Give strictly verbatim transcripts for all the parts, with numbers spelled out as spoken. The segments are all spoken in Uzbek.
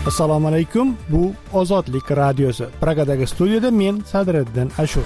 Assalomu alaykum. Bu Ozodlik radiosi. Pragadagi studiyada men Sadriddin Ashur.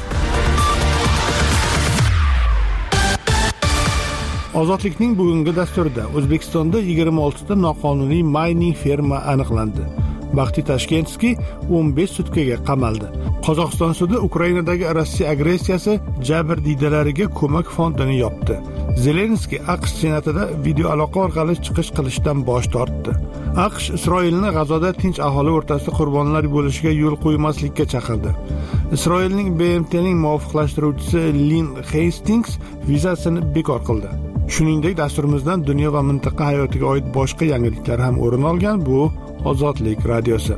Ozodlikning bugungi dasturida O'zbekistonda yigirma oltita noqonuniy mining ferma aniqlandi. Baxti Tashkentskiy o'n besh sutkaga qamaldi. Qozog'iston sudi Ukrainadagi Rossiya agressiyasi jabrdiydalarga ko'mak fondini yopdi. Zelenskiy AQSh senatida video aloqa orqali chiqish qilishdan bosh tortdi. AQSh Isroilni G'azoda tinch aholi o'rtasida qurbonlar bo'lishiga yo'l qo'ymaslikka chaqirdi. Isroilning B M T'ning muvofiqlashtiruvchisi Lynn Hastings vizasini bekor qildi. Shuningdek, dasturimizdan dunyo va mintaqa hayotiga oid boshqa yangiliklar ham o'rin olgan. Bu Ozodlik radiosi.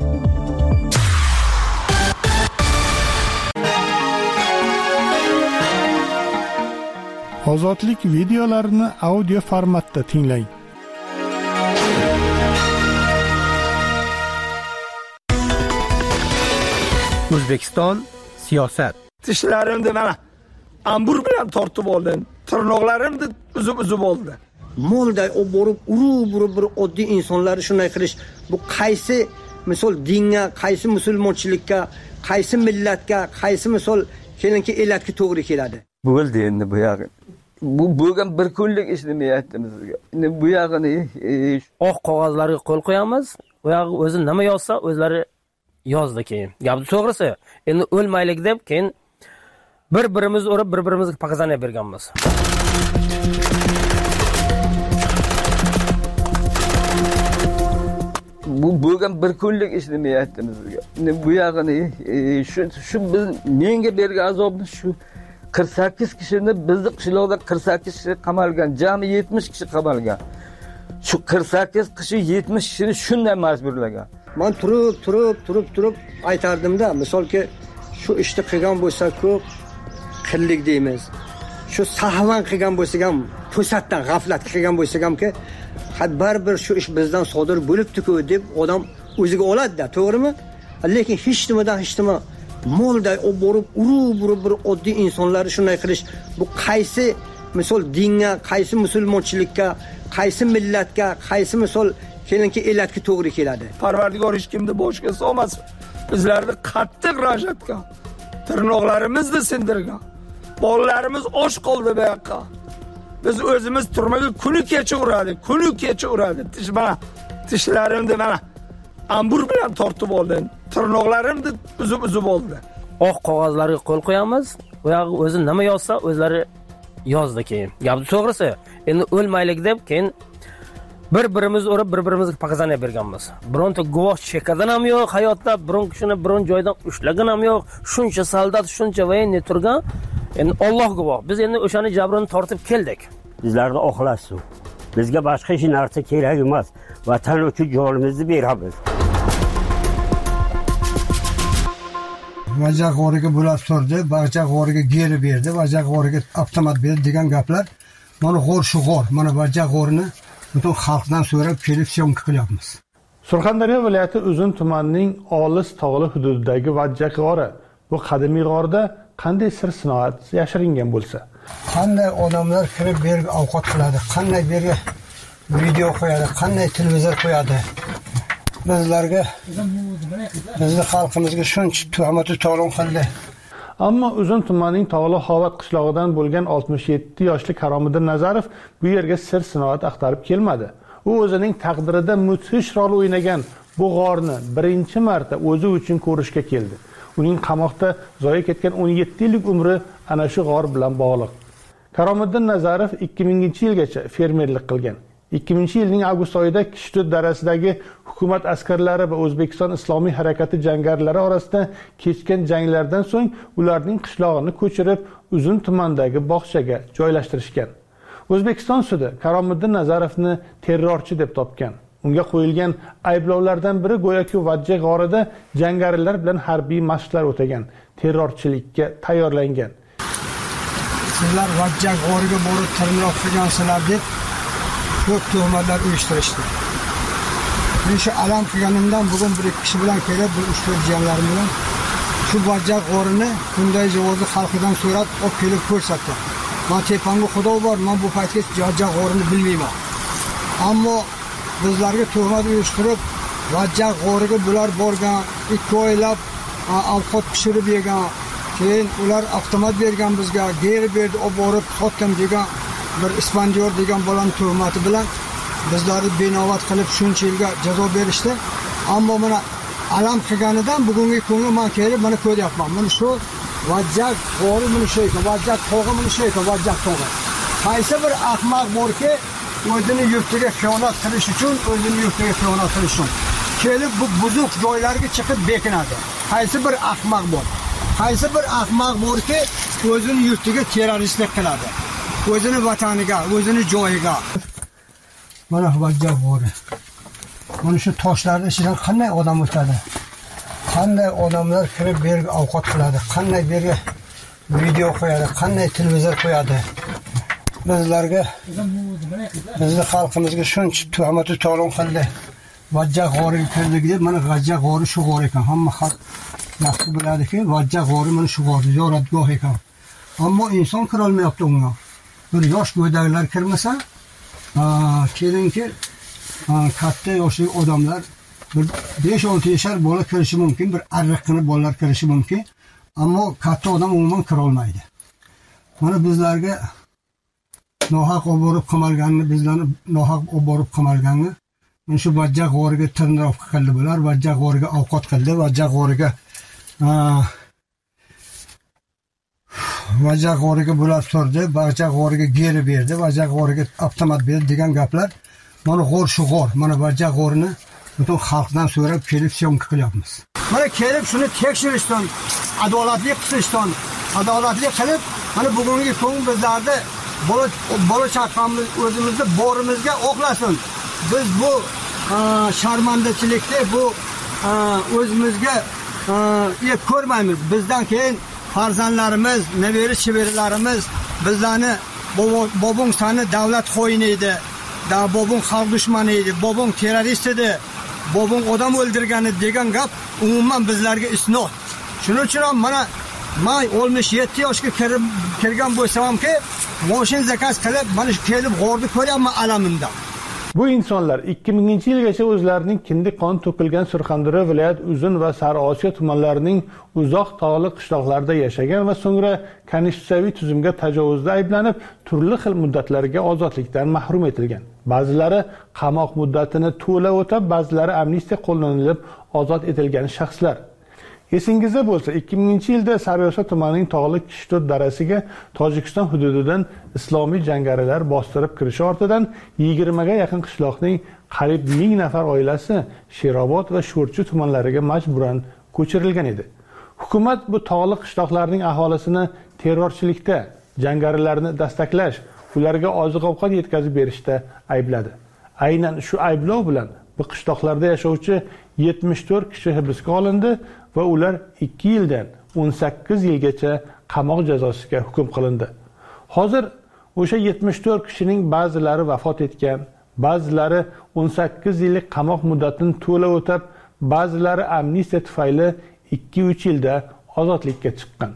Ozodlik videolarini audio formatda tinglang. O'zbekiston siyosat. Tishlarimni mana ambur bilan tortib oldim. Tirnoqlarimni uzib-uzib oldi. Molday olib borib, urib-urib bir oddiy insonlar shunday qilish, bu qaysi misol dinga, qaysi musulmonchilikka, qaysi millatga, qaysi misol kelinki elatga to'g'ri keladi. Bo'ldi endi bu yog'i. Bu bo'lgan bir kunlik ish demayapti bizga. Endi bu yog'ini oq qog'ozlarga qo'l qo'yamiz. Bu yog'i o'zi nima yozsa, o'zlari yozdi keyin. Gap to'g'risi, endi o'lmaylik deb keyin bir-birimizni urib, bir-birimizga pokazaniya berganmiz. Bu bo'lgan bir kunlik ish demayapti bizga. Endi bu yog'ini shu shu biz menga bergan azobni shu qirq sakkiz kishini bizning qishloqda qirq sakkiz kishi qamalgan, jami yetmish kishi qamalgan. Shu qirq sakkiz kishi yetmish kishini shunday majburlagan. Men turib, turib, turib, turib aytardimda, misolki shu ishni qilgan bo'lsa ko'p qillik deymiz. Shu sahvan qilgan bo'lsa ham, to'satdan g'aflat qilgan bo'lsa hamki, had baribir shu ish bizdan sodir bo'libdi-ku deb odam o'ziga oladi-da, to'g'rimi? Lekin hech nimadan hech nima molday olib borib, urib-urib bir oddiy insonlar shunday qilish, bu qaysi misol dinga, qaysi musulmonchilikka, qaysi millatga, qaysi misol kelinki elatga to'g'ri keladi. Parvardigor hech kimni boshga solmasin. Bizlarni qattiq rajatga, tirnoqlarimizni sindirgan. Bolalarimiz och qoldi bu yoqqa. Biz o'zimiz turmaga kuni kecha uradik, kuni kecha uradik. Tish mana, tishlarimni mana ambur bilan tortib oldim. Tirnoqlarimni uzib-uzib oldi. Oq qog'ozlarga qo'l qo'yamiz. Bu yog'i o'zi nima yozsa, o'zlari yozdi keyin. Gap to'g'risi, endi o'lmaylik deb keyin bir-birimizni urib, bir-birimizga pokazaniya berganmiz. Bironta guvoh chekadan ham yo'q, hayotda biron kishini biron joydan ushlagan ham yo'q. Shuncha soldat, shuncha voyenniy turgan. Endi Alloh guvoh, biz endi o'shani jabrini tortib keldik. Bizlarni oqlasin. Bizga boshqa hech narsa kerak emas. Vatan uchun jonimizni beramiz. Vajaq g'origa bo'lib turdi, vajaq g'origa geri berdi, vajaq g'origa avtomat berdi degan gaplar. Mana g'or shu g'or, mana vajaq g'orini butun xalqdan so'rab kelib syomka qilyapmiz. Surxondaryo viloyati Uzun tumanining olis tog'li hududidagi Vajaq g'ori. Bu qadimiy g'orda qanday sir sinoat yashiringan bo'lsa, qanday odamlar kirib berib ovqat qiladi, qanday berga video qo'yadi, qanday televizor qo'yadi. Bizlarga, bizning xalqimizga shuncha tuhmat to'lon qildi. Ammo Uzun tumanining Tog'li Xovat qishlog'idan bo'lgan oltmish yetti yoshli Karomiddin Nazarov bu yerga sir sinoat axtarib kelmadi. U o'zining taqdirida mudhish rol o'ynagan bu g'orni birinchi marta o'zi uchun ko'rishga keldi. Uning qamoqda zoya ketgan o'n yetti yillik umri ana shu g'or bilan bog'liq. Karomiddin Nazarov ikki minginchi yilgacha fermerlik qilgan. ikki mingi yilning avgust oyida Kishtut darasidagi hukumat askarlari va O'zbekiston Islomiy harakati jangarilari orasida kechgan janglardan so'ng ularning qishlog'ini ko'chirib Uzun tumandagi bog'chaga joylashtirishgan. O'zbekiston sudi Karomiddin Nazarovni terrorchi deb topgan. Unga qo'yilgan ayblovlardan biri go'yoki Vajaq g'orida jangarilar bilan harbiy mashqlar o'tagan, terrorchilikka tayyorlangan. Sizlar Vajaq g'origa borib tirnoq qilgansizlar deb ko'p tuhmatlar uyushtirishdi. Men shu alam qilganimdan bugun bir ikki kishi bilan kelib, bir uch to'rt jiyanlarim bilan shu Vajaq g'orini bunday javozni xalqidan so'rab olib kelib ko'rsatdi. Men tepamga Xudo bor, men bu paytga Vajaq g'orini bilmayman. Ammo bizlarga tuhmat uyushtirib, vajjaq g'origa bular borgan, ikki oylab ovqat pishirib yegan, keyin ular avtomat bergan bizga, geri berdi, olib borib sotdim degan bir ispandiyor degan bolam tuhmati bilan bizlarni benovat qilib shuncha yilga jazo berishdi. Ammo mana alam qilganidan bugungi kunga men kelib mana ko'ryapman. Mana shu vajjaq g'ori mana shu ekan, vajjaq tog'i mana shu ekan, vajjaq tog'i. Qaysi bir ahmoq borki, o'zini yurtiga xiyonat qilish uchun, o'zini yurtiga xiyonat qilish uchun kelib bu buzuq joylarga chiqib bekinadi. Qaysi bir ahmoq bor? Qaysi bir ahmoq borki, o'zini yurtiga terroristlik qiladi. O'zini vataniga, o'zini joyiga. Mana vajjaq g'ori. Mana shu toshlarning ichidan qanday odam o'tadi? Qanday odamlar kirib bu yerga ovqat qiladi? Qanday bu yerga video qo'yadi? Qanday televizor qo'yadi? Bizlarga, bizning xalqimizga shuncha tuhmat to'lon qildi. Vajjaq g'origa kirdik deb, mana vajjaq g'ori shu g'or ekan. Hamma xalq yaxshi biladiki, vajjaq g'ori mana shu g'or, ziyoratgoh ekan. Ammo inson kira olmayapti unga. Bir yosh bo'ydaglar kirmasa, kelinki katta yoshli odamlar bir besh olti yashar bola kirishi mumkin, bir arriqqina bolalar kirishi mumkin, ammo katta odam umuman kira olmaydi. Mana bizlarga nohaq olib borib qamalganini, bizlarni nohaq olib borib qamalganini, mana shu vajjaq g'origa tirnoq qildi bular, vajjaq g'origa ovqat qildi, vajjaq g'origa vajjaq g'origa bular turdi, vajjaq g'origa geri berdi, vajjaq g'origa avtomat berdi degan gaplar. Mana g'or shu g'or, mana vajjaq g'orini butun xalqdan so'rab kelib syomka qilyapmiz. Mana kelib shuni tekshirishdan, adolatli qilishdan, adolatli qilib, mana bugungi kun bizlarda bola bola chaqamiz o'zimizni borimizga oqlasin. Biz bu sharmandachilikda bu o'zimizga ep ko'rmaymiz. Bizdan keyin farzandlarimiz, neveri cheverilarimiz bizlarni bobong sani davlat xo'yini edi, da bobong xalq dushmani edi, bobong terrorist edi, bobong odam o'ldirgani degan gap umuman bizlarga isnot. Shuning uchun ham mana men oltmish yetti yoshga kirib kirgan bo'lsam-ki, moshin zakaz qilib mana shu kelib g'orni ko'ryapman alamimda. Bu insonlar ikki minginchi yilgacha o'zlarining kindik qon to'kilgan Surxondaryo viloyat Uzun va Sariosiyo tumanlarining uzoq tog'li qishloqlarida yashagan va so'ngra konstitutsiyaviy tuzumga tajovuzda ayblanib, turli xil muddatlarga ozodlikdan mahrum etilgan. Ba'zilari qamoq muddatini to'la o'tab, ba'zilari amnistiya qo'llanilib ozod etilgan shaxslar. Esingizda bo'lsa, ikki minginchi yilda Sariosiyo tumanining tog'li Kishtut darasiga Tojikiston hududidan islomiy jangarilar bostirib kirishi ortidan yigirmaga yaqin qishloqning qariyb ming nafar oilasi Sherobod va Sho'rchi tumanlariga majburan ko'chirilgan edi. Hukumat bu tog'li qishloqlarning aholisini terrorchilikda, jangarilarni dastaklash, ularga oziq-ovqat yetkazib berishda aybladi. Aynan shu ayblov bilan bu qishloqlarda yashovchi yetmish to'rt kishi hibsga olindi va ular ikki yildan o'n sakkiz yilgacha qamoq jazosiga hukm qilindi. Hozir o'sha yetmish to'rt kishining ba'zilari vafot etgan, ba'zilari o'n sakkiz yillik qamoq muddatini to'la o'tab, ba'zilari amnistiya tufayli ikki uch yilda ozodlikka chiqqan.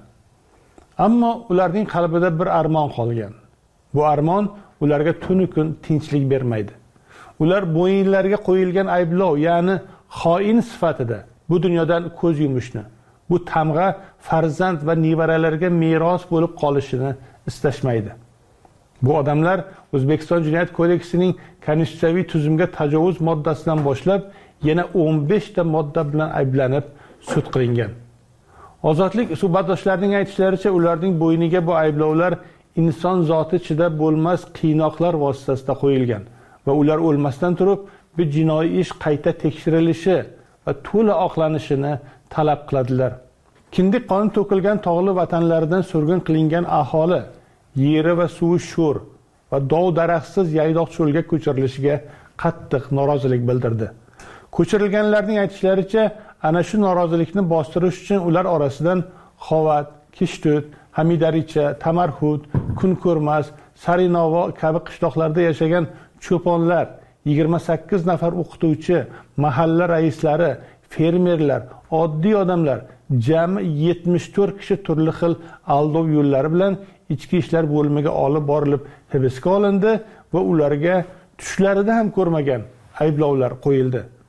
Ammo ularning qalbida bir armon qolgan. Bu armon ularga tunu kun tinchlik bermaydi. Ular bo'yinlariga qo'yilgan ayblov, ya'ni xoin sifatida bu dunyodan ko'z yumishni, bu tamg'a farzand va nevaralarga meros bo'lib qolishini istashmaydi. Bu odamlar O'zbekiston Jinoyat kodeksining konstitutsiyaviy tuzumga tajovuz moddasidan boshlab yana o'n besh ta modda bilan ayblanib sud qilingan. Ozodlik suhbatdoshlarining aytishlaricha, ularning bo'yniga bu ayblovlar inson zoti chidab bo'lmas qiynoqlar vositasida qo'yilgan va ular o'lmasdan turib bu jinoiy ish qayta tekshirilishi va to'la oqlanishini talab qiladilar. Kindik qon to'kilgan tog'li vatanlaridan surgun qilingan aholi yeri va suvi sho'r va dov daraxtsiz yaydoq cho'lga ko'chirilishiga qattiq norozilik bildirdi. Ko'chirilganlarning aytishlaricha, ana shu norozilikni bostirish uchun ular orasidan Xovat, Kishtut, Hamidaricha, Tamarhud, Kunko'rmas, Sarinovo kabi qishloqlarda yashagan cho'ponlar, yigirma sakkiz nafar o'qituvchi, mahalla raislari, fermerlar, oddiy odamlar, jami yetmish to'rt kishi turli xil aldov yo'llari bilan ichki ishlar bo'limiga olib borilib hibsga olindi va ularga tushlarida ham ko'rmagan ayblovlar qo'yildi.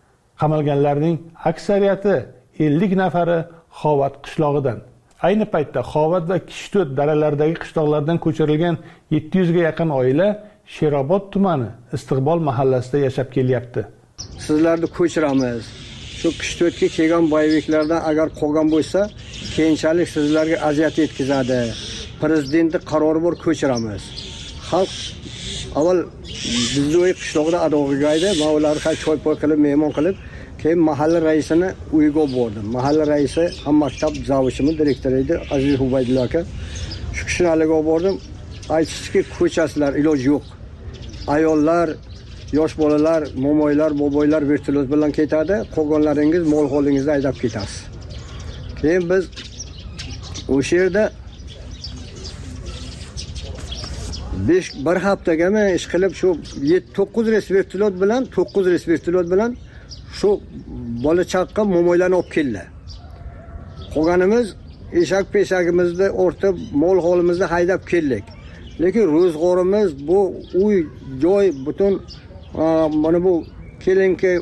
Qamalganlarning aksariyati ellik nafari Xovat qishlog'idan. Ayni paytda Xovat va Kishto't daralaridagi qishloqlardan ko'chirilgan yetti yuz ga yaqin oila Sherobod tumani Istiqbol mahallasida yashab kelyapti. Sizlarni ko'chiramiz. Shu Kishtotga kelgan boyviklardan agar qolgan bo'lsa, keyinchalik sizlarga aziyat yetkazadi. Prezidentning qarori bor, ko'chiramiz. Xalq avval bizni uy qishlog'ida adog'iga edi, men ularga choy-poy qilib, mehmon qilib, keyin mahalla raisini uyga bordim. Mahalla raisi ham maktab zavishimi direktori edi, Aziz Hubaydulla aka. Shu kishini aliga bordim. Aytishdiki, ko'chasizlar, iloji yo'q. Ayollar, yosh bolalar, momoylar, boboylar vertolyot bilan ketadi, qolganlaringiz mol holingizni haydab ketasiz. Keyin biz o'sha yerda besh bir haftagami ish qilib shu to'qqiz reys vertolyot bilan to'qqiz reys vertolyot bilan shu bola chaqqa momoylarni olib keldi. Qolganimiz eshak peshagimizni o'rtib mol holimizni haydab keldik. Lekin ro'zg'orimiz bu uy, joy, butun mana bu kelinki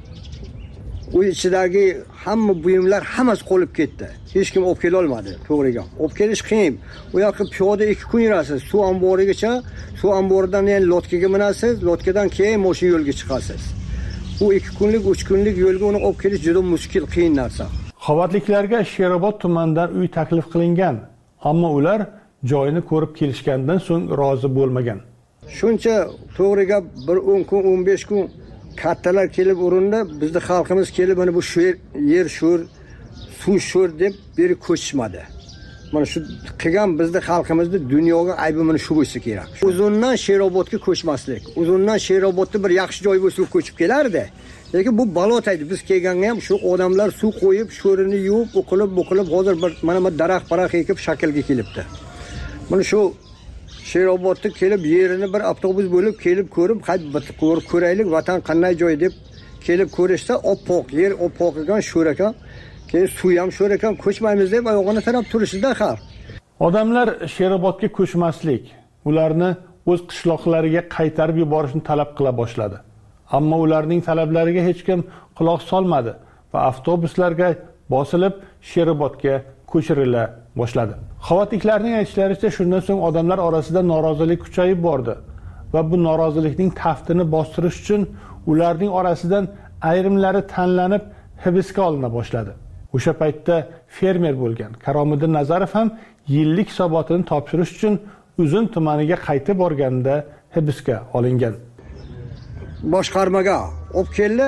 uy ichidagi hamma buyumlar hammasi qolib ketdi. Hech kim olib kela olmadi, to'g'riga. Olib kelish qiyin. U yoqqa piyoda ikki kun yurasiz. Suv omborigacha, suv omboridan yana lotkaga minasiz, lotkadan keyin mashina yo'lga chiqasiz. Bu ikki kunlik, uch kunlik yo'lga uni olib kelish juda mushkil, qiyin narsa. Xovatliklarga Sherobod tumanidan uy taklif qilingan, ammo ular joyini ko'rib kelishgandan so'ng rozi bo'lmagan. Shuncha to'g'riga bir o'n kun, o'n besh kun kattalar kelib urindi, bizni xalqimiz kelib mana bu shu yer sho'r, suv sho'r deb beri ko'chishmadi. Mana shu qilgan bizni xalqimizni dunyoga aybi mana shu bo'lsa kerak. Uzundan Sherobodga ko'chmaslik. Uzundan Sherobodda bir yaxshi joy bo'lsa ko'chib kelardi. Lekin bu balot edi. Biz kelganda ham shu odamlar suv qo'yib, sho'rini yuvib, o'qilib, o'qilib hozir bir mana bu daraxt parax ekib shaklga kelibdi. Mana shu Sherobodga kelib yerini bir avtobus bo'lib kelib ko'rib, qayt bitib ko'rib ko'raylik, vatan qanday joy deb kelib ko'rishsa, oppoq yer, oppoq ekan, sho'r ekan. Keyin suv ham sho'r ekan, ko'chmaymiz deb oyog'ini tarab turishida xalq. Odamlar Sherobodga ko'chmaslik, ularni o'z qishloqlariga qaytarib yuborishni talab qila boshladi. Ammo ularning talablariga hech kim quloq solmadi va avtobuslarga bosilib Sherobodga ko'chirila boshladi. Xovatliklarning aytishlaricha, shundan so'ng odamlar orasida norozilik kuchayib bordi va bu norozilikning taftini bostirish uchun ularning orasidan ayrimlari tanlanib hibsga olina boshladi. O'sha paytda fermer bo'lgan Karomiddin Nazarov ham yillik hisobotini topshirish uchun Uzun tumaniga qaytib borganda hibsga olingan. Boshqarmaga olib keldi.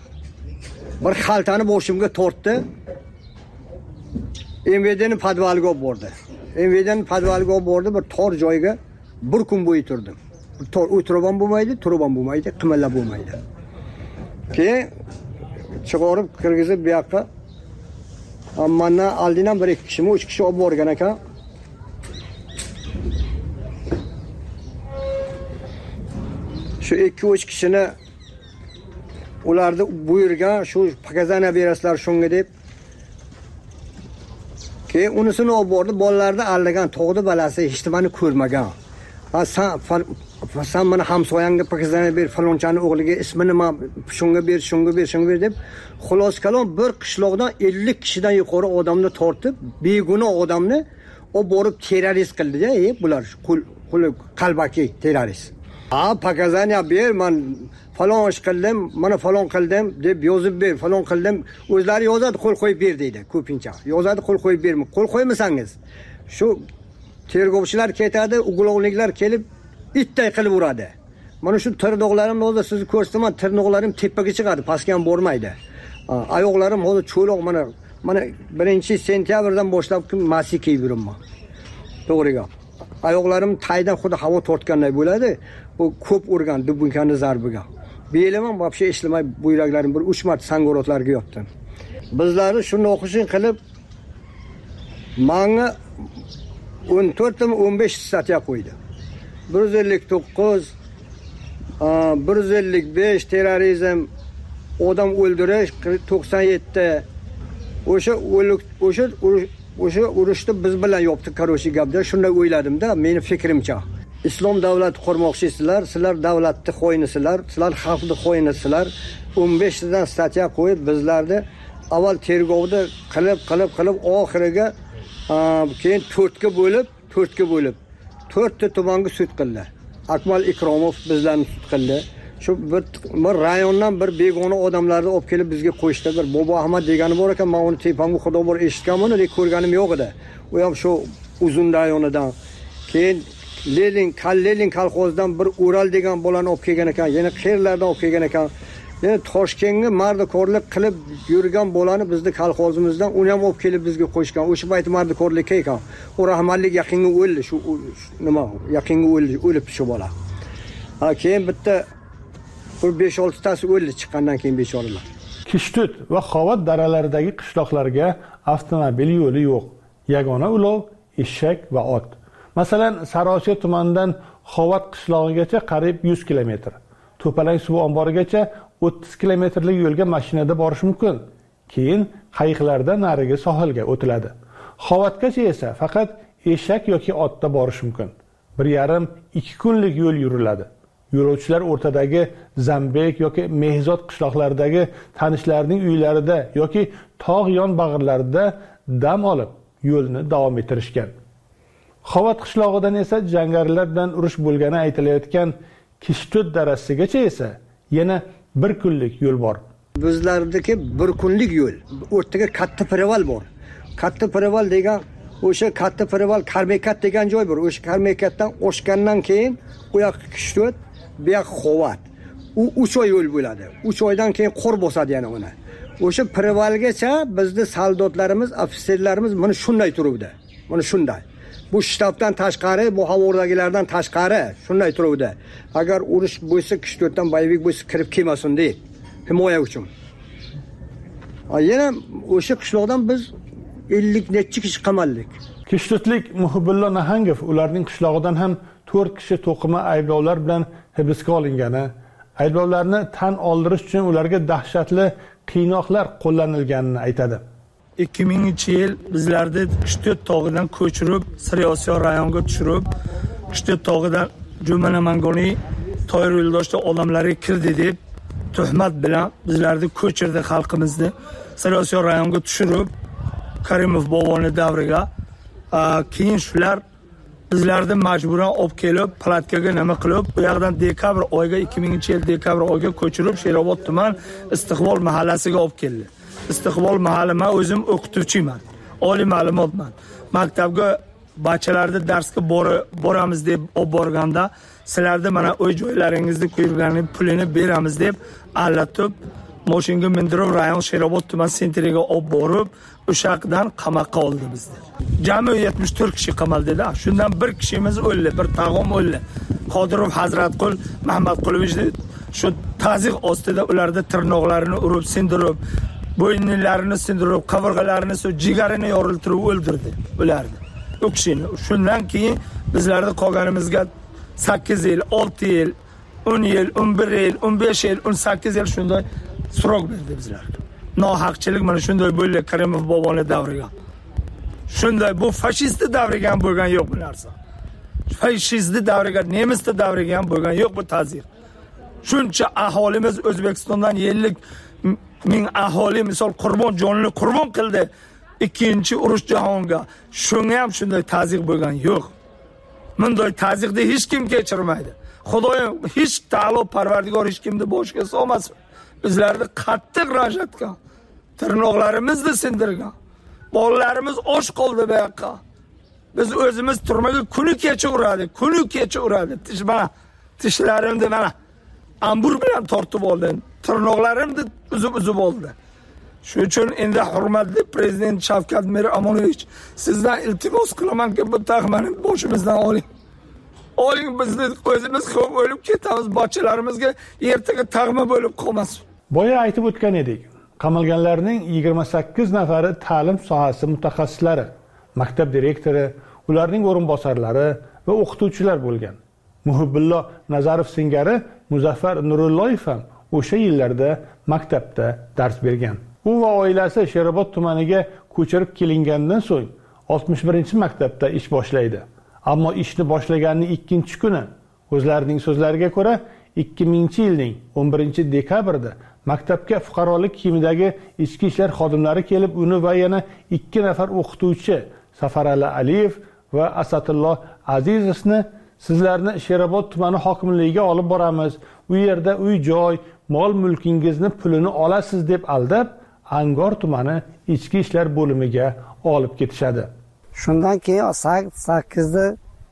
Bir xaltani boshimga tortdi. M V D'ni podvaliga olib bordi. M V D'ni podvaliga olib bordi, bir tor joyga bir kun bo'yi turdim. Tor o'tirib ham bo'lmaydi, turib ham bo'lmaydi, qimillab bo'lmaydi. Keyin chiqarib kirgizib bu yoqqa ammandan oldindan bir ikki kishi, uch kishi olib borgan ekan. Shu ikki uch kishini ularni buyurgan, shu pakazana berasizlar shunga deb. Keyin unisini olib bordi, bolalarni aldagan, tog'da balasi hech nimani ko'rmagan. Ha, sen sen mana hamsoyangga pakazana ber, falonchani o'g'liga ismini nima, shunga ber, shunga ber, shunga ber deb, xolos kalom bir qishloqdan ellik kishidan yuqori odamni tortib, begunoh odamni olib borib terrorist qildi-da, ey bular qul qalbaki terrorist. Ha, pakazana ber, men falon ish qildim, mana falon qildim deb yozib ber, falon qildim. O'zlari yozadi, qo'l qo'yib ber deydi ko'pincha. Yozadi, qo'l qo'yib bermi? Qo'l qo'ymasangiz, shu tergovchilar ketadi, ugulovliklar kelib itday qilib uradi. Mana shu tirnoqlarimni hozir sizni ko'rsataman, tirnoqlarim tepaga chiqadi, pastga ham bormaydi. Oyoqlarim hozir cho'loq, mana mana birinchi sentyabrdan boshlab masi kiyib yuraman. To'g'riga. Oyoqlarim taydan xuddi havo tortganday bo'ladi. Bu ko'p urgan dubunkani zarbiga. Belim ham vobshe ishlamay, buyraklarim bir uch marta sangorotlarga yotdim. Bizlarni shuni o'qishin qilib menga o'n to'rt o'n besh statya qo'ydi. bir yuz ellik to'qqiz, bir yuz ellik besh terrorizm, odam o'ldirish, to'qson yetti. O'sha o'sha o'sha urushni biz bilan yopdik, qaroshi gapda. Shunday o'yladim-da, meni fikrimcha. islom davlati qurmoqchisizlar, sizlar davlatni qo'ynisizlar, sizlar xalqni qo'ynisizlar. o'n besh tadan statya qo'yib bizlarni avval tergovda qilib qilib qilib oxiriga keyin to'rtga bo'lib, to'rtga bo'lib to'rtta tumanga sud qildi. Akmal Ikromov bizlarni sud qildi. Shu bir, bir rayondan bir begona odamlarni olib kelib bizga qo'yishdi. Bir Bobo Ahmad degani bor ekan, men uni tepamga xudo bor eshitganman, lekin ko'rganim yo'q edi. U ham shu uzun rayonidan. Keyin Lenin, Kal Lenin kolxozidan bir Ural degan bolani olib kelgan ekan, yana qayerlardan olib kelgan ekan. Yani Toshkentga mardikorlik qilib yurgan bolani bizni kolxozimizdan uni ham olib kelib bizga qo'yishgan. O'sha payt mardikorlikka ekan. U rahmatlik yaqinga o'ldi, shu nima, yaqinga o'ldi, o'libdi shu bola. Ha, keyin bitta bir besh olti tasi o'ldi chiqqandan keyin bechoralar. Kishtut va Xovat daralaridagi qishloqlarga avtomobil yo'li yo'q. Yagona ulov eshak va ot. Masalan, Sariosiyo tumanidan Xovat qishlog'igacha qariyb yuz kilometr. To'palang suv omborigacha o'ttiz kilometrlik yo'lga mashinada borish mumkin. Keyin qayiqlarda nariga sohilga o'tiladi. Xovatgacha esa faqat eshak yoki otda borish mumkin. bir yarim ikki kunlik yo'l yuriladi. Yo'lovchilar o'rtadagi Zambek yoki Mehzod qishloqlaridagi tanishlarining uylarida yoki tog' yon bag'irlarida dam olib yo'lni davom ettirishgan. Xovat qishlog'idan esa jangarilar bilan urush bo'lgani aytilayotgan Kishtut darasigacha esa yana bir kunlik yo'l bor. Bizlardagi bir kunlik yo'l. O'rtaga katta preval bor. Katta preval degan o'sha katta preval Karmekat degan joy bor. O'sha Karmekatdan oshgandan keyin u yoq Kishtut, bu yoq Xovat. U uch oy yo'l bo'ladi. uch oydan keyin qor bosadi yana uni. O'sha prevalgacha bizning soldotlarimiz, ofitserlarimiz mana shunday turibdi. Mana shunday. Bu shtabdan tashqari, bu havordagilardan tashqari shunday turibdi. Agar urush bo'lsa, Kishtutdan Bayvik bo'lsa kirib kelmasin deb, himoya uchun. Yana o'sha qishloqdan biz ellik necha kishi qamaldik. Kishtutlik Muhibullo Nahangov ularning qishlog'idan ham to'rt kishi to'qima ayblovlar bilan hibsga olingani, ayblovlarni tan oldirish uchun ularga dahshatli qiynoqlar qo'llanilganini aytadi. ikki minginchi yil bizlarni Kishtut tog'idan ko'chirib, Sariosiyo rayoniga tushirib, Kishtut tog'idan Jumana Mangoniy Toyir yo'ldoshda odamlarga kirdi deb tuhmat bilan bizlarni ko'chirdi xalqimizni. Sariosiyo rayoniga tushirib, Karimov boboni davriga, keyin shular bizlarni majburan olib kelib, palatkaga nima qilib, bu yerdan dekabr oyiga ikki minginchi yil dekabr oyiga ko'chirib, Sherobod tuman Istiqbol mahallasiga olib keldi. Istiqbol mahalli, men o'zim o'qituvchiman, oliy ma'lumotman. Maktabga bachchalarni darsga boramiz deb olib borganda, sizlarni mana uy joylaringizni qo'yganlik pulini beramiz deb allatib, mashinaga mindirib rayon Sherobod tuman sentriga olib borib, o'shaqdan qamoqqa oldi bizni. Jami yetmish to'rt kishi qamaldi-da. Shundan bir kishimiz o'ldi, bir tag'om o'ldi. Qodirov Hazratqul Mahmadqulovich shu ta'ziq ostida ularda tirnoqlarini urib, sindirib, bo'ynlarini sindirib, qavrg'alarini, jigarini yoriltirib o'ldirdi ularni. U kishini. Shundan keyin bizlarni qolganimizga sakkiz yil, olti yil, o'n yil, o'n bir yil, o'n besh yil, o'n sakkiz yil shunday surok berdi bizlarga. Nohaqchilik mana shunday bo'ldi Karimov boboni davriga. Shunday bu fashist davriga ham bo'lgan yo'q bu narsa. Fashist davriga, nemis davriga ham bo'lgan yo'q bu ta'zir. Shuncha aholimiz O'zbekistondan ellik ming aholi misol qurbon jonini qurbon qildi ikkinchi urush jahonga. Shunga ham shunday ta'zir bo'lgan yo'q. Bunday ta'zirni hech kim kechirmaydi. Xudoyim hech ta'alo parvardigor hech kimni boshiga solmasin. Bizlarni qattiq rajatgan, tirnoqlarimizni sindirgan. Bolalarimiz och qoldi bu yoqqa. Biz o'zimiz turmaga kuni kecha uradi, kuni kecha uradi. Tish mana tishlarimni mana ambur bilan tortib oldim. Tirnoqlarimni uzib-uzib oldi. Shuning uchun endi hurmatli prezident Shavkat Mirziyoyevich, sizdan iltimos qilamanki, bu taxmani boshimizdan oling. Oling, bizni o'zimiz ko'p o'lib ketamiz, bachalarimizga ertaga tag'ma bo'lib qolmasin. Boya aytib o'tgan edik. Qamalganlarning yigirma sakkiz nafari ta'lim sohasi mutaxassislari, maktab direktori, ularning o'rinbosarlari va o'qituvchilar bo'lgan. Muhibullo Nazarov singari Muzaffar Nurulloyev ham o'sha yillarda maktabda dars bergan. U va oilasi Sherobod tumaniga ko'chirib kelingandan so'ng oltmish birinchi maktabda ish boshlaydi. Ammo ishni boshlaganning ikkinchi kuni o'zlarining so'zlariga ko'ra ikki mingchi yilning o'n birinchi dekabrida maktabga fuqarolik kiyimidagi ichki ishlar xodimlari kelib, uni va yana ikki nafar o'qituvchi Safarali Aliyev va Asadulloh Azizovni sizlarni Sherobod tumani hokimligiga olib boramiz. U yerda uy-joy, mol-mulkingizni pulini olasiz deb aldab, Angor tumani ichki ishlar bo'limiga olib ketishadi. Shundan keyin sakkizda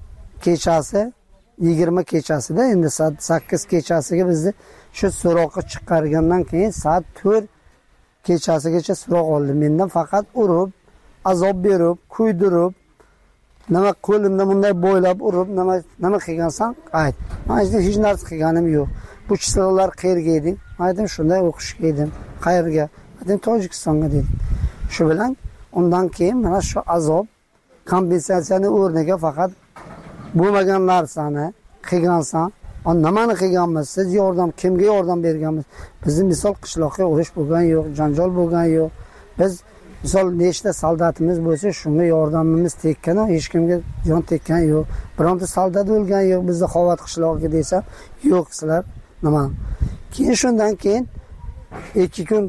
kechasi, yigirma kechasida, endi sakkiz kechasiga bizni shu so'roqqa chiqargandan keyin soat to'rt kechasigacha so'roq oldi. Mendan faqat urib, azob berib, kuydirib, nima qo'limda bunday bo'ylab urib, nima nima qilgansan, ayt. Men hech narsa qilganim yo'q. Bu chiroqlar qayerga eding? Aytdim, shunday o'qishga edim. Qayerga? Aytdim, Tojikistonga dedim. Shu bilan undan keyin mana shu azob kompensatsiyani o'rniga faqat bo'lmagan narsani qilgansan, nimani qilganmiz, siz yordam, kimga yordam berganmiz? Bizni misol qishloqqa urush bo'lgan yo'q, janjal bo'lgan yo'q. Biz misol nechta soldatimiz bo'lsa, shunga yordamimiz tekkan, hech kimga jon tekkan yo'q. Bironta soldat o'lgan yo'q bizda Xovat qishlog'iga desa, yo'q sizlar nima. Keyin shundan keyin ikki kun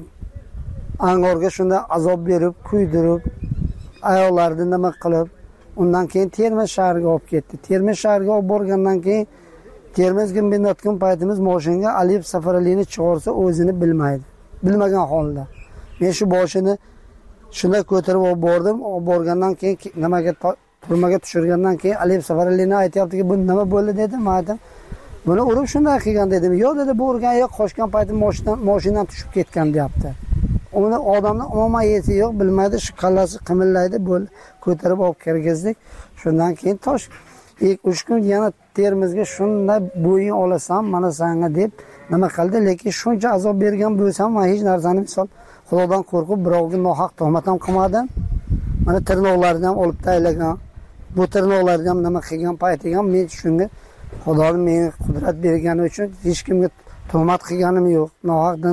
Angorga shunda azob berib, kuydirib, ayollarni nima qilib, undan keyin Termiz shahriga olib ketdi. Termiz shahriga olib borgandan keyin Termizga minayotgan paytimiz mashinaga Aliyev Safaralini chiqarsa o'zini bilmaydi. Bilmagan holda. Men shu boshini shunda ko'tarib olib bordim. Olib borgandan keyin nimaga turmaga tushirgandan keyin Aliyev Safaralini aytayaptiki, bu nima bo'ldi dedim. Aytdim, buni urib shunday qilgan dedim. Yo'q dedi, bu urgan yo'q, qochgan paytim mashinadan mashinadan tushib ketgan deyapti. Uni odamning umuman yeti yo'q, bilmaydi, shu qallasi qimillaydi, bo'l ko'tarib olib kirgizdik. Shundan keyin tosh ilk uch kun yana Termizga shunday bo'yin olasan, mana senga deb nima qildi, lekin shuncha azob bergan bo'lsam, men hech narsani misol Xudodan qo'rqib birovga nohaq tuhmat ham qilmadim. Mana tirnoqlarni ham olib taylagan. Bu tirnoqlarni ham nima qilgan paytiga ham men shunga Xudoning menga qudrat bergani uchun hech kimga tuhmat qilganim yo'q, nohaqdan.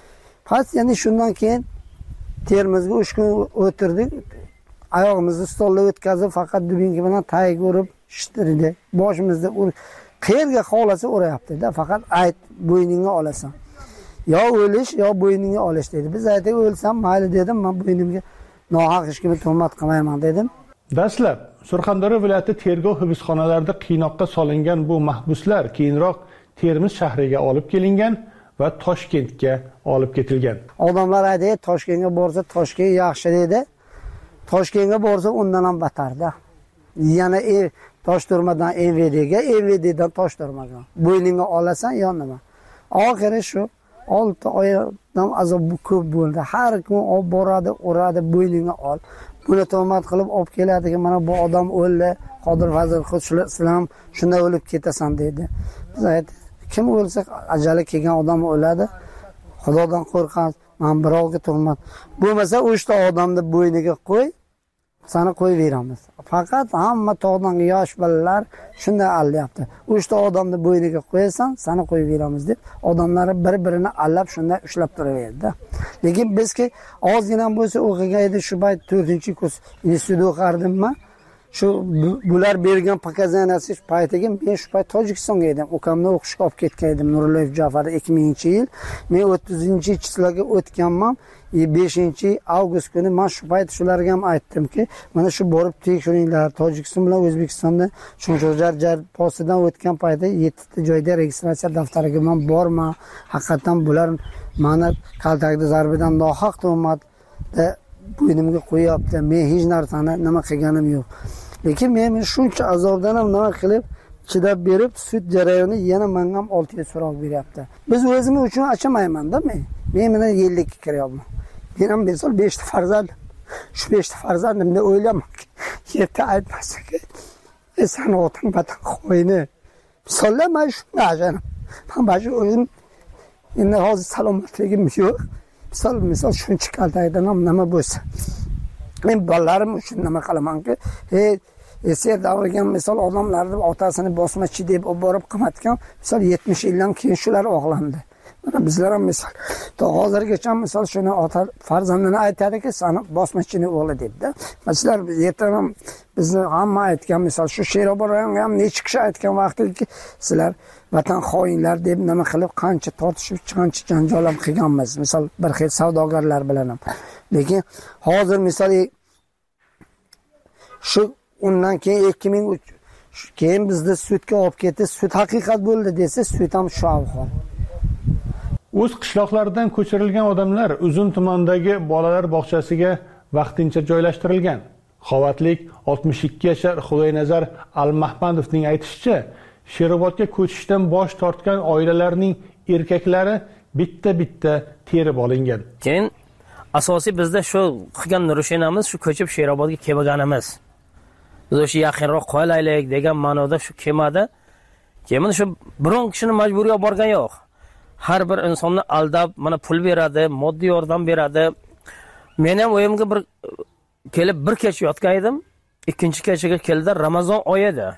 Pas yani shundan keyin Termizga uch kun o'tirdik. Oyog'imizni stolga o'tkazib, faqat dubinka bilan tayga urib shishtirdi. Boshimizda ur qayerga xohlasa urayapti-da, faqat ayt, bo'yningga olasan. Yo o'lish, yo bo'yningga olish dedi. Biz aytdik, o'lsam mayli dedim, men bo'ynimga nohaq hech kimga tuhmat qilmayman dedim. Dastlab Surxondaryo viloyati tergov hibsxonalarida qiynoqqa solingan bu mahbuslar keyinroq Termiz shahriga olib kelingan va Toshkentga olib ketilgan. Odamlar aytdi, Toshkentga borsa Toshkent yaxshi dedi. Toshkentga borsa undan ham battarda. Yana ev Toshturmadan E V D'ga, E V D'dan Toshturmaga. Bo'yningga olasan yo nima. Oxiri shu olti oydan azob ko'p bo'ldi. Har kun olib boradi, uradi, bo'yningga ol. Buni tuhmat qilib olib keladigan, mana bu odam o'ldi, Qodir Fazil Islom shunda o'lib ketasan dedi. Biz aytdik, kim o'lsa ajali kelgan odam o'ladi. Xudodan qo'rqamiz. Men birovga tuhmat. Bo'lmasa o'shta odamni bo'yniga qo'y, sana qo'yib beramiz. Faqat hamma tog'dan yosh bolalar shunday allayapti. O'shta odamni bo'yniga qo'yasan, sana qo'yib beramiz deb odamlar bir-birini allab shunday ushlab turaverdi. Lekin bizki ozgina bo'lsa o'qigan edi, shu payt to'rtinchi kurs institutda o'qardim-man. Shu bular bergan pokazaniyasi paytiga men shu payt Tojikistonga edim. Ukamni o'qishga olib ketgan edim Nurulloyev Ja'far ikki minginchi yil. Men o'ttizinchi chisligi o'tganman. beshinchi avgust kuni men shu payt shularga ham aytdimki, mana shu borib tekshiringlar. Tojikiston bilan O'zbekistonda shuncha jar postidan o'tgan paytda yettita joyda registratsiya daftariga men borman. Haqiqatan bular meni kaltakda zarbidan nohaq tuhmatda bo'ynimga qo'yapti. Men hech narsani nima qilganim yo'q. Lekin men shuncha azobdan ham nima qilib chidab berib, sud jarayoni yana menga ham olti yil so'roq beryapti. Biz o'zimiz uchun achamayman-da men. Men mana yillikka kiryapman. Men ham misol besh ta farzand. Shu besh ta farzandimni o'ylamak. Yerda aytmasak. E sen otang vatan qo'yini. Misollar men shunga ajanim. Men bashi o'zim endi hozir salomatligim yo'q. Misol misol shuncha kaltakdan ham nima bo'lsa. Men bolalarim uchun nima qilamanki, hey eser davrigan misol odamlarni otasini bosmachi deb olib borib qamatgan, misol yetmish yildan keyin shular oqlandi. Bizlar ham misol, to hozirgacha misol shuni ota farzandini aytadiki, sani bosmachining o'g'li debdi. Sizlar ertadan bizni hamma aytgan misol shu Sherobodga ham necha kishi aytgan vaqtiki, sizlar vatan xoinlar deb nima qilib qancha tortishib, qancha janjal ham qilganmiz. Misol bir xil savdogarlar bilan ham. Lekin hozir misol shu undan keyin ikki ming uch keyin bizni sudga olib ketdi. Sud haqiqat bo'ldi desa, sud ham shu ahvol. O'z qishloqlaridan ko'chirilgan odamlar Uzun tumanidagi bolalar bog'chasiga vaqtincha joylashtirilgan. Xovatlik oltmish ikki yashar Xudoynazar Almahmadovning aytishicha, Sherobodga ko'chishdan bosh tortgan oilalarning erkaklari bitta-bitta terib olingan. Keyin asosiy bizda shu qilgan nurushinamiz shu ko'chib Sherobodga kelganimiz. Biz o'sha yaqinroq qolaylik degan ma'noda shu kelmadi. Keyin shu biron kishini majburiy olib borgan yo'q. Har bir insonni aldab, mana pul beradi, moddiy yordam beradi. Men ham o'yimga bir kelib bir kecha yotgan edim. Ikkinchi kechaga keldi, Ramazon oyi edi.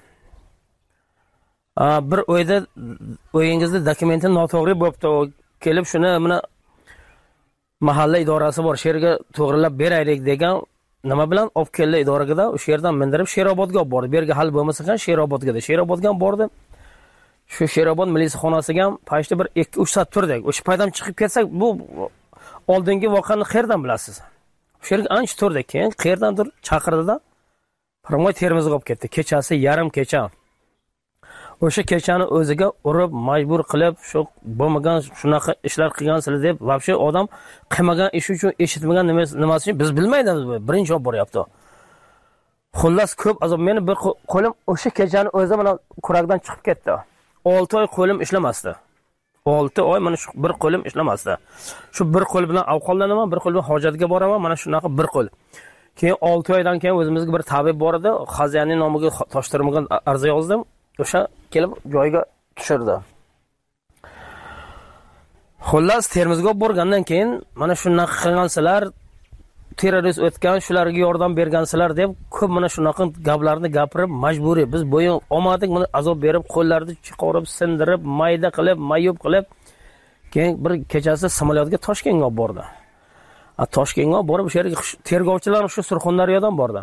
Bir o'yda o'yingizda dokumenti noto'g'ri bo'libdi. Kelib shuni mana mahalla idorasi bor, sherga to'g'rilab beraylik degan nima bilan olib keldi idoraga, o'sha yerdan mindirib Sherobodga olib bordi. Bu yerga hal bo'lmasa ham Sherobodga, Sherobodga bordi. Shu Sherobod militsiyaxonasiga ham paytda bir ikki uch soat turdik. O'sha paytdan chiqib ketsak, bu oldingi voqeani qayerdan bilasiz? O'sha yerga ancha turdik. Keyin qayerdandir chaqirdi-da, Pirmoy Termizga olib ketdi. Kechasi yarim kecha. O'sha kechani o'ziga urib, majbur qilib, shu bo'lmagan shunaqa ishlar qilgansizlar deb, vobshe odam qilmagan ish uchun, eshitmagan nimasi uchun biz bilmaymiz. Birinchi olib boryapti. Xullas ko'p azob. Meni bir qo'lim o'sha kechani o'zi mana kurakdan chiqib ketdi. olti oy qo'lim ishlamasdi. olti oy mana shu bir qo'lim ishlamasdi. Shu bir qo'l bilan ovqatlanaman, bir qo'l bilan hojatga boraman, mana shunaqa bir qo'l. Keyin olti oydan keyin o'zimizga bir tabib bor edi, Xaziyaning nomiga toshtirmagan arza yozdim. O'sha kelib joyiga tushirdi. Xullas Termizga borgandan keyin mana shunaqa qilgansizlar, terrorist o'tgan, shularga yordam bergansizlar deb ko'p mana shunaqa gaplarni gapirib majburiy biz bo'yin olmadik, mana azob berib, qo'llarni chiqarib, sindirib, mayda qilib, mayub qilib, keyin bir kechasi samolyotga Toshkentga olib bordi. A Toshkentga olib borib, o'sha yerga tergovchilar shu Surxondaryodan bordi.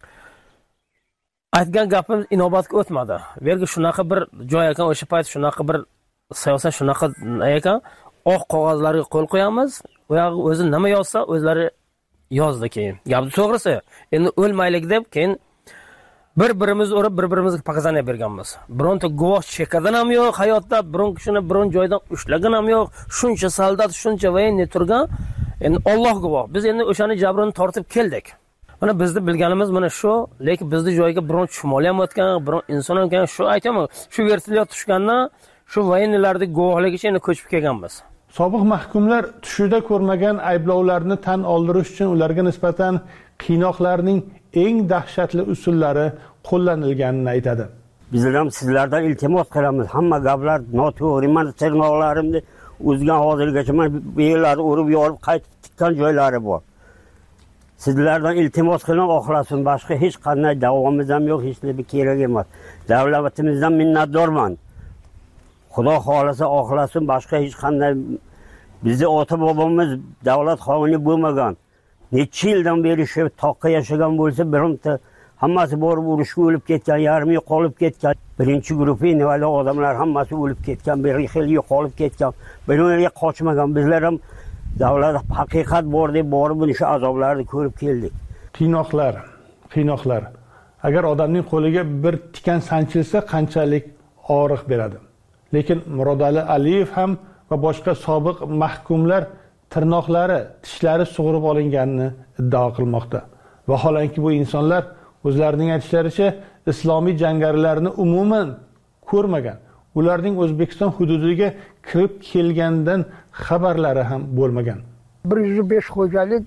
Aytgan gapimiz inobatga o'tmadi. Bu yerga shunaqa bir joy ekan, o'sha payt shunaqa bir siyosat shunaqa ekan, oq qog'ozlarga qo'l qo'yamiz, u yog'i o'zi nima yozsa, o'zlari yozdi keyin. Gapni to'g'risi, endi o'lmaylik deb keyin bir-birimiz urib, bir-birimizga pokazaniya berganmiz. Bironta guvoh chekadan ham yo'q hayotda, biron kishini biron joydan ushlagan ham yo'q. Shuncha soldat, shuncha voyenni turgan. Endi Alloh guvoh. Biz endi o'shani jabrini tortib keldik. Mana bizni bilganimiz mana shu, lekin bizni joyga biron chumol ham o'tgan, biron inson ham o'tgan. Shu aytaman, shu vertolyot tushgandan shu voyennilarning guvohligi uchun ko'chib kelganmiz. Sobiq mahkumlar tushida ko'rmagan ayblovlarni tan oldirish uchun ularga nisbatan qiynoqlarning eng dahshatli usullari qo'llanilganini aytadi. Bizlar ham sizlardan iltimos qilamiz. Hamma gaplar noto'g'ri. Men tirnoqlarimni o'zgan hozirgacha men bu yerlarni urib yorib qaytib tikkan joylari bor. Sizlardan iltimos qilaman, oxlasin. Boshqa hech qanday davomimiz ham yo'q, hech narsa kerak emas. Davlatimizdan minnatdorman. Xudo xolasa oxlasin, boshqa hech qanday bizni ota bobomiz davlat xoni bo'lmagan. Necha yildan beri shu toqqa yashagan bo'lsa, bironta hammasi borib urushga o'lib ketgan, yarmi yo'qolib ketgan. Birinchi guruh invalid odamlar hammasi o'lib ketgan, bir xil yo'qolib ketgan. Birorga qochmagan. Bizlar ham davlat haqiqat bor deb borib buni shu azoblarni ko'rib keldik. Qiynoqlar, qiynoqlar. Agar odamning qo'liga bir tikan sanchilsa, qanchalik og'riq beradi. Lekin Murodali Aliyev ham va boshqa sobiq mahkumlar tirnoqlari, tishlari sug'urib olinganini iddao qilmoqda. Vaholanki bu insonlar o'zlarining aytishlaricha islomiy jangarilarni umuman ko'rmagan. Ularning O'zbekiston hududiga kirib kelgandan xabarlari ham bo'lmagan. bir yuz besh xo'jalik,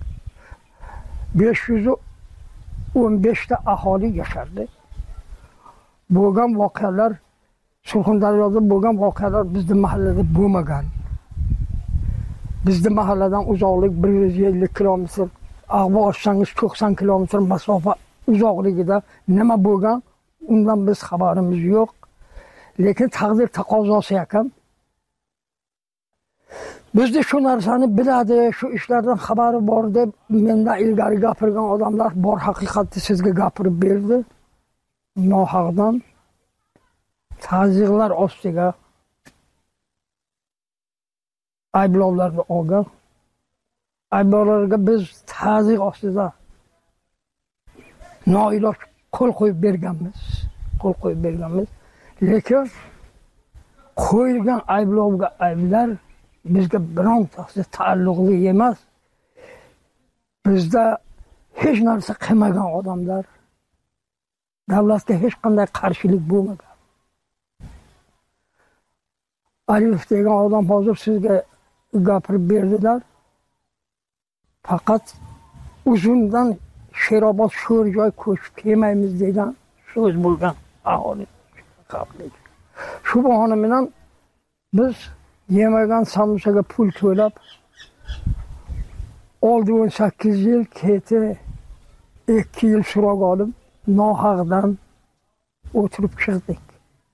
besh yuz o'n besh ta aholi yashardi. Bo'lgan voqealar Surxondaryoda bo'lgan voqealar bizning mahallada bo'lmagan. Bizning mahalladan uzoqlik bir yuz ellik kilometr, ag'bo ochsangiz to'qson kilometr masofa uzoqligida nima bo'lgan, undan biz xabarimiz yo'q. Lekin taqdir taqozosi ekan. Bizda shu narsani biladi, shu ishlardan xabari bor deb mendan ilgari gapirgan odamlar bor haqiqatni sizga gapirib berdi. Nohaqdan ta'ziylar ostiga ayblovlarni olgan. Ayblovlarga biz ta'ziy ostida noiloj qo'l qo'yib berganmiz. Qo'l qo'yib berganmiz. Lekin qo'yilgan ayblovga ayblar bizga birontasi taalluqli emas. Bizda hech narsa qilmagan odamlar, davlatga hech qanday qarshilik bo'lmagan. Aliyev degan odam hozir sizga gapirib berdilar. Faqat uzundan Sherobod sho'r joy ko'chib kelmaymiz degan so'z bo'lgan aholi. Shu bahona bilan biz yemagan samsaga pul to'lab oldi o'n sakkiz yil, keti ikki yil so'roq olib nohaqdan o'tirib chiqdik.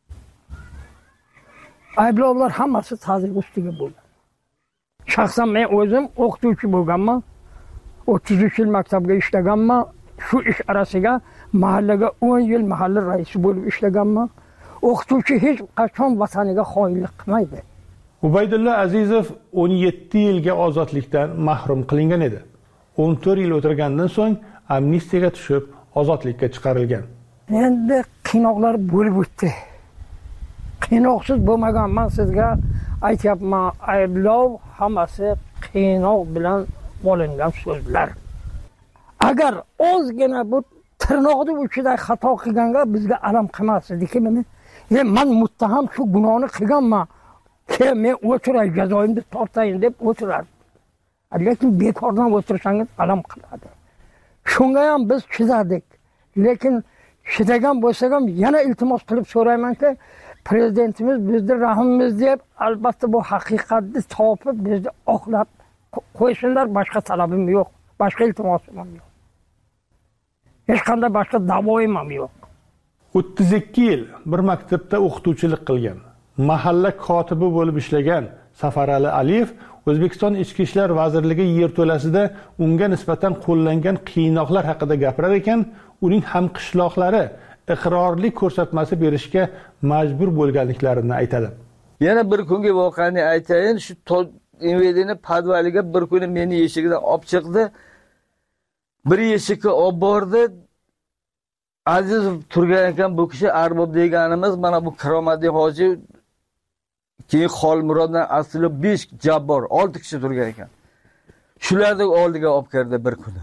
Ayblovlar hammasi ta'zir ustiga bo'ldi. Shaxsan men o'zim o'qituvchi bo'lganman. o'ttiz uch yil maktabga ishlaganman. Shu ish arasiga mahallaga o'n yil mahalla raisi bo'lib ishlaganman. O'qituvchi hech qachon vataniga xoinlik qilmaydi. Ubaydulla Azizov o'n yetti yilga ozodlikdan mahrum qilingan edi. o'n to'rt yil o'tirgandan so'ng amnistiyaga tushib, ozodlikka chiqarilgan. Endi qiynoqlar bo'lib o'tdi. Qiynoqsiz bo'lmagan, men sizga aytyapman, ayblov hammasi qiynoq bilan olingan so'zlar. Agar ozgina bu tirnoqni uchida xato qilganga bizga alam qilmas edi-ki, meni e men muttaham shu gunohni qilganman. Ke men o'tiray, jazoimni tortayin deb o'tirardi. Lekin bekordan o'tirsangiz alam qiladi. Shunga ham biz chidadik. Lekin chidagan bo'lsak ham yana iltimos qilib so'raymanki, prezidentimiz bizni rahmimiz deb albatta bu haqiqatni topib bizni oqlab qo'ysinlar, boshqa talabim yo'q, boshqa iltimosim ham yo'q. Hech qanday boshqa da'voim ham yo'q. o'ttiz ikki yil bir maktabda o'qituvchilik qilgan, mahalla kotibi bo'lib ishlagan Safarali Aliyev O'zbekiston Ichki ishlar vazirligi yerto'lasida unga nisbatan qo'llangan qiynoqlar haqida gapirar ekan, uning hamqishloqlari iqrorlik ko'rsatmasi berishga majbur bo'lganliklarini aytadi. Yana bir kungi voqeani aytayin, shu invedini padvaliga bir kuni meni eshigidan olib chiqdi. Bir eshikka olib bordi. Azizov turgan ekan, bu kishi Arbob deganimiz, mana bu Karomatli hoji, keyin Xolmuroddan asli besh jabbor, olti kishi turgan ekan. Shularni oldiga olib kirdi bir kuni.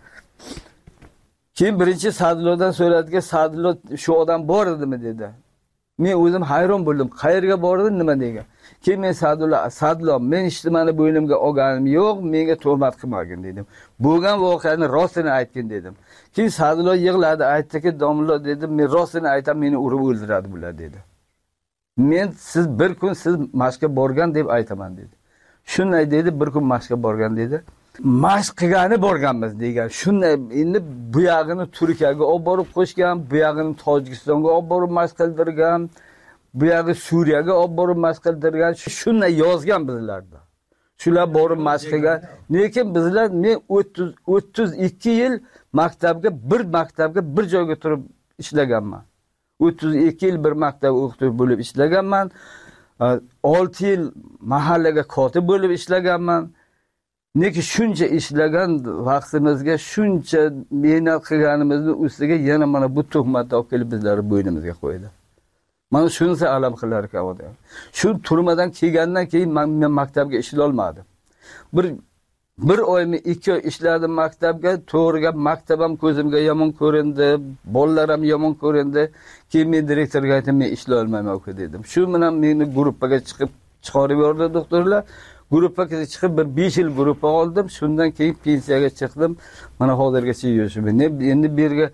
Keyin birinchi Sadullodan so'radiki, Sadullo shu odam bor edimi dedi. Men o'zim hayron bo'ldim. Qayerga bordi, nima degan. Keyin men Sadullo, Sadullo, men ishtimani bo'ynimga olganim yo'q, menga tuhmat qilmagin dedim. Bo'lgan voqeani rostini aytgin dedim. Keyin Sadullo yig'ladi, aytdiki, "Domlo" dedi, "men rostini aytam, meni urib o'ldiradi bular" dedi. Men siz bir kun siz mashqqa borgan deb aytaman dedi. Shunday dedi, bir kun mashqqa borgan dedi. Mashq qilgani borganmiz degan. Shunday endi bu yog'ini Turkiyaga olib borib qo'shgan, bu yog'ini Tojikistonga olib borib mashq qildirgan, bu yog'i Suriyaga olib borib mashq qildirgan. Shunday yozgan bizlarda. Shular borib mashq qilgan. Lekin bizlar men o'ttiz o'ttiz ikki yil maktabga, bir maktabga bir joyga turib ishlaganman. o'ttiz ikki yil bir maktab o'qituvchi bo'lib ishlaganman. olti yil mahallaga kotib bo'lib ishlaganman. Neki shuncha ishlagan vaqtimizga, shuncha mehnat qilganimizni ustiga yana mana bu tuhmatni olib kelib bizlarni bo'ynimizga qo'ydi. Mana shunisi alam qilar ekan odam. Shu turmadan kelgandan keyin men maktabga ishlay olmadim. Bir bir oymi ikki oy ishladim maktabga, to'g'riga maktabam ko'zimga yomon ko'rindi, bolalarim yomon ko'rindi. Keyin men direktorga aytdim, men ishlay olmayman uka dedim. Shu bilan meni gruppaga chiqib chiqarib yubordi doktorlar. Gruppaga chiqib bir besh yil gruppa oldim. Shundan keyin pensiyaga chiqdim. Mana hozirgacha yurishim. Endi bu yerga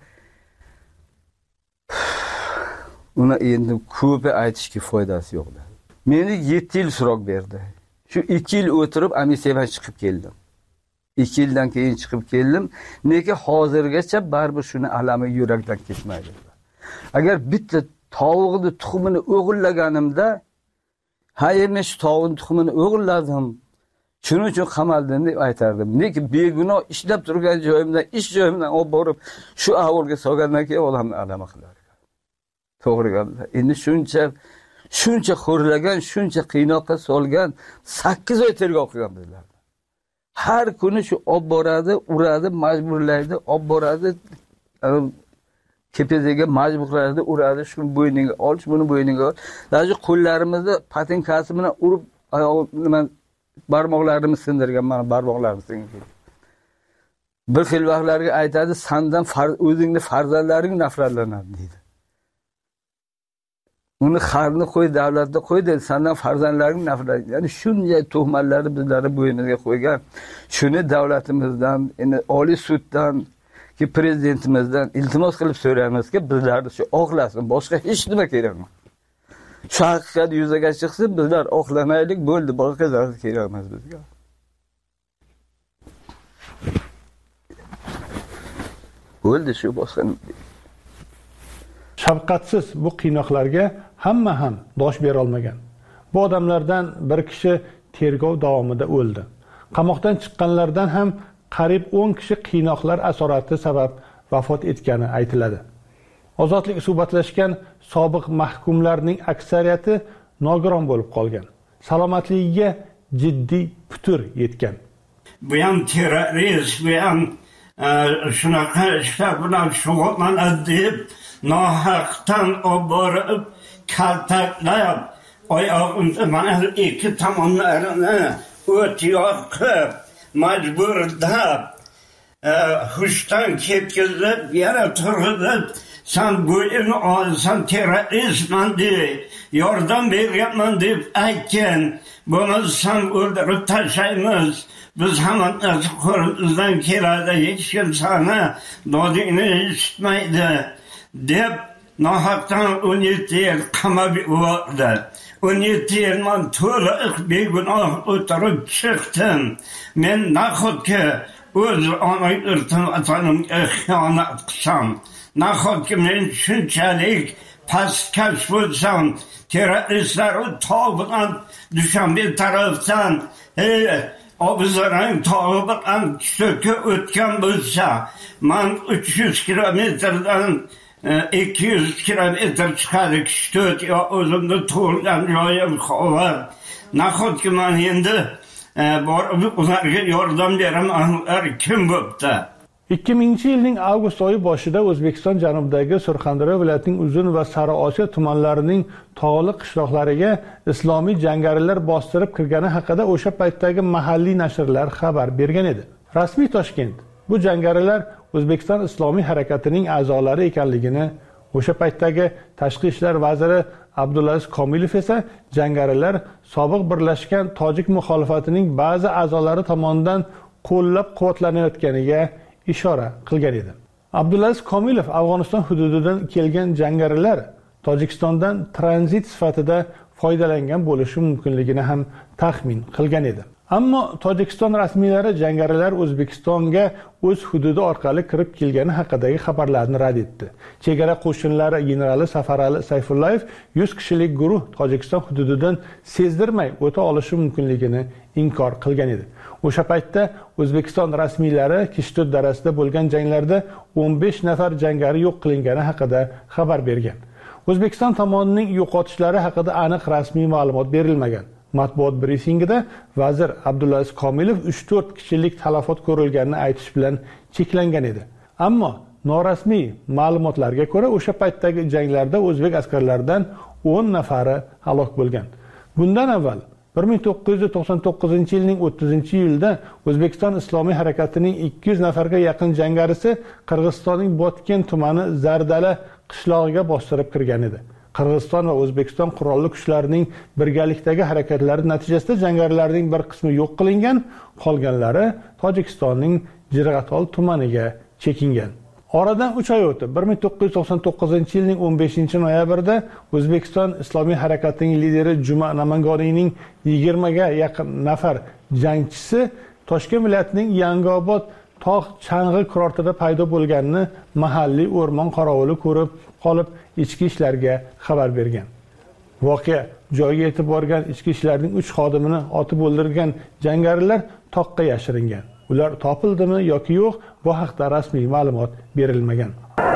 uni endi ko'pi aytishga foydasi yo'q. Meni yetti yil so'roq berdi. Shu ikki yil o'tirib amnistiyadan chiqib keldim. ikki yildan keyin chiqib keldim. Nega hozirgacha baribir shuni alami yurakdan ketmaydi. Agar bitta tovuqni tuxumini o'g'illaganimda, ha men shu tovuqning tuxumini o'g'illadim. Shuning uchun qamaldim deb aytardim. Lekin begunoh ishlab turgan joyimdan, ish joyimdan olib borib shu ahvolga solgandan keyin odamni alama qilar. To'g'ri gaplar. Endi shuncha shuncha xo'rlagan, shuncha qiynoqqa solgan sakkiz oy tergov qilgan bizlar. Har kuni shu olib boradi, uradi, majburlaydi, olib boradi, kepeziga majburlaydi, uradi, shuni bo'yniga ol, buni bo'yniga ol. Даже qo'llarimizni patinkasi bilan urib, oyog'imni barmoqlarimni sindirgan, mana barmoqlarimni sindirgan. Bir xil vaqtlarga aytadi, sendan o'zingni farzandlaring nafratlanadi deydi. Uni xarni qo'y, davlatda qo'y dedi, sendan farzandlaring nafrat. Ya'ni shunday tuhmatlarni bizlarning bo'ynimizga qo'ygan. Shuni davlatimizdan, endi oliy suddan, ki prezidentimizdan iltimos qilib so'raymizki, bizlarni shu oqlasin, boshqa hech nima kerak emas. Shu haqiqat yuzaga chiqsin, bizlar oqlanaylik, bo'ldi, boshqa narsa kerak emas bizga. Bo'ldi shu boshqa. Shafqatsiz bu qiynoqlarga hamma ham dosh bera olmagan. Bu odamlardan bir kishi tergov davomida o'ldi. Qamoqdan chiqqanlardan ham qariyb o'n kishi qiynoqlar asorati sabab vafot etgani aytiladi. Ozodlik suhbatlashgan sobiq mahkumlarning aksariyati nogiron bo'lib qolgan. Salomatligiga jiddiy putur yetgan. Bu ham terrorist, bu ham shunaqa ishlar bilan shug'ullanadi deb nohaqdan olib borib kaltaklab, oyog'imni mana ikki tomonlarini o't yoqib, majburlab, hushdan ketkizib, yana turg'izib, sen bo'yini olsan terroristman deb, yordam beryapman deb aytgan, bo'lmasam o'ldirib tashlaymiz. Biz hamma narsa qo'limizdan keladi, hech kim seni dodingni eshitmaydi deb nohaqdan o'n yetti yil qamab yubordi. o'n yetti yil man to'liq begunoh o'tirib chiqdim. Men nahotki o'z ona yurtim vatanimga xiyonat qilsam, nahotki men shunchalik pastkash bo'lsam, terroristlar tog' bilan Dushanbe tarafdan Obizarang tog'i bilan so'kib o'tgan bo'lsa, man uch yuz kilometrdan ikki yuz kilometr chiqadi Kishto't yo o'zimni tug'ilgan joyim Xovar. Nahotki man endi borib ularga yordam beraman, ular kim bo'pti? ikki minginchi yilning avgust oyi boshida O'zbekiston janubidagi Surxondaryo viloyatining Uzun va Sariosiyo tumanlarining tog'li qishloqlariga islomiy jangarilar bostirib kirgani haqida o'sha paytdagi mahalliy nashrlar xabar bergan edi. Rasmiy Toshkent bu jangarilar O'zbekiston Islomiy harakatining a'zolari ekanligini, o'sha paytdagi Tashqi ishlar vaziri Abdulaziz Komilov esa jangarilar sobiq birlashgan tojik muxolifatining ba'zi a'zolari tomonidan qo'llab-quvvatlanayotganiga ishora qilgan edi. Abdulaziz Komilov Afg'oniston hududidan kelgan jangarilar Tojikistondan tranzit sifatida foydalangan bo'lishi mumkinligini ham taxmin qilgan edi. Ammo Tojikiston rasmiylari jangarilar O'zbekistonga o'z hududi orqali kirib kelgani haqidagi xabarlarni rad etdi. Chegara qo'shinlari generali Safarali Sayfullayev yuz kishilik guruh Tojikiston hududidan sezdirmay o'ta olishi mumkinligini inkor qilgan edi. O'sha paytda O'zbekiston rasmiylari Kishto't darasida bo'lgan janglarda o'n besh nafar jangari yo'q qilingani haqida xabar bergan. O'zbekiston tomonining yo'qotishlari haqida aniq rasmiy ma'lumot berilmagan. Matbuot brifingida vazir Abdulaziz Komilov uch to'rt kishilik talafot ko'rilganini aytish bilan cheklangan edi. Ammo norasmiy ma'lumotlarga ko'ra o'sha paytdagi janglarda o'zbek askarlaridan o'n nafari halok bo'lgan. Bundan avval bir ming to'qqiz yuz to'qson to'qqizinchi yilning o'ttizinchi iyulida O'zbekiston Islomiy harakatining ikki yuz nafarga yaqin jangarisi Qirg'izistonning Botken tumani Zardala qishlog'iga bostirib kirgan edi. Qirg'iziston va O'zbekiston qurolli kuchlarining birgalikdagi harakatlari natijasida jangarilarning bir qismi yo'q qilingan, qolganlari Tojikistonning Jirg'atol tumaniga chekingan. Oradan uch oy o'tib, bir ming to'qqiz yuz to'qson to'qqizinchi yilning o'n beshinchi noyabrida O'zbekiston Islomiy harakatining lideri Juma Namangoniyning yigirmaga yaqin nafar jangchisi Toshkent viloyatining Yangiobod tog' chang'i kurortida paydo bo'lganini mahalliy o'rmon qorovuli ko'rib qolib ichki ishlarga xabar bergan. Voqea joyiga yetib borgan ichki ishlarning uch xodimini otib o'ldirgan jangarilar toqqa yashiringan. Ular topildimi yoki yo'q, bu haqda rasmiy ma'lumot berilmagan.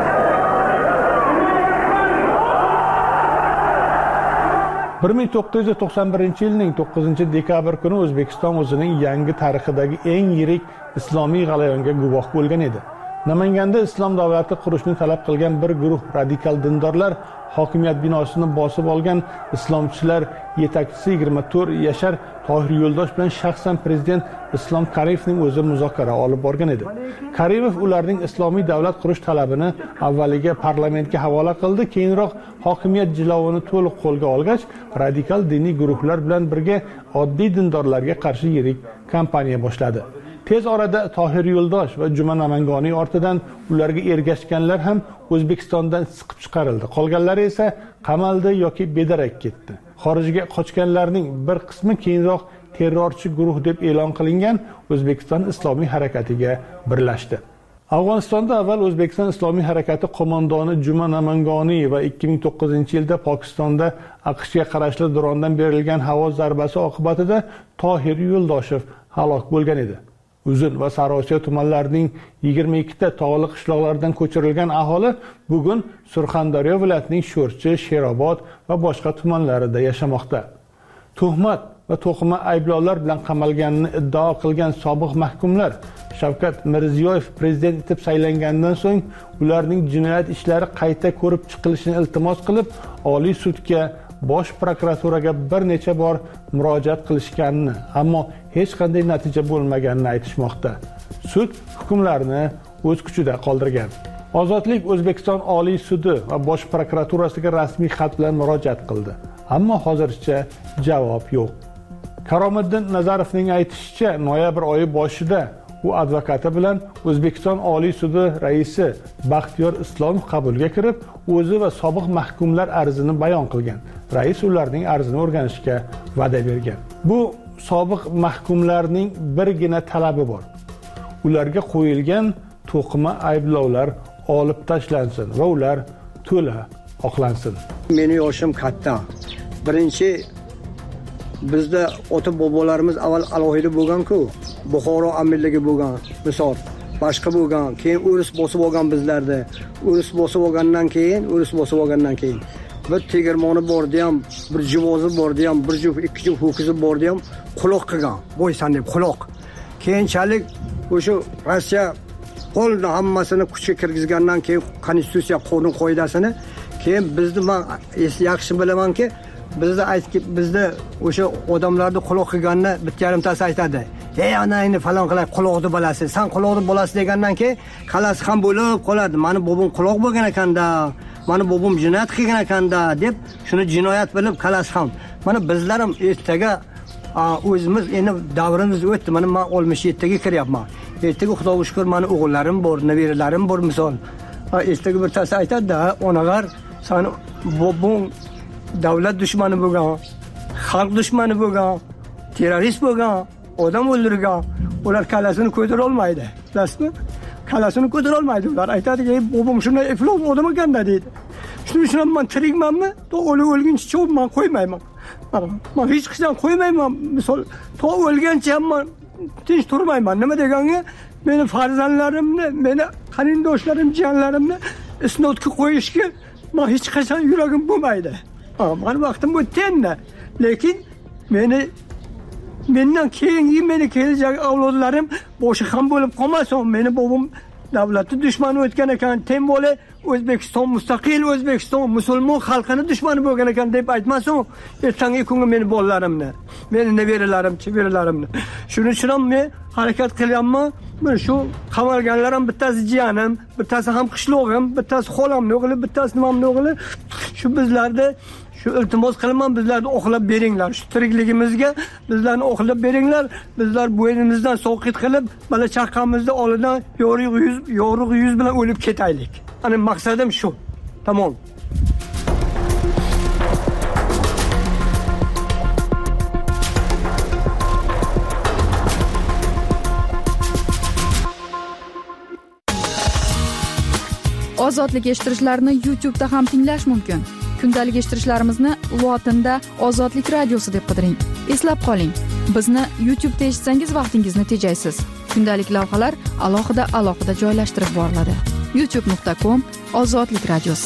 bir ming to'qqiz yuz to'qson birinchi yilning to'qqizinchi dekabr kuni O'zbekiston o'zining yangi tarixidagi eng yirik islomiy g'alayonga guvoh bo'lgan edi. Namanganda islom davlati qurishni talab qilgan bir guruh radikal dindorlar hokimiyat binosini bosib olgan islomchilar yetakchisi yigirma to'rt yashar Tohir Yo'ldosh bilan shaxsan prezident Islom Karimovning o'zi muzokara olib borgan edi. Karimov ularning islomiy davlat qurish talabini avvaliga parlamentga havola qildi, keyinroq hokimiyat jilovini to'liq qo'lga olgach, radikal diniy guruhlar bilan birga oddiy dindorlarga qarshi yirik kampaniya boshladi. Tez orada Tohir Yo'ldosh va Juma Namangoniy ortidan ularga ergashganlar ham O'zbekistondan siqib chiqarildi. Qolganlari esa qamaldi yoki bedarak ketdi. Xorijga qochganlarning bir qismi keyinroq terrorchi guruh deb e'lon qilingan O'zbekiston Islomiy harakatiga birlashdi. Afg'onistonda avval O'zbekiston Islomiy harakati qo'mondoni Juma Namangoniy va ikki ming to'qqizinchi yilda Pokistonda AQShga qarashli drondan berilgan havo zarbasi oqibatida Tohir Yo'ldoshev halok bo'lgan edi. Uzun va Sariosiyo tumanlarining yigirma ikkita tog'li qishloqlardan ko'chirilgan aholi bugun Surxondaryo viloyatining Sho'rchi, Sherobod va boshqa tumanlarida yashamoqda. Tuhmat va to'qima ayblovlar bilan qamalganini iddao qilgan sobiq mahkumlar Shavkat Mirziyoyev prezident etib saylangandan so'ng ularning jinoyat ishlari qayta ko'rib chiqilishini iltimos qilib, Oliy sudga, Bosh prokuraturaga bir necha bor murojaat qilishganini, ammo hech qanday natija bo'lmaganini aytishmoqda. Sud hukmlarini o'z kuchida qoldirgan. Ozodlik O'zbekiston Oliy sudi va Bosh prokuraturasiga rasmiy xat bilan murojaat qildi, ammo hozircha javob yo'q. Karomiddin Nazarovning aytishicha, noyabr oyi boshida u advokati bilan O'zbekiston Oliy sudi raisi Baxtiyor Islomov qabulga kirib, o'zi va sobiq mahkumlar arzini bayon qilgan. Rais ularning arzini o'rganishga va'da bergan. Bu sobiq mahkumlarning birgina talabi bor. Ularga qo'yilgan to'qima ayblovlar olib tashlansin va ular to'la oqlansin. Meni yoshim katta. Birinchi bizda ota bobolarimiz avval alohida bo'lgan-ku, Buxoro amirligi bo'lgan, misol, boshqa bo'lgan, keyin urus bosib olgan bizlarda. Urus bosib olgandan keyin, urus bosib olgandan keyin bir tegirmoni bordi ham, bir jivozi bordi ham, bir juft, ikki juft ho'kizi bordi ham, quloq qilgan, bo'ysan deb quloq. Keyinchalik o'sha Rossiya qo'lni hammasini kuchga kirgizgandan keyin konstitutsiya qonun qoidasini, keyin bizni men yaxshi bilamanki, bizda aytib bizda o'sha odamlarni quloq qilganni bitta yarimtasi aytadi. Ey anangni falon qilay quloqni bolasi, sen quloqni bolasi degandan keyin qalasi ham bo'lib qoladi. Mani bobom quloq bo'lgan ekanda, mani bobom jinoyat qilgan ekanda deb shuni jinoyat bilib qalasi ham. Mana bizlar ham ertaga o'zimiz endi davrimiz o'tdi. Mana men oltmish yettiga kiryapman. Ertaga Xudoga shukr, mani o'g'illarim bor, nevaralarim bor misol. Ertaga birtasi aytadi-da, onalar, sen bobong davlat dushmani bo'lgan, xalq dushmani bo'lgan, terrorist bo'lgan, odam o'ldirgan, ular kalasini ko'tara olmaydi. Bilasizmi? Kalasini ko'tara olmaydi. Ular aytadi-ki, bobom shunday iflos odam ekanda deydi. Shuning uchun men tirikmanmi? To o'lib o'lguncha men qo'ymayman. Men hech qachon qo'ymayman. Misol, to o'lgancha men tinch turmayman. Nima deganga, meni farzandlarimni, meni qarindoshlarim, jiyanlarimni isnodga qo'yishga men hech qachon yuragim bo'lmaydi. Mani vaqtim o'tdi endi. Lekin meni mendan keyingi meni kelajak avlodlarim boshi ham bo'lib qolmasin. Meni bobom davlatni dushmani o'tgan ekan, tem bo'la O'zbekiston mustaqil O'zbekiston musulmon xalqini dushmani bo'lgan ekan deb aytmasin. Ertangi kunga meni bolalarimni, meni nevaralarim, chevaralarimni. Shuning uchun ham men harakat qilyapman. Mana shu qamalganlar ham bittasi jiyanim, bittasi ham qishlog'im, bittasi xolamning o'g'li, bittasi nimamning o'g'li. Shu bizlarda shu iltimos qilaman, bizlarni oqlab beringlar. Shu tirikligimizga bizlarni oqlab beringlar. Bizlar bo'ynimizdan soqit qilib, bola chaqamizni oldidan yorug' yuz, yorug' yuz bilan o'lib ketaylik. Ana maqsadim shu. Tamom. Ozodlik eshittirichlarini YouTube da ham tinglash mumkin. kundalik eshittirishlarimizni lotinda Ozodlik radiosi deb qidiring. Eslab qoling, bizni YouTube'da eshitsangiz vaqtingizni tejaysiz. Kundalik lavhalar alohida alohida joylashtirib boriladi. youtube nuqta com Ozodlik radiosi.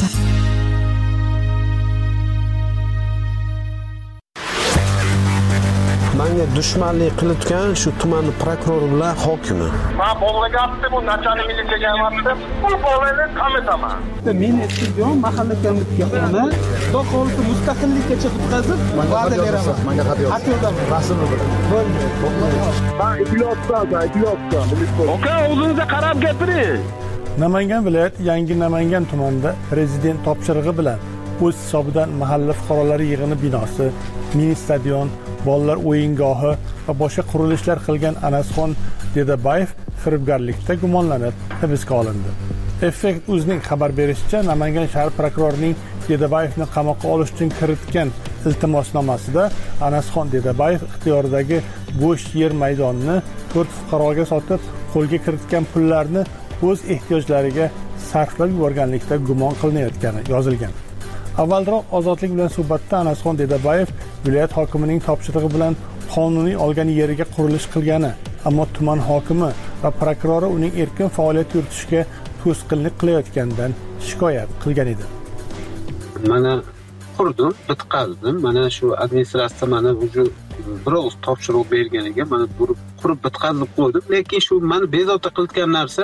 Menga dushmanlik qilayotgan shu tuman prokurori bilan hokimi. Men bolaga aytdim, bu nachalnik militsiyaga aytdim. Bu bolani qamataman. Men aytdim, mahalla komitetsiga uni xudo xohlasa mustaqillikkacha o'tkazib, va'da beraman. Menga xat yo'q. Xat yo'q. Rasmni bilan. Bo'ldi. Men iflosdan, iflosdan. Aka, o'zingizga qarab gapiring. Namangan viloyat Yangi Namangan tumanida prezident topshirig'i bilan o'z hisobidan mahalla fuqarolari yig'ini binosi, mini stadion, bolalar o'yingohi va boshqa qurilishlar qilgan Anasxon Dedabayev firibgarlikda gumonlanib hibsga olindi. Effekt o'zining xabar berishicha, Namangan shahar prokurorining Dedabayevni qamoqqa olish uchun kiritgan iltimosnomasida Anasxon Dedabayev ixtiyoridagi bo'sh yer maydonini to'rt fuqaroga sotib, qo'lga kiritgan pullarni o'z ehtiyojlariga sarflab yuborganlikda gumon qilinayotgani yozilgan. Avvalroq Ozodlik bilan suhbatda Anasxon Dedabayev viloyat hokimining topshirig'i bilan qonuniy olgan yeriga qurilish qilgani, ammo tuman hokimi va prokurori uning erkin faoliyat yuritishiga to'sqinlik qilayotganidan shikoyat qilgan edi. Mana qurdim, bitqazdim. Mana shu administratsiya mana o'sha biroz topshiriq berganiga mana qurib bitqazib qo'ydim, lekin shu meni bezovta qilayotgan narsa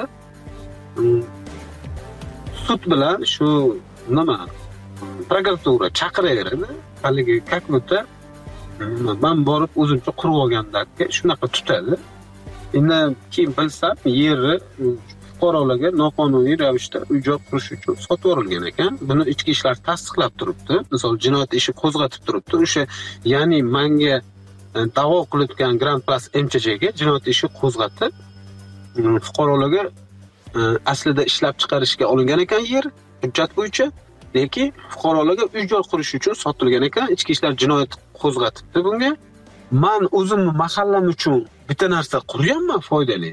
sud bilan shu nima prokuratura chaqiraveradi, haligi kakmutda men borib o'zimcha qurib olgandakka shunaqa tutadi. Endi keyin bilsam, yeri fuqarolarga noqonuniy ravishda uy-joy qurish uchun sotib yuborilgan ekan. Buni ichki ishlar tasdiqlab turibdi. Misol jinoyat ishi qo'zg'atib turibdi. O'sha, ya'ni menga da'vo qilayotgan Grand Plus M Ch Jga jinoyat ishi qo'zg'atib fuqarolarga aslida ishlab chiqarishga olingan ekan yer hujjat bo'yicha. Lekin fuqarolarga uy-joy qurish uchun sotilgan ekan. Ichki ishlar jinoyat qo'zg'atibdi bunga. Men o'zimni mahallam uchun bitta narsa quryapman foydali.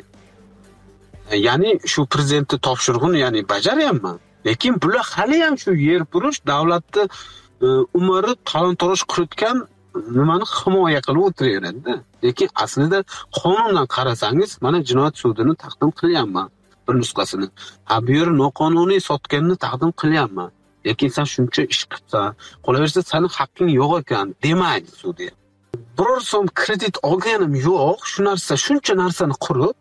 Ya'ni shu prezidentning topshirig'ini ya'ni bajaryapman. Lekin bular hali ham shu yer purish davlatni umri talon-toroj qilayotgan nimani himoya qilib o'tiraveradi. Lekin aslida qonundan qarasangiz, mana jinoyat sudini taqdim qilyapman bir nusxasini. Ha, bu yer noqonuniy sotganini taqdim qilyapman. Lekin sen shuncha ish qilsan, qolaversa seni haqqing yo'q ekan demaydi sudya. Biror so'm kredit olganim yo'q, shu narsa shuncha narsani qurib,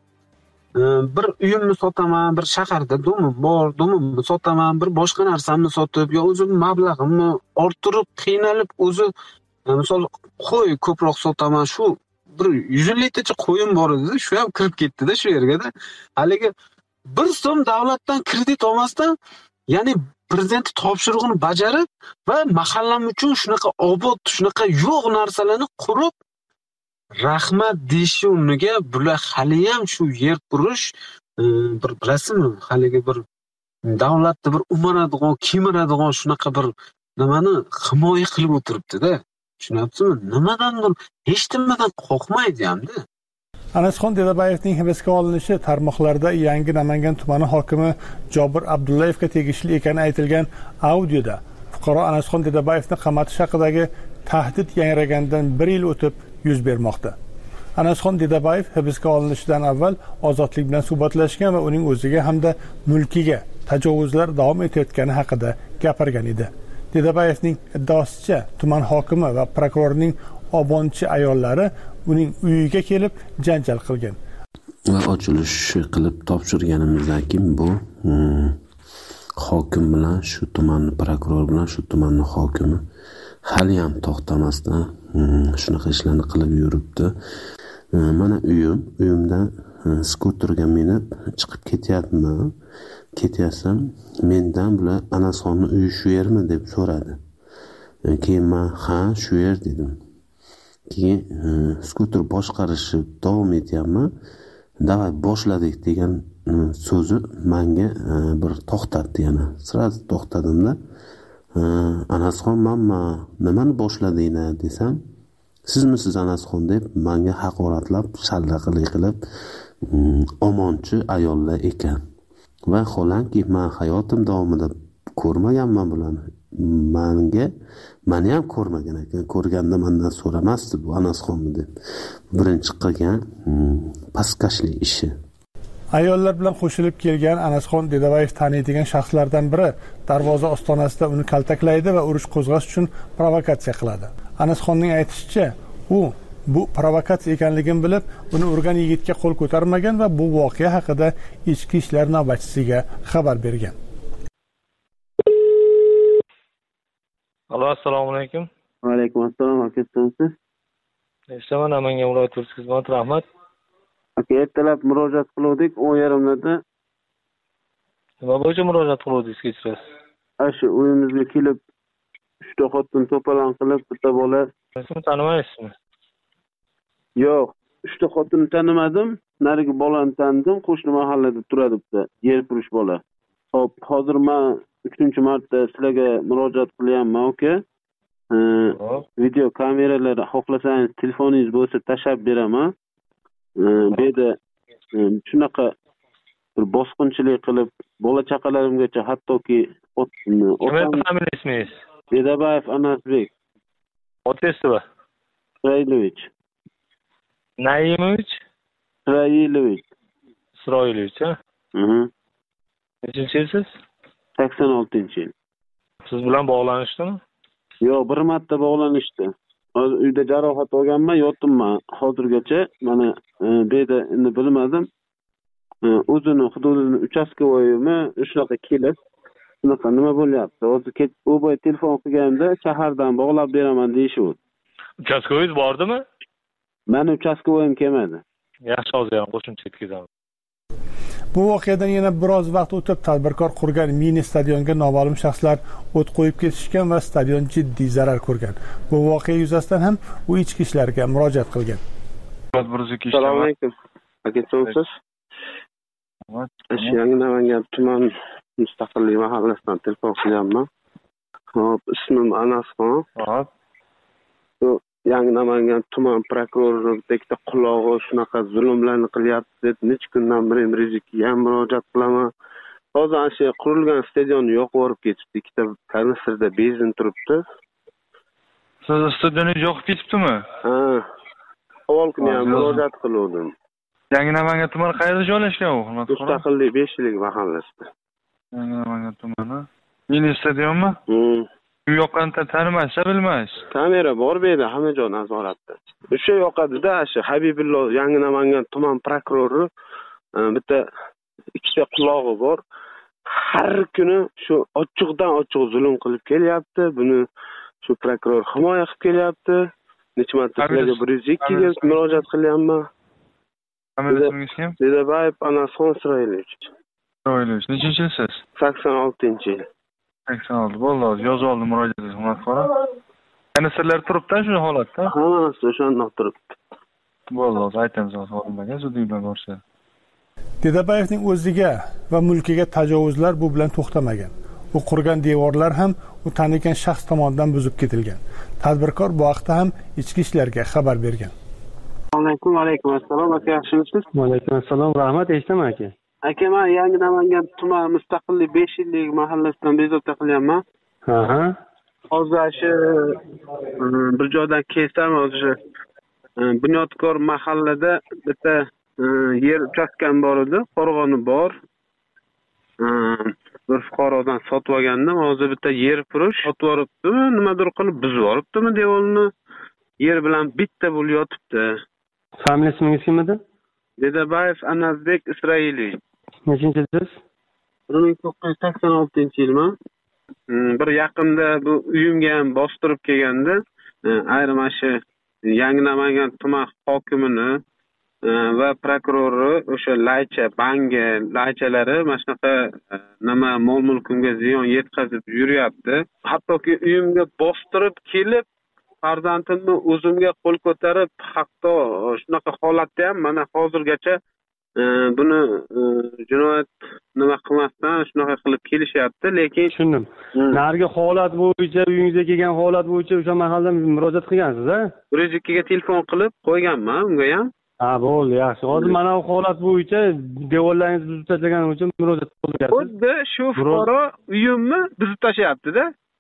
bir uyimni sotaman, bir shaharda domim bor, domimni sotaman, bir boshqa narsamni sotib, yo o'zim mablag'imni orttirib, qiynalib o'zi misol qo'y ko'proq sotaman, shu bir yuz elliktacha qo'yim bor edi, shu ham kirib ketdi-da shu yerga-da. Haligi bir so'm davlatdan kredit olmasdan, ya'ni prezident topshirig'ini bajarib va mahallam uchun shunaqa obod, shunaqa yo'q narsalarni qurib rahmat deyish o'rniga bular hali ham shu yer qurish bir bilasizmi, haligi bir davlatni bir umaradigan, kemiradigan shunaqa bir nimani himoya qilib o'tiribdi-da. Tushunyapsizmi? Nimadandir hech nimadan qo'rqmaydi hamda. Anasxon Dedabayevning hibsga olinishi tarmoqlarda Yangi Namangan tumani hokimi Jobir Abdullayevga tegishli ekani aytilgan audioda fuqaro Anasxon Dedabayevni qamatish haqidagi tahdid yangragandan bir yil o'tib yuz bermoqda. Anasxon Dedabayev hibsga olinishidan avval Ozodlik bilan suhbatlashgan va uning o'ziga hamda mulkiga tajovuzlar davom etayotgani haqida gapirgan edi. Dedabayevning iddaosicha tuman hokimi va prokurorning obonchi ayollari uning uyiga kelib janjal qilgan. Va ochilish qilib topshirganimizdan keyin bu hmm, hokim bilan shu tumanning prokuror bilan shu tumanning hokimi hali ham to'xtamasdan hmm, shunaqa ishlarni qilib yuribdi. Hmm, mana uyim, uyimdan hmm, skuterga minib chiqib ketyapman. Ketyapsam, mendan bular Anasxonning uyi shu yermi deb so'radi. Keyin men ha, shu yer dedim. Keyin skuter boshqarishni davom etyapman. Davay boshladik degan so'zi menga bir to'xtatdi yana. Sraz to'xtadimda, Anasxon mamma nimani boshladinglar desam, sizmisiz Anasxon deb menga haqoratlab, shallaqlik qilib omonchi ayollar ekan. Va xolanki men hayotim davomida ko'rmaganman bularni. menga meni ham ko'rmagan ekan. Ko'rganda mendan so'ramasdi bu Anasxonmi deb. Birinchi qilgan pastkashlik ishi. Ayollar bilan qo'shilib kelgan Anasxon Dedabayev taniydigan shaxslardan biri darvoza ostonasida uni kaltaklaydi va urush qo'zg'ash uchun provokatsiya qiladi. Anasxonning aytishicha, u bu provokatsiya ekanligini bilib, uni urgan yigitga qo'l ko'tarmagan va bu voqea haqida ichki ishlar navbatchisiga xabar bergan. Alo, assalomu alaykum. Va alaykum assalom, aka siz? Eshitaman, Namangan viloyat turist xizmati, rahmat. Aka, ertalab murojaat qildik, o'n yarimda. Nima bo'yicha murojaat qildingiz kechirasiz? Shu uyimizga kelib, uchta xotin to'polon qilib, bitta bola. Sizni tanimaysizmi? Yo'q, uchta xotinni tanimadim, narigi bolani tanidim, qo'shni mahallada turadi bitta, yer purish bola. Xo'p, hozir men uchinchi marta sizlarga murojaat qilyapman, aka. Video kameralar xohlasangiz telefoningiz bo'lsa tashlab beraman. Bu yerda shunaqa bir bosqinchilik qilib, bola chaqalarimgacha hattoki familiyangiz? Dedabayev Anasbek. Otasizmi? Isroilovich. Naimovich? Isroilovich. Isroilovich, ha? Mhm. Nechinchi yilsiz? sakson oltinchi yil. Siz bilan bog'lanishdimi? Yo'q, bir marta bog'lanishdi. Hozir uyda jarohat olganman, yotibman hozirgacha. Mana bu yerda endi bilmadim. O'zini hududini uchastkovoyimi shunaqa kelib, shunaqa nima bo'lyapti? Hozir u boy telefon qilganda shahardan bog'lab beraman deyishdi. Uchastkovoyingiz bordimi? Meni uchastkovoyim kelmadi. Yaxshi, hozir ham qo'shimcha yetkazaman. Bu voqeadan yana biroz vaqt o'tib tadbirkor qurgan mini stadionga noma'lum shaxslar o't qo'yib ketishgan va stadion jiddiy zarar ko'rgan. Bu voqea yuzasidan ham u ichki ishlarga murojaat qilgan. Assalomu alaykum. Aka, siz? Yangi Namangan tuman mustaqillik mahallasidan telefon qilyapman. Hop, ismim Anasxon. Hop. Yangi Namangan tuman prokuroriga qulog'i shunaqa zulmlarni qilyapti deb necha kundan beri Rizikga murojaat qilaman. Hozir shu qurilgan stadionni yo'q borib ketibdi. Ikkita kanistrda benzin turibdi. Siz stadionni yo'q ketibdimi? Ha. Avval kuni ham murojaat qildim. Yangi Namangan tumani qayerda joylashgan u? Mustaqillik besh yillik mahallasida. Yangi Namangan tumani. Mini stadionmi? Hmm. Bu yoqqanda tanimaysiz, bilmaysiz. Kamera bor bu yerda, hamma joy nazoratda. O'sha yoqadida shu Habibullo Yangi Namangan tuman prokurori bitta ikkita qulog'i bor. Har kuni shu ochiqdan ochiq zulm qilib kelyapti. Buni shu prokuror himoya qilib kelyapti. Necha marta sizlarga bir yuz ikkiga murojaat qilyapman. Familiyangiz kim? Dedabayev Anasxon Isroilovich. Isroilovich, nechinchi yilsiz? sakson oltinchi yil. sakson olti. Bo'ldi, yozib oldim murojaatingizni, hurmatxo'ra. Yana sirlar turibdi shu holatda? Hammasi o'shandoq turibdi. Bo'ldi, hozir aytamiz xodimlarga, zudlik bilan borsa. Dedabayevning o'ziga va mulkiga tajovuzlar bu bilan to'xtamagan. U qurgan devorlar ham u tanigan shaxs tomonidan buzib ketilgan. Tadbirkor bu haqda ham ichki ishlarga xabar bergan. Alaykum, alaykum assalom. Aka, yaxshimisiz? Va alaykum assalom, rahmat. Eshitaman aka. Aka, men Yangi Namangan tuman mustaqillik besh yillik mahallasidan bezovta qilyapman. Ha ha. Hozir shu bir joydan kelsam, hozir Bunyodkor mahallada bitta yer uchastkam bor edi, qo'rg'oni bor. Bir fuqarodan sotib olgandim. Hozir bitta yer purish sotib yoribdi, nimadir qilib buzib yoribdimi devorni. Yer bilan bitta bo'lib yotibdi. Familiya ismingiz kim edi? Dedabayev Anasbek Isroilovich. Nechinchi yilsiz? bir ming to'qqiz yuz sakson oltinchi yilman. Bir yaqinda bu uyimga ham bostirib kelganda, ayrim shu Yangi Namangan tuman hokimini va prokurori o'sha laycha, bangi, laychalari mana shunaqa nima mol-mulkimga ziyon yetkazib yuryapti. Hattoki uyimga bostirib kelib, farzandimni o'zimga qo'l ko'tarib, hatto shunaqa holatda ham mana hozirgacha buni jinoyat nima qilmasdan shunaqa qilib kelishyapti, lekin tushundim. Narigi holat bo'yicha, uyingizga kelgan holat bo'yicha o'sha mahallada murojaat qilgansiz-a? bir yuz ikkiga telefon qilib qo'yganman unga ham. Ha, bo'ldi, yaxshi. Hozir mana bu holat bo'yicha devorlaringizni buzib tashlagani uchun murojaat qilgansiz. Xuddi shu fuqaro uyimni buzib tashlayapti-da.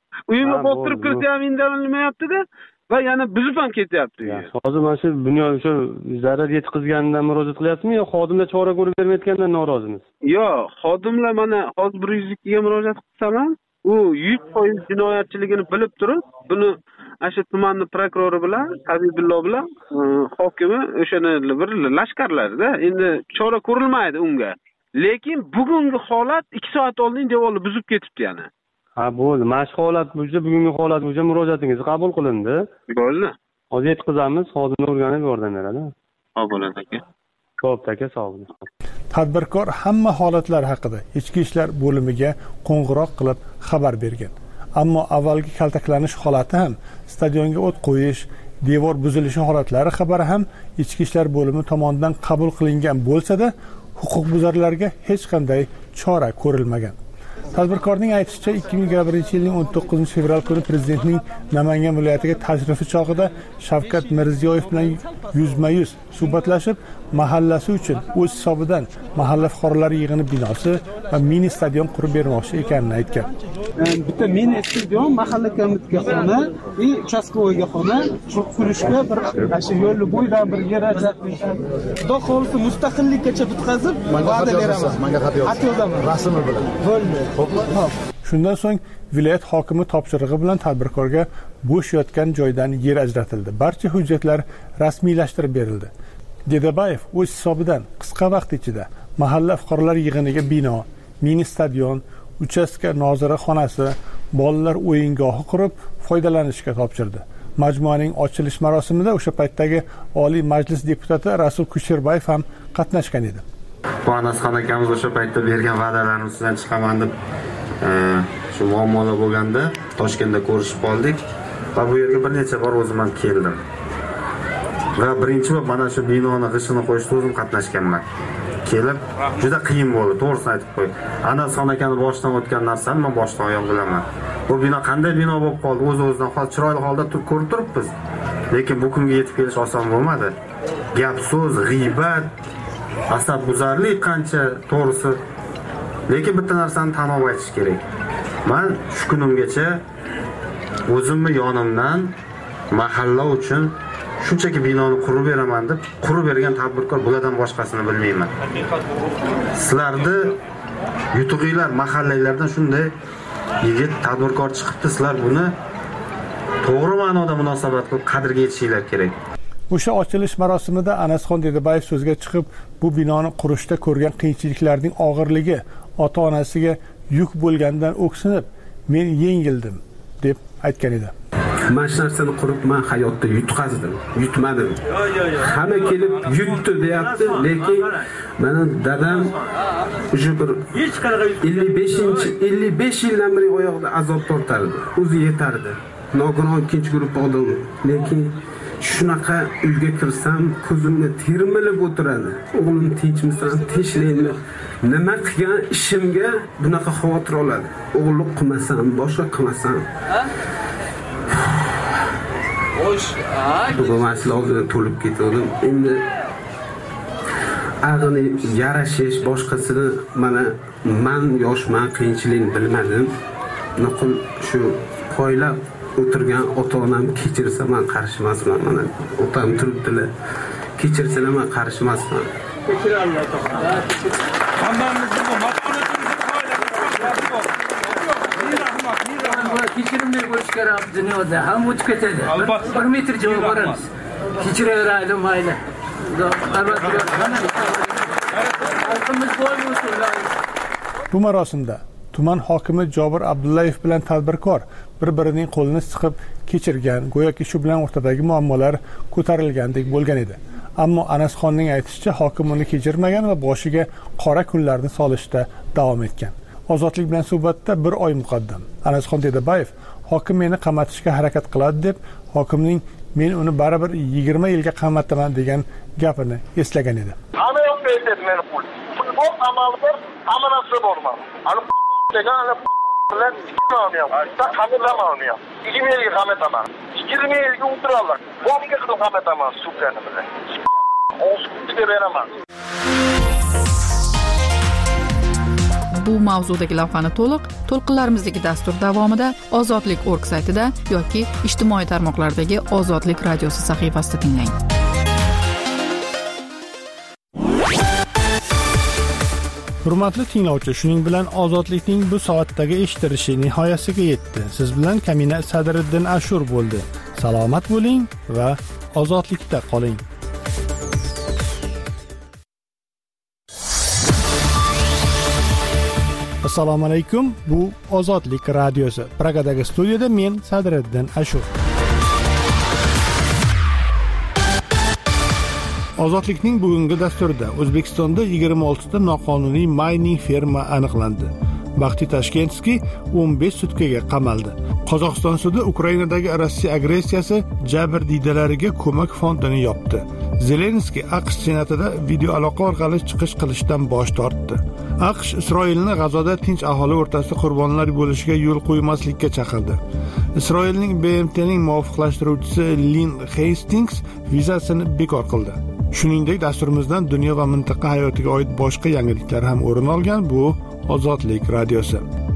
uyimga Ha, bostirib bo'ldi. kirsa ham indamlayapti-da va yana buzib ham ketyapti uyi. Hozir mana shu dunyo shu zarar yetkazganidan murojaat qilyapsizmi yo xodimlar chora ko'rib bermayotganidan norozimiz? Yo'q, xodimlar mana hozir bir yuz ikkiga murojaat qilsam, u yuz foiz jinoyatchiligini bilib turib, buni asha tumanni prokurori bilan, Habibillo bilan e, hokimi o'shani bir lashkarlarda endi chora ko'rilmaydi unga. Lekin bugungi holat ikki soat oldin devorni buzib ketibdi yana. Ha, bo'ldi. Mana shu holat bo'yicha bugungi holat bo'yicha murojaatingiz qabul qilindi. Bo'ldi. Hozir yetkazamiz, xodimlar o'rganib yordam beradi. Xo'p, bo'ladi aka. Xo'p, aka, sog' bo'ling. Tadbirkor hamma holatlar haqida Ichki ishlar bo'limiga qo'ng'iroq qilib xabar bergan. Ammo avvalgi kaltaklanish holati ham, stadionga o't qo'yish, devor buzilishi holatlari xabari ham Ichki ishlar bo'limi tomonidan qabul qilingan bo'lsa-da, huquqbuzarlarga hech qanday chora ko'rilmagan. Tadbirkorning aytishicha, ikki ming yigirma birinchi yilning o'n to'qqizinchi fevral kuni prezidentning Namangan viloyatiga tashrifi chog'ida Shavkat Mirziyoyev bilan yuzma-yuz suhbatlashib, mahallasi uchun o'z hisobidan mahalla fuqarolari yig'ini binosi va mini stadion qurib bermoqchi ekanini aytgan. Bitta mini stadion, mahalla komitetiga xona, va uchastkovoyga xona, shu qurishga bir shu yo'l bo'yidan bir yer ajratdik. Xudo xolisi mustaqillikkacha bitkazib, va'da beraman. Menga xat yozaman. Rasmi bilan. Bo'ldi. Shundan so'ng viloyat hokimi topshirig'i bilan tadbirkorga bo'sh yotgan joydan yer ajratildi. Barcha hujjatlar rasmiylashtirib berildi. Dedabayev o'z hisobidan qisqa vaqt ichida mahalla fuqarolar yig'iniga bino, mini stadion, uchastka nozira xonasi, bolalar o'yingohi qurib foydalanishga topshirdi. Majmuaning ochilish marosimida o'sha paytdagi Oliy Majlis deputati Rasul Kusherbayev ham qatnashgan edi. Bu Anasxon akamiz o'sha paytda bergan va'dalarimizdan chiqaman deb shu muammolar bo'lganda Toshkentda ko'rishib qoldik va bu yerga bir necha bor o'zim ham keldim. Va birinchi bor mana shu binoni g'ishini qo'yishda o'zim qatnashganman. Kelib juda qiyin bo'ldi, to'g'risini aytib qo'y. Anasxon akani boshdan o'tgan narsani men boshdan oyoq bilaman. Bu bino qanday bino bo'lib qoldi, o'z-o'zidan hozir chiroyli holda turib ko'rib turibmiz. Lekin bu kunga yetib kelish oson bo'lmadi. Gap so'z, g'iybat, asabbuzarlik qancha to'g'risi. Lekin bitta narsani tan olib aytish kerak. Men shu kunimgacha o'zimni yonimdan mahalla uchun shunchaki binoni qurib beraman deb qurib bergan tadbirkor bulardan boshqasini bilmayman. Sizlarni yutug'inglar mahallalardan shunday yigit tadbirkor chiqibdi, sizlar buni to'g'ri ma'noda munosabat qilib qadrga yetishinglar kerak. O'sha ochilish marosimida Anasxon Dedabayev so'zga chiqib, bu binoni qurishda ko'rgan qiyinchiliklarning og'irligi ota-onasiga yuk bo'lgandan o'ksinib, men yengildim deb aytgan edi. Mana shu narsani qurib men hayotda yutqazdim, yutmadim. Hamma kelib yutdi deyapti, lekin meni dadam o'sha bir ellik beshinchi ellik besh yildan beri oyoqda azob tortardi. O'zi yetardi. Nogiron ikkinchi guruh odam, lekin shunaqa uyga kirsam ko'zimni termilib o'tiradi. O'g'lim tinchmisan, tinchlaymi? Nima qilgan ishimga bunaqa xavotir oladi. O'g'illik qilmasam, boshqa qilmasam. Bu masala oldidan to'lib ketdim. Endi ag'ini yarashish boshqasini mana men yoshman, qiyinchilikni bilmadim. Nuqul shu qo'ylab o'tirgan ota-onam kechirsa men qarshi emasman. Mana otam turibdilar. Kechirsalar men qarshi emasman. Kechir Alloh taolo. Hammamizni bu kechirimli bo'lish kerak dunyoda. Ham o'tib ketadi. bir metr joy boramiz. Kechiraveraylik mayli. Bu marosimda tuman hokimi Jobir Abdullayev bilan tadbirkor bir-birining qo'lini siqib kechirgan, go'yoki shu bilan o'rtadagi muammolar ko'tarilgandek bo'lgan edi. Ammo Anasxonning aytishicha, hokim uni kechirmagan va boshiga qora kunlarni solishda davom etgan. Ozodlik bilan suhbatda bir oy muqaddam Anasxon Dedabayev hokim meni qamatishga harakat qiladi deb hokimning men uni baribir yigirma yilga qamataman degan gapini eslagan edi. Hamma yoq aytadi meni pul. Pul bor, amal bor, hamma narsa borman. Ani degan ana bilan ikkilamiyam. Qamirlama olmayam. yigirma yilga qamataman. yigirma yilga o'tirarlar. Bomga qilib qamataman sudani bilan. o'z kunga beraman. bu mavzudagi lavhani to'liq to'lqinlarimizdagi dastur davomida ozodlik org saytida yoki ijtimoiy tarmoqlardagi Ozodlik radiosi sahifasida tinglang. Hurmatli tinglovchi, shuning bilan Ozodlikning bu soatdagi eshitilishi nihoyasiga yetdi. Siz bilan Kamina Sadriddin Ashur bo'ldi. Salomat bo'ling va ozodlikda qoling. Assalomu alaykum. Bu Ozodlik radiosi. Pragadagi studiyada men Sadriddin Ashur. Ozodlikning bugungi dasturida O'zbekistonda yigirma oltita noqonuniy mayning ferma aniqlandi. Baxti Tashkentskiy o'n besh sutkaga qamaldi. Qozog'iston sudi Ukrainadagi Rossiya agressiyasi jabrdiydalarga ko'mak fondini yopdi. Zelenskiy AQSh senatida video aloqa orqali chiqish qilishdan bosh tortdi. AQSh Isroilni G'azoda tinch aholi o'rtasida qurbonlar bo'lishiga yo'l qo'ymaslikka chaqirdi. Isroilning B M T'ning muvofiqlashtiruvchisi Lin Hastings vizasini bekor qildi. Shuningdek, dasturimizdan dunyo va mintaqa hayotiga oid boshqa yangiliklar ham o'rin olgan. Bu Ozodlik radiosi.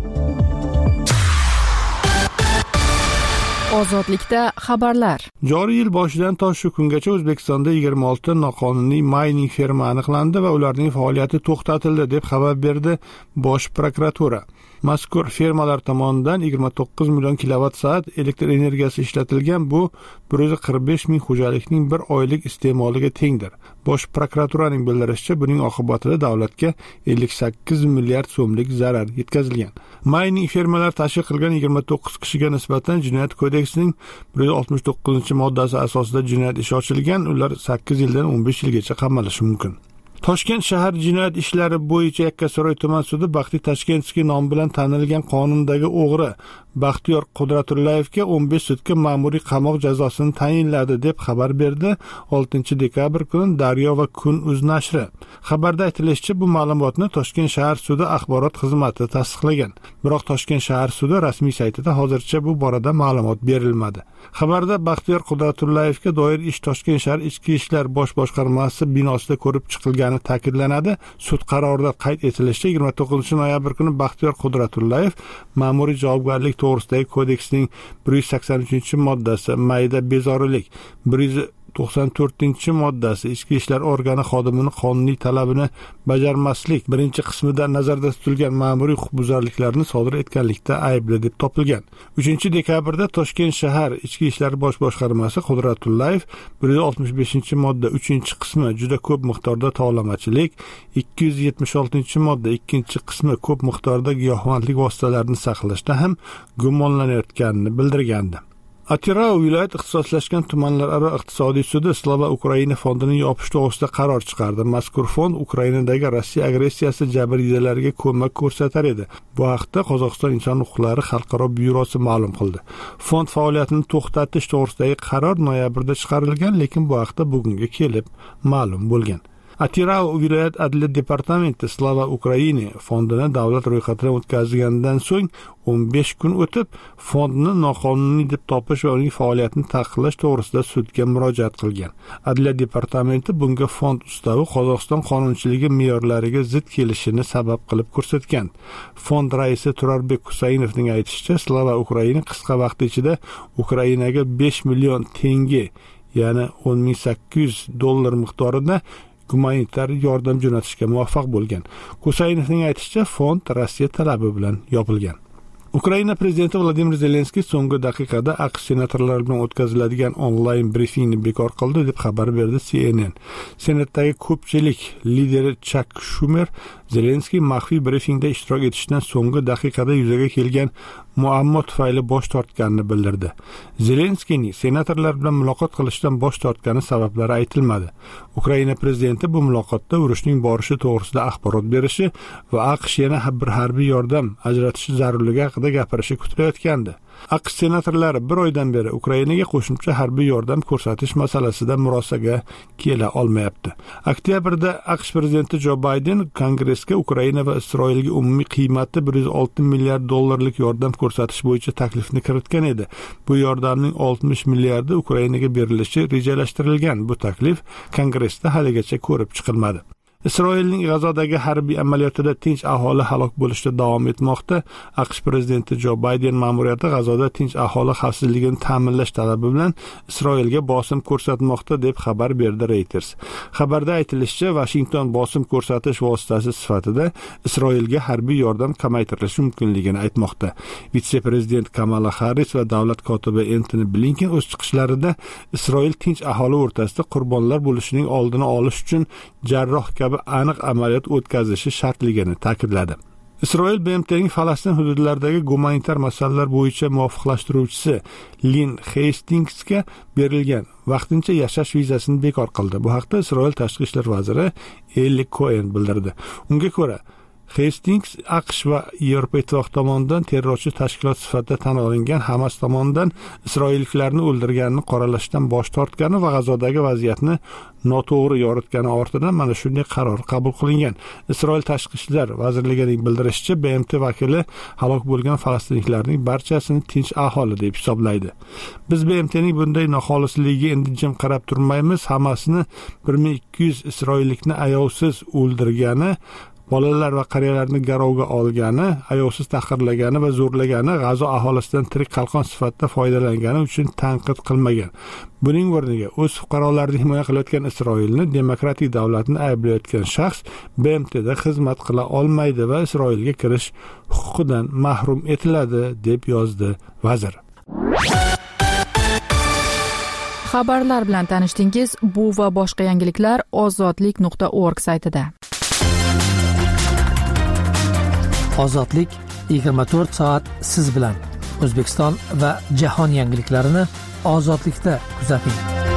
Ozodlikda xabarlar. Joriy yil boshidan to shu kungacha O'zbekistonda yigirma oltita noqonuniy mayning ferma aniqlandi va ularning faoliyati to'xtatildi deb xabar berdi Bosh prokuratura. Mazkur fermalar tomonidan yigirma to'qqiz million kilovatt soat elektr energiyasi ishlatilgan. Bu bir yuz qirq besh ming xo'jalikning bir oylik iste'moliga tengdir. Bosh prokuraturaning bildirishicha, buning oqibatida davlatga ellik sakkiz milliard so'mlik zarar yetkazilgan. Mayning fermalar tashkil qilgan yigirma to'qqiz kishiga nisbatan Jinoyat kodeksining bir yuz oltmish to'qqizinchi moddasi asosida jinoyat ishi ochilgan. Ular sakkiz yildan o'n besh yilgacha qamalishi mumkin. Toshkent shahar jinoyat ishlari bo'yicha Yakkasaroy tuman sudi Baxti Tashkentskiy nomi bilan tanilgan qonundagi o'g'ri Baxtiyor Qudratullayevga o'n besh sutka ma'muriy qamoq jazosini tayinladi deb xabar berdi oltinchi dekabr kuni Daryo va Kun.uz nashri. Xabarda aytilishicha, bu ma'lumotni Toshkent shahar sudi axborot xizmati tasdiqlagan. Biroq Toshkent shahar sudi rasmiy saytida hozircha bu borada ma'lumot berilmadi. Xabarda Baxtiyor Qudratullayevga doir ish Toshkent shahar ichki ishlar bosh boshqarmasi binosida ko'rib chiqilgani ta'kidlanadi. Sud qarorida qayd etilishicha, yigirma to'qqizinchi noyabr kuni Baxtiyor Qudratullayev ma'muriy javobgarlik to'g'risidagi kodeksning bir yuz sakson uchinchi moddasi mayda bezorilik, bir yuz to'qson to'rtinchi moddasi ichki ishlar organi xodimini qonuniy talabini bajarmaslik birinchi qismida nazarda tutilgan ma'muriy huquqbuzarliklarni sodir etganlikda aybli deb topilgan. uchinchi dekabrda Toshkent shahar ichki ishlar bosh boshqarmasi Qudratullayev bir yuz oltmish beshinchi modda uchinchi qismi juda ko'p miqdorda tovlamachilik, ikki yuz yetmish oltinchi modda ikkinchi qismi ko'p miqdorda giyohvandlik vositalarini saqlashda ham gumonlanayotganini bildirgandi. Atirau viloyat ixtisoslashgan tumanlararo iqtisodiy sudi Slava Ukraina fondini yopish to'g'risida qaror chiqardi. Mazkur fond Ukrainadagi Rossiya agressiyasi jabrdiydalarga ko'mak ko'rsatar edi. Bu haqda Qozog'iston inson huquqlari xalqaro byurosi ma'lum qildi. Fond faoliyatini to'xtatish to'g'risidagi qaror noyabrda chiqarilgan, lekin bu haqda bugunga kelib ma'lum bo'lgan. Atirau viloyat adliya departamenti Slava Ukraina fondini davlat ro'yxatidan o'tkazgandan so'ng o'n besh kun o'tib fondni noqonuniy deb topish va uning faoliyatini taqiqlash to'g'risida sudga murojaat qilgan. Adliya departamenti bunga fond ustavi Qozog'iston qonunchiligi me'yorlariga zid kelishini sabab qilib ko'rsatgan. Fond raisi Turarbek Husaynovning aytishicha, Slava Ukraina qisqa vaqt ichida Ukrainaga besh million tenge, ya'ni o'n ming sakkiz yuz dollar miqdorida gumanitar yordam jo'natishga muvaffaq bo'lgan. Kusaynovning aytishicha, fond Rossiya talabi bilan yopilgan. Ukraina prezidenti Vladimir Zelenskiy so'nggi daqiqada AQSh senatorlari bilan o'tkaziladigan onlayn brifingni bekor qildi deb xabar berdi C N N. Senatdagi ko'pchilik lideri Chak Shumer Zelenskiy maxfiy brifingda ishtirok etishdan so'nggi daqiqada yuzaga kelgan muammo tufayli bosh tortganini bildirdi. Zelenskiyning senatorlar bilan muloqot qilishdan bosh tortgani sabablari aytilmadi. Ukraina prezidenti bu muloqotda urushning borishi to'g'risida axborot berishi va AQSh yana bir harbiy yordam ajratishi zarurligi haqida gapirishi kutilayotgandi. AQSh senatorlari bir oydan beri Ukrainaga qo'shimcha harbiy yordam ko'rsatish masalasida murosaga kela olmayapti. Oktyabrda AQSh prezidenti Jo Bayden Kongressga Ukraina va Isroilga umumiy qiymati bir yuz olti milliard dollarlik yordam ko'rsatish bo'yicha taklifni kiritgan edi. Bu yordamning oltmish milliardi Ukrainaga berilishi rejalashtirilgan. Bu taklif Kongressda haligacha ko'rib chiqilmadi. Isroilning G'azodagi harbiy amaliyotida tinch aholi halok bo'lishda davom etmoqda. AQSh prezidenti Jo Bayden ma'muriyati G'azoda tinch aholi xavfsizligini ta'minlash talabi bilan Isroilga bosim ko'rsatmoqda deb xabar berdi Reuters. Xabarda aytilishicha, Washington bosim ko'rsatish vositasi sifatida Isroilga harbiy yordam kamaytirilishi mumkinligini aytmoqda. Vitse-prezident Kamala Harris va davlat kotibi Antony Blinken o'z chiqishlarida Isroil tinch aholi o'rtasida qurbonlar bo'lishining oldini olish uchun jarroh kabi aniq amaliyot o'tkazishi shartligini ta'kidladi. Isroil B M T'ning Falastin hududlaridagi gumanitar masalalar bo'yicha muvofiqlashtiruvchisi Lin Hastingsga berilgan vaqtincha yashash vizasini bekor qildi. Bu haqda Isroil tashqi ishlar vaziri Eli Cohen bildirdi. Unga ko'ra, Hastings AQSh va Yevropa Ittifoqi tomonidan terrorchi tashkilot sifatida tan olingan Hamas tomonidan isroilliklarni o'ldirganini qoralashdan bosh tortgani va G'azodagi vaziyatni noto'g'ri yoritgani ortidan mana shunday qaror qabul qilingan. Isroil tashqi ishlar vazirligining bildirishicha, B M T vakili halok bo'lgan falastinliklarning barchasini tinch aholi deb hisoblaydi. Biz B M T'ning bunday noxolisligiga endi jim qarab turmaymiz. Hamasni bir ming ikki yuz isroillikni ayovsiz o'ldirgani, bolalar va qariyalarni garovga olgani, ayovsiz tahqirlagani va zo'rlagani, G'azo aholisidan tirik qalqon sifatida foydalangani uchun tanqid qilmagan. Buning o'rniga o'z fuqarolarini himoya qilayotgan Isroilni, demokratik davlatni ayblayotgan shaxs B M T'da xizmat qila olmaydi va Isroilga kirish huquqidan mahrum etiladi, deb yozdi vazir. Xabarlar bilan tanishdingiz. Bu va boshqa yangiliklar ozodlik nuqta org saytida. Ozodlik yigirma to'rt soat siz bilan. O'zbekiston va jahon yangiliklarini ozodlikda kuzating.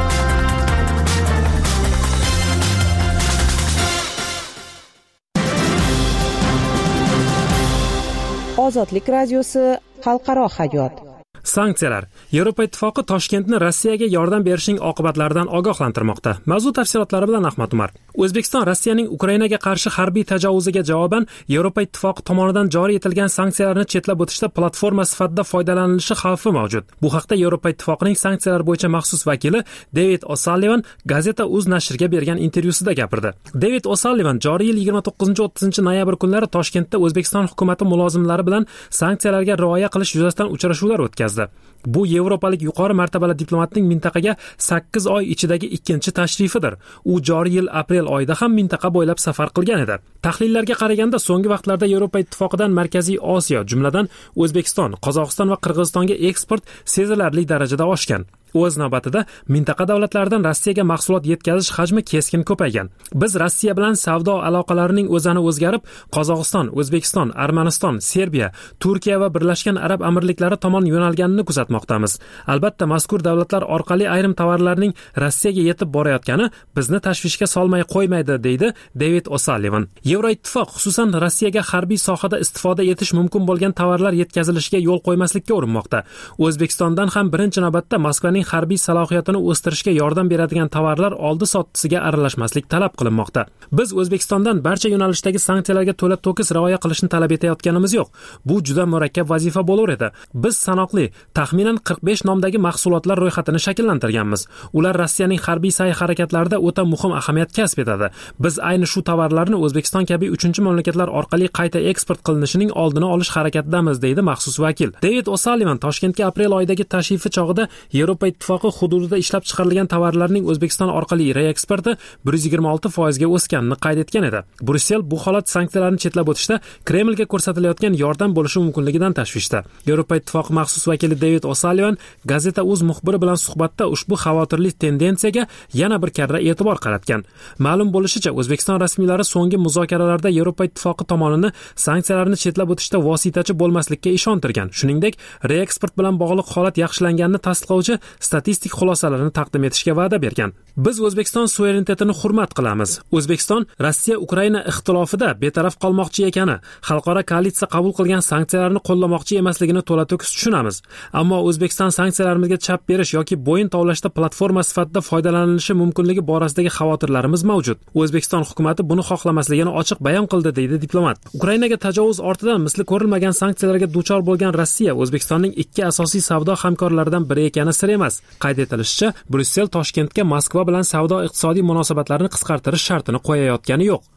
Ozodlik radiosi xalqaro hayot. Sanksiyalar. Yevropa Ittifoqi Toshkentni Rossiyaga yordam berishning oqibatlaridan ogohlantirmoqda. Mavzu tafsilotlari bilan Ahmad Umar. O'zbekiston Rossiyaning Ukrainaga qarshi harbiy tajovuziga javoban Yevropa Ittifoqi tomonidan joriy etilgan sanksiyalarni chetlab o'tishda platforma sifatida foydalanilishi xavfi mavjud. Bu haqda Yevropa Ittifoqining sanksiyalar bo'yicha maxsus vakili David O'Sullivan Gazeta uz nashriga bergan intervyusida gapirdi. David O'Sullivan joriy yil yigirma to'qqizinchi o'ttizinchi noyabr kunlari Toshkentda O'zbekiston hukuumati mulozimlari bilan sanksiyalarga rioya qilish yuzasidan uchrashuvlar o'tkazdi. Bu yevropalik yuqori martabali diplomatning mintaqaga sakkiz oy ichidagi ikkinchi tashrifidir. U joriy yil aprel oyida ham mintaqa bo'ylab safar qilgan edi. Tahlillarga qaraganda so'nggi vaqtlarda Yevropa Ittifoqidan Markaziy Osiyo, jumladan O'zbekiston, Qozog'iston va Qirg'izistonga eksport sezilarli darajada oshgan. O'z navbatida mintaqa davlatlaridan Rossiyaga mahsulot yetkazish hajmi keskin ko'paygan. Biz Rossiya bilan savdo aloqalarining o'zani o'zgarib, Qozog'iston, O'zbekiston, Armaniston, Serbiya, Turkiya va Birlashgan Arab Amirliklari tomon yo'nalganini kuzatmoqdamiz. Albatta, mazkur davlatlar orqali ayrim tovarlarning Rossiyaga yetib borayotgani bizni tashvishga solmay qo'ymaydi, deydi David O'Sullivan. Yevroittifoq xususan Rossiyaga harbiy sohada istifoda etish mumkin bo'lgan tovarlar yetkazilishiga yo'l qo'ymaslikka urinmoqda. O'zbekistondan ham birinchi navbatda Moskvaning harbiy salohiyatini o'stirishga yordam beradigan tovarlar oldi sottisiga aralashmaslik talab qilinmoqda. Biz O'zbekistondan barcha yo'nalishdagi sanksiyalarga to'la to'kis rioya qilishni talab etayotganimiz yo'q. Bu juda murakkab vazifa bo'lar edi. Biz sanoqli, taxminan qirq besh nomdagi mahsulotlar ro'yxatini shakllantirganmiz. Ular Rossiyaning harbiy sa'y-harakatlarida o'ta muhim ahamiyat kasb etadi. Biz ayni shu tovarlarni O'zbekiston kabi uchinchi mamlakatlar orqali qayta eksport qilinishining oldini olish harakatidamiz, deydi maxsus vakil. David O'Sullivan Toshkentga aprel oyidagi tashrifi chog'ida Yevropa Ittifoqi hududida ishlab chiqarilgan tovarlarning O'zbekiston orqali reeksporti bir yuz yigirma olti foizga o'sganini qayd etgan edi. Brussel bu holat sanksiyalarni chetlab o'tishda Kremlga ko'rsatilayotgan yordam bo'lishi mumkinligidan tashvishda. Yevropa Ittifoqi maxsus vakili David O'Sullivan Gazeta uz muxbiri bilan suhbatda ushbu xavotirli tendensiyaga yana bir karra e'tibor qaratgan. Ma'lum bo'lishicha, O'zbekiston rasmiylari so'nggi muzokaralarda Yevropa Ittifoqi tomonini sanksiyalarni chetlab o'tishda vositachi bo'lmaslikka ishontirgan. Shuningdek, reeksport bilan bog'liq holat yaxshilanganini tasdiqlovchi statistik xulosalarni taqdim etishga va'da bergan. Biz O'zbekiston suverenitetini hurmat qilamiz. O'zbekiston Rossiya-Ukraina ixtilofida betaraf qolmoqchi ekani, xalqaro koalitsiya qabul qilgan sanksiyalarni qo'llamoqchi emasligini to'la to'kis tushunamiz. Ammo O'zbekiston sanksiyalarimizga chap berish yoki bo'yin tovlashda platforma sifatida foydalanilishi mumkinligi borasidagi xavotirlarimiz mavjud. O'zbekiston hukuumati buni xohlamasligini ochiq bayon qildi, deydi diplomat. Ukrainaga tajovuz ortidan misli ko'rilmagan sanksiyalarga duchor bo'lgan Rossiya O'zbekistonning ikki asosiy savdo hamkorlaridan biri ekani sir emas. Qayd etilishicha, Brussel Toshkentga Moskva bilan savdo-iqtisodiy munosabatlarni qisqartirish shartini qo'yayotgani yo'q.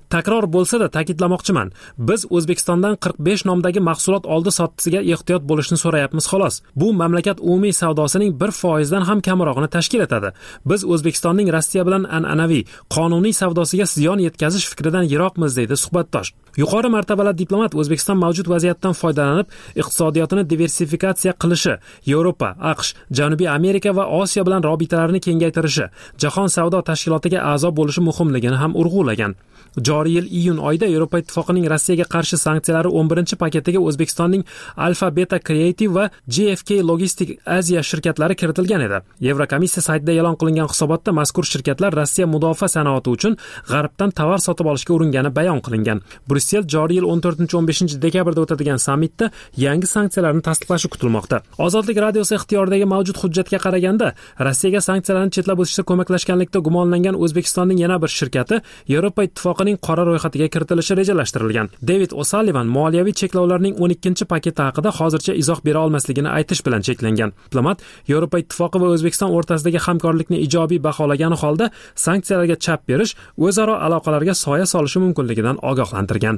Takror bo'lsa-da ta'kidlamoqchiman. Biz O'zbekistondan qirq besh nomdagi mahsulot oldi sottisiga ehtiyot bo'lishni so'rayapmiz xolos. Bu mamlakat umumiy savdosining bir foizdan ham kamrog'ini tashkil etadi. Biz O'zbekistonning Rossiya bilan an'anaviy qonuniy savdosiga ziyon yetkazish fikridan yiroqmiz, deydi suhbatdosh. Yuqori martabali diplomat O'zbekiston mavjud vaziyatdan foydalanib, iqtisodiyotini diversifikatsiya qilishi, Yevropa, AQSh, Janubiy Amerika va Osiyo bilan robitalarni kengaytirishi, Jahon savdo tashkilotiga a'zo bo'lishi muhimligini ham urg'ulagan. Joriy yil iyun oyida Yevropa ittifoqining Rossiyaga qarshi sanksiyalari o'n birinchi paketiga O'zbekistonning Alfa Beta Creative va J F K Logistic Asia shirkatlari kiritilgan edi. Yevrokomissiya saytida e'lon qilingan hisobotda mazkur shirkatlar Rossiya mudofaa sanoati uchun G'arbdan tovar sotib olishga uringani bayon qilingan. Bryussel joriy yil o'n to'rtinchi o'n beshinchi dekabrda o'tadigan sammitda yangi sanksiyalarni tasdiqlashi kutilmoqda. Ozodlik radiosi ixtiyoridagi mavjud hujjatga qaraganda, Rossiyaga sanksiyalarni chetlab o'tishda ko'maklashganlikda gumonlangan O'zbekistonning yana bir shirkati Yevropa ittifoqining qora ro'yxatiga kiritilishi rejalashtirilgan. David O'Sullivan moliyaviy cheklovlarning o'n ikkinchi paketi haqida hozircha izoh bera olmasligini aytish bilan cheklangan. Diplomat Yevropa ittifoqi va O'zbekiston o'rtasidagi hamkorlikni ijobiy baholagani holda sanksiyalarga chap berish o'zaro aloqalarga soya solishi mumkinligidan ogohlantirgan.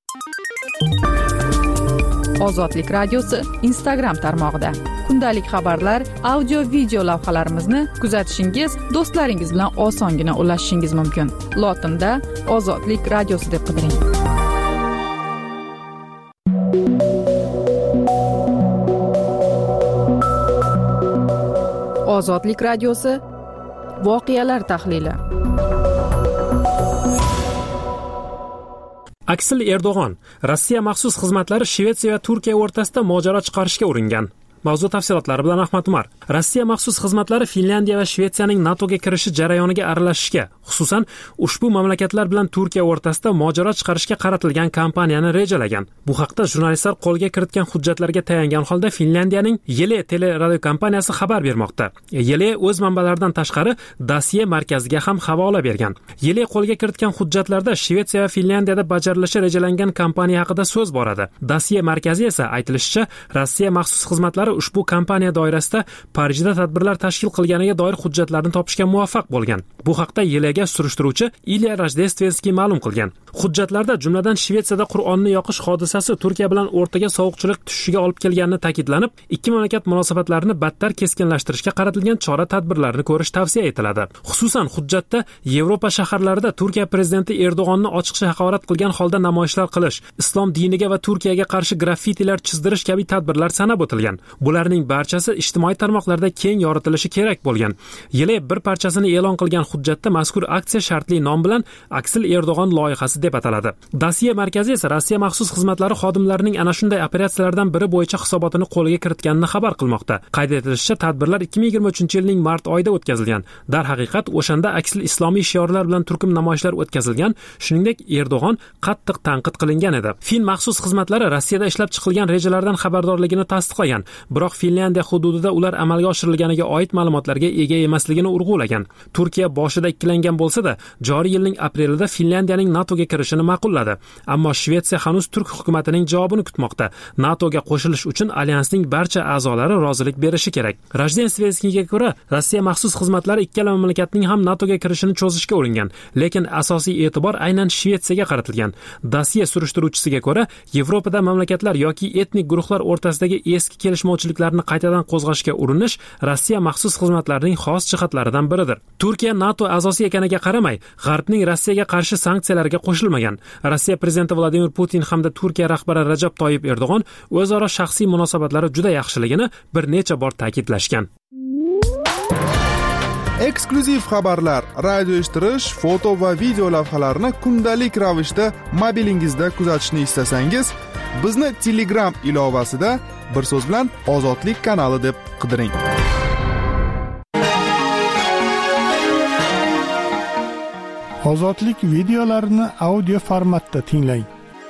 Ozodlik radiosi Instagram tarmog'ida kundalik xabarlar, audio video lavhalarimizni kuzatishingiz, do'stlaringiz bilan osongina ulashishingiz mumkin. Lotinda Ozodlik radiosi deb qidiring. Ozodlik radiosi voqealar tahlili. Aksel Erdo'g'on Rossiya maxsus xizmatlari Shvetsiya va Turkiya o'rtasida mojaro chiqarishga uringan. Mavzu tafsilotlari bilan Ahmad Umar. Rossiya maxsus xizmatlari Finlandiya va Shvetsiyaning NATOga kirishi jarayoniga aralashishga, xususan ushbu mamlakatlar bilan Turkiya o'rtasida mojaro chiqarishga qaratilgan kampaniyani rejalagan. Bu haqda jurnalistlar qo'lga kiritgan hujjatlarga tayangan holda Finlandiyaning Yele teleradio kompaniyasi xabar bermoqda. Yele o'z manbalaridan tashqari dossiye markaziga ham havola bergan. Yele qo'lga kiritgan hujjatlarda Shvetsiya va Finlandiyada bajarilishi rejalangan kampaniya haqida so'z boradi. Dossiye markazi esa aytilishicha, Rossiya maxsus xizmatlari ushbu kampaniya doirasida Parijda tadbirlar tashkil qilganiga doir hujjatlarni topishga muvaffaq bo'lgan. Bu haqda Yelega surishtiruvchi Ilya Rajdestvenskiy ma'lum qilgan. Hujjatlarda jumladan Shvetsiyada Qur'onni yoqish hodisasi Turkiya bilan o'rtaga sovuqchilik tushishiga olib kelganini ta'kidlanib, ikki mamlakat munosabatlarini battar keskinlashtirishga qaratilgan chora-tadbirlarni ko'rish tavsiya etiladi. Xususan, hujjatda Yevropa shaharlarida Turkiya prezidenti Erdo'g'onni ochiqcha haqorat qilgan holda namoyishlar qilish, islom diniga va Turkiyaga qarshi graffitilar chizdirish kabi tadbirlar sanab o'tilgan. Bularning barchasi ijtimoiy tarmoqlarda keng yoritilishi kerak bo'lgan. Yili bir parchasini e'lon qilgan hujjatda mazkur aksiya shartli nom bilan Aksel Erdo'g'on loyihasi deb ataladi. Dossiye markazi esa Rossiya maxsus xizmatlari xodimlarining ana shunday operatsiyalardan biri bo'yicha hisobotini qo'lga kiritganini xabar qilmoqda. Qayd etilishicha, tadbirlar ikki ming yigirma uchinchi yilning mart oyida o'tkazilgan. Darhaqiqat, o'shanda Aksel islomiy shiorlar bilan turkum namoyishlar o'tkazilgan, shuningdek Erdo'g'on qattiq tanqid qilingan edi. Fin maxsus xizmatlari Rossiyada ishlab chiqilgan rejalardan xabardorligini tasdiqlagan. Biroq Finlandiya hududida ular amalga oshirilganiga oid ma'lumotlarga ega emasligini urg'ulagan. Turkiya boshida ikkilangan bo'lsa-da, joriy yilning aprelida Finlandiyaning NATOga kirishini ma'qulladi. Ammo Shvetsiya hanuz turk hukumatining javobini kutmoqda. NATOga qo'shilish uchun alyansning barcha a'zolari rozilik berishi kerak. Rajdestvenskiyga ko'ra, Rossiya maxsus xizmatlari ikkala mamlakatning ham NATOga kirishini cho'zishga uringan, lekin asosiy e'tibor aynan Shvetsiyaga qaratilgan. Dossiye surishtiruvchisiga ko'ra, Yevropada mamlakatlar yoki etnik guruhlar o'rtasidagi eski kelishmovchiliklarni qaytadan qo'zg'ashga urinish Rossiya maxsus xizmatlarining xos jihatlaridan biridir. Turkiya NATO a'zosi ekaniga qaramay, G'arbning Rossiyaga qarshi sanksiyalariga qo'shilmagan. Rossiya prezidenti Vladimir Putin hamda Turkiya rahbari Rajab Toyyib Erdo'g'on o'zaro shaxsiy munosabatlari juda yaxshiligini bir necha bor ta'kidlashgan. Eksklyuziv xabarlar, radio eshittirish, foto va video lavhalarni kundalik ravishda mobilingizda kuzatishni istasangiz, bizni Telegram ilovasida bir so'z bilan Ozodlik kanali deb qidiring. Ozodlik videolarini audio formatda tinglang.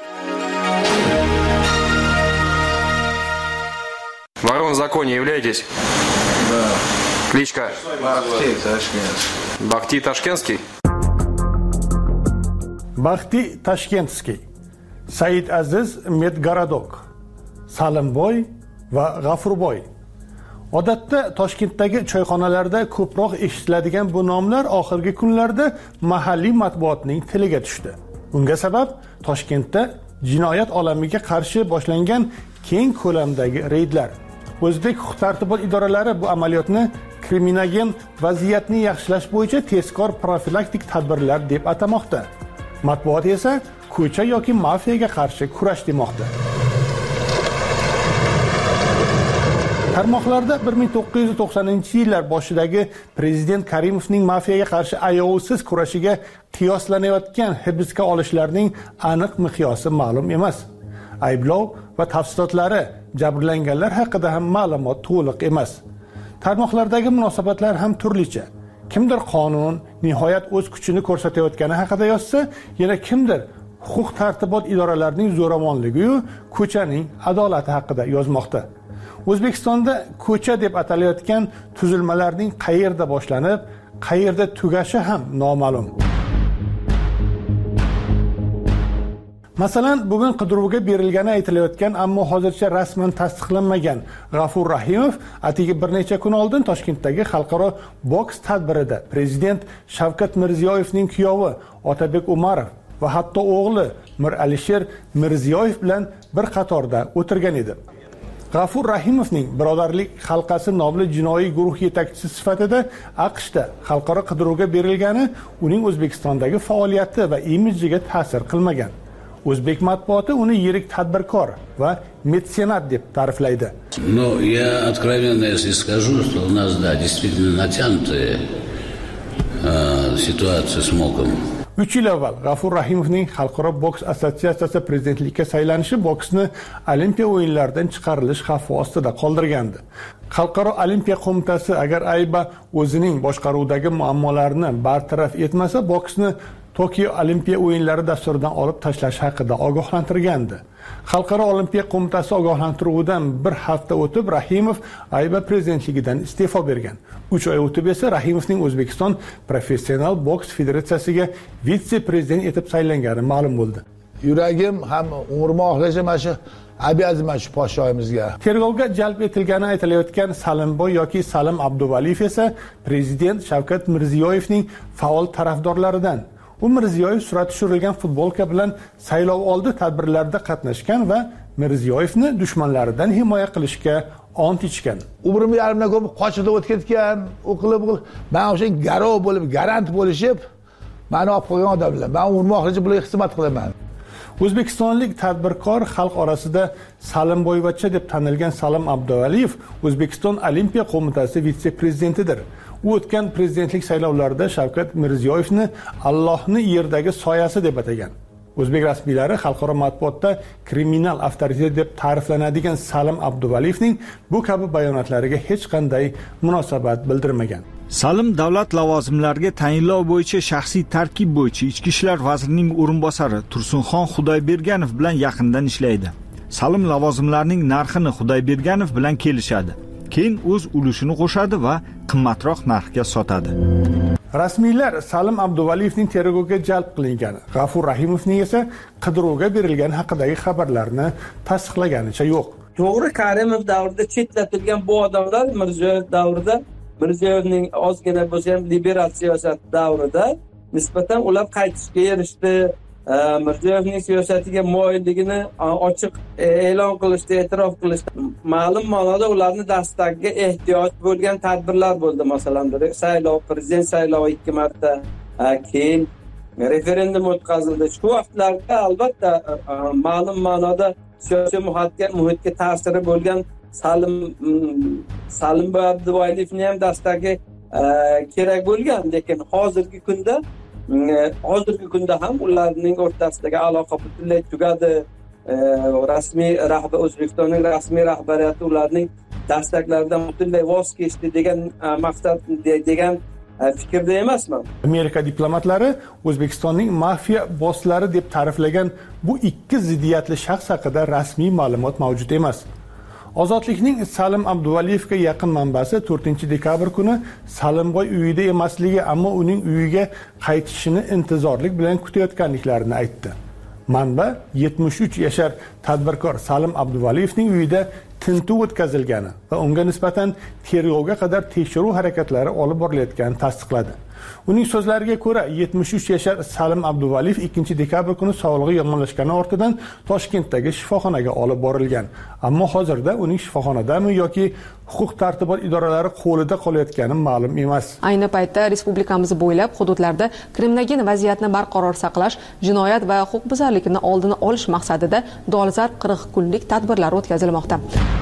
Ворон в законе являетесь? Да. Кличка? Бахти Ташкентский. Бахти Ташкентский? Бахти Tashkentskiy, Said Aziz Medgaradok, Salimboy va G'afurboy. Odatda Toshkentdagi choyxonalarda ko'proq eshitiladigan bu nomlar oxirgi kunlarda mahalliy matbuotning tiliga tushdi. Unga sabab Toshkentda jinoyat olamiga qarshi boshlangan keng ko'lamdagi reydlar. O'zbek huquq-tartibot idoralari bu amaliyotni kriminogen vaziyatni yaxshilash bo'yicha tezkor profilaktik tadbirlar deb atamoqda. Matbuot esa ko'cha yoki mafiyaga qarshi kurash demoqda. Tarmoqlarda bir ming to'qqiz yuz to'qsoninchi yillar boshidagi prezident Karimovning mafiyaga qarshi ayovsiz kurashiga qiyoslanayotgan hibsga olishlarning aniq miqyosi ma'lum emas. Ayblov va tafsilotlari jabrlanganlar haqida ham ma'lumot to'liq emas. Tarmoqlardagi munosabatlar ham turlicha. Kimdir qonun nihoyat o'z kuchini ko'rsatayotgani haqida yozsa, yana kimdir huquq tartibot idoralarining zo'ravonligi-yu ko'chaning adolati haqida yozmoqda. O'zbekistonda ko'cha deb atalayotgan tuzilmalarning qayerda boshlanib, qayerda tugashi ham noma'lum. Masalan, bugun qidiruvga berilgani aytilayotgan, ammo hozircha rasman tasdiqlanmagan G'afur Rahimov atigi bir necha kun oldin Toshkentdagi xalqaro boks tadbirida prezident Shavkat Mirziyoyevning kuyovi Otabek Umarov va hatto o'g'li Mir Alisher Mirziyoyev bilan bir qatorda o'tirgan edi. G'afur Rahimovning Birodarlik halqasi nomli jinoiy guruh yetakchisi sifatida AQShda xalqaro qidiruvga berilgani uning O'zbekistondagi faoliyati va imidjiga ta'sir qilmagan. O'zbek matbuoti uni yirik tadbirkor va metsenat deb ta'riflaydi. Ну, я откровенно если скажу, что у нас, да, действительно натянутая э, ситуация с МОКом. uch yil avval G'afur Rahimovning Xalqaro boks assotsiatsiyasi prezidentlikka saylanishi boksni Olimpiya o'yinlaridan chiqarilish xavfi ostida qoldirgandi. Xalqaro Olimpiya qo'mitasi agar ayba o'zining boshqaruvidagi muammolarni bartaraf etmasa, boksni Tokio Olimpiya o'yinlari dasturidan olib tashlash haqida ogohlantirgandi. Xalqaro Olimpiya qo'mitasi ogohlantiruvidan bir hafta o'tib Rahimov ayba prezidentligidan iste'fo bergan. uch oy o'tib esa Rahimovning O'zbekiston Professional boks federatsiyasiga vitse-prezident etib saylangani ma'lum bo'ldi. Yuragim ham umrim oxirigacha mana shu abiyazman shu podshoyimizga. Tergovga jalb etilgani aytilayotgan Salimboy yoki Salim Abduvaliyev esa prezident Shavkat Mirziyoyevning faol tarafdorlaridan. U Mirziyoyev surati tushirilgan futbolka bilan saylov oldi tadbirlarda qatnashgan va Mirziyoyevni dushmanlaridan himoya qilishga ont ichgan. Umrim yarimdan ko'p qochib o'tib ketgan, o'qilib, men o'sha garov bo'lib, garant bo'lishib, meni olib qo'ygan odamlar. Men urmoqchi bularga xizmat qilaman. O'zbekistonlik tadbirkor xalq orasida Salimboyvachcha deb tanilgan Salim Abduvaliyev O'zbekiston Olimpiya qo'mitasi vitse-prezidentidir. U o'tgan prezidentlik saylovlarida Shavkat Mirziyoyevni Allohning yerdagi soyasi deb atagan. O'zbek rasmiylari xalqaro matbuotda kriminal avtoritet deb ta'riflanadigan Salim Abduvaliyevning bu kabi bayonotlariga hech qanday munosabat bildirmagan. Salim davlat lavozimlariga tayinlov bo'yicha shaxsiy tarkib bo'yicha Ichki ishlar vazirining o'rinbosari Tursunxon Xudoyberganov bilan yaqindan ishlaydi. Salim lavozimlarining narxini Xudoyberganov bilan kelishadi. Keyin o'z ulushini qo'shadi va qimmatroq narxga sotadi. Rasmiylar Salim Abduvaliyevning tergovga jalb qilingani, G'afur Rahimovning esa qidiruvga berilgani haqidagi xabarlarni tasdiqlaganicha yo'q. To'g'ri, Karimov davrida chetlatilgan bu odamlar Mirziyoyev davrida, Mirziyoyevning ozgina bo'lsa ham liberal siyosat davrida nisbatan ular qaytishga erishdi. Mirziyoyevning siyosatiga moyilligini ochiq e'lon qilishdi, e'tirof qilishdi. Ma'lum ma'noda ularni dastagiga ehtiyoj bo'lgan tadbirlar bo'ldi. Masalan, saylov, prezident saylovi ikki marta, keyin referendum o'tkazildi. Shu vaqtlarda albatta ma'lum ma'noda siyosiy muhitga muhitga ta'siri bo'lgan Salim Salim Abduvalievning ham dastagi kerak bo'lgan, lekin hozirgi kunda hozirgi kunda ham ularning o'rtasidagi aloqa butunlay tugadi. Rasmiy rahbar O'zbekistonning rasmiy rahbariyati ularning dastaklaridan butunlay voz kechdi degan maqsad degan fikrda emasman. Amerika diplomatlari O'zbekistonning mafiya bosslari deb ta'riflagan bu ikki ziddiyatli shaxs haqida rasmiy ma'lumot mavjud emas. Ozodlikning Salim Abduvaliyevga yaqin manbasi to'rtinchi dekabr kuni Salimboy uyida emasligi, ammo uning uyiga qaytishini intizorlik bilan kutayotganliklarini aytdi. Manba yetmish uch yashar tadbirkor Salim Abduvaliyevning uyida tintuv o'tkazilgani va unga nisbatan tergovga qadar tekshiruv harakatlari olib borilayotganini tasdiqladi. Uning so'zlariga ko'ra, yetmish uch yashar Salim Abduvaliyev ikkinchi dekabr kuni sog'lig'i yomonlashgani ortidan Toshkentdagi shifoxonaga olib borilgan. Ammo hozirda uning shifoxonadami yoki huquq tartibot idoralari qo'lida qolayotgani ma'lum emas. Ayni paytda respublikamiz bo'ylab hududlarda kriminogen vaziyatni barqaror saqlash, jinoyat va huquqbuzarlikni oldini olish maqsadida dolzarb qirq kunlik tadbirlar o'tkazilmoqda.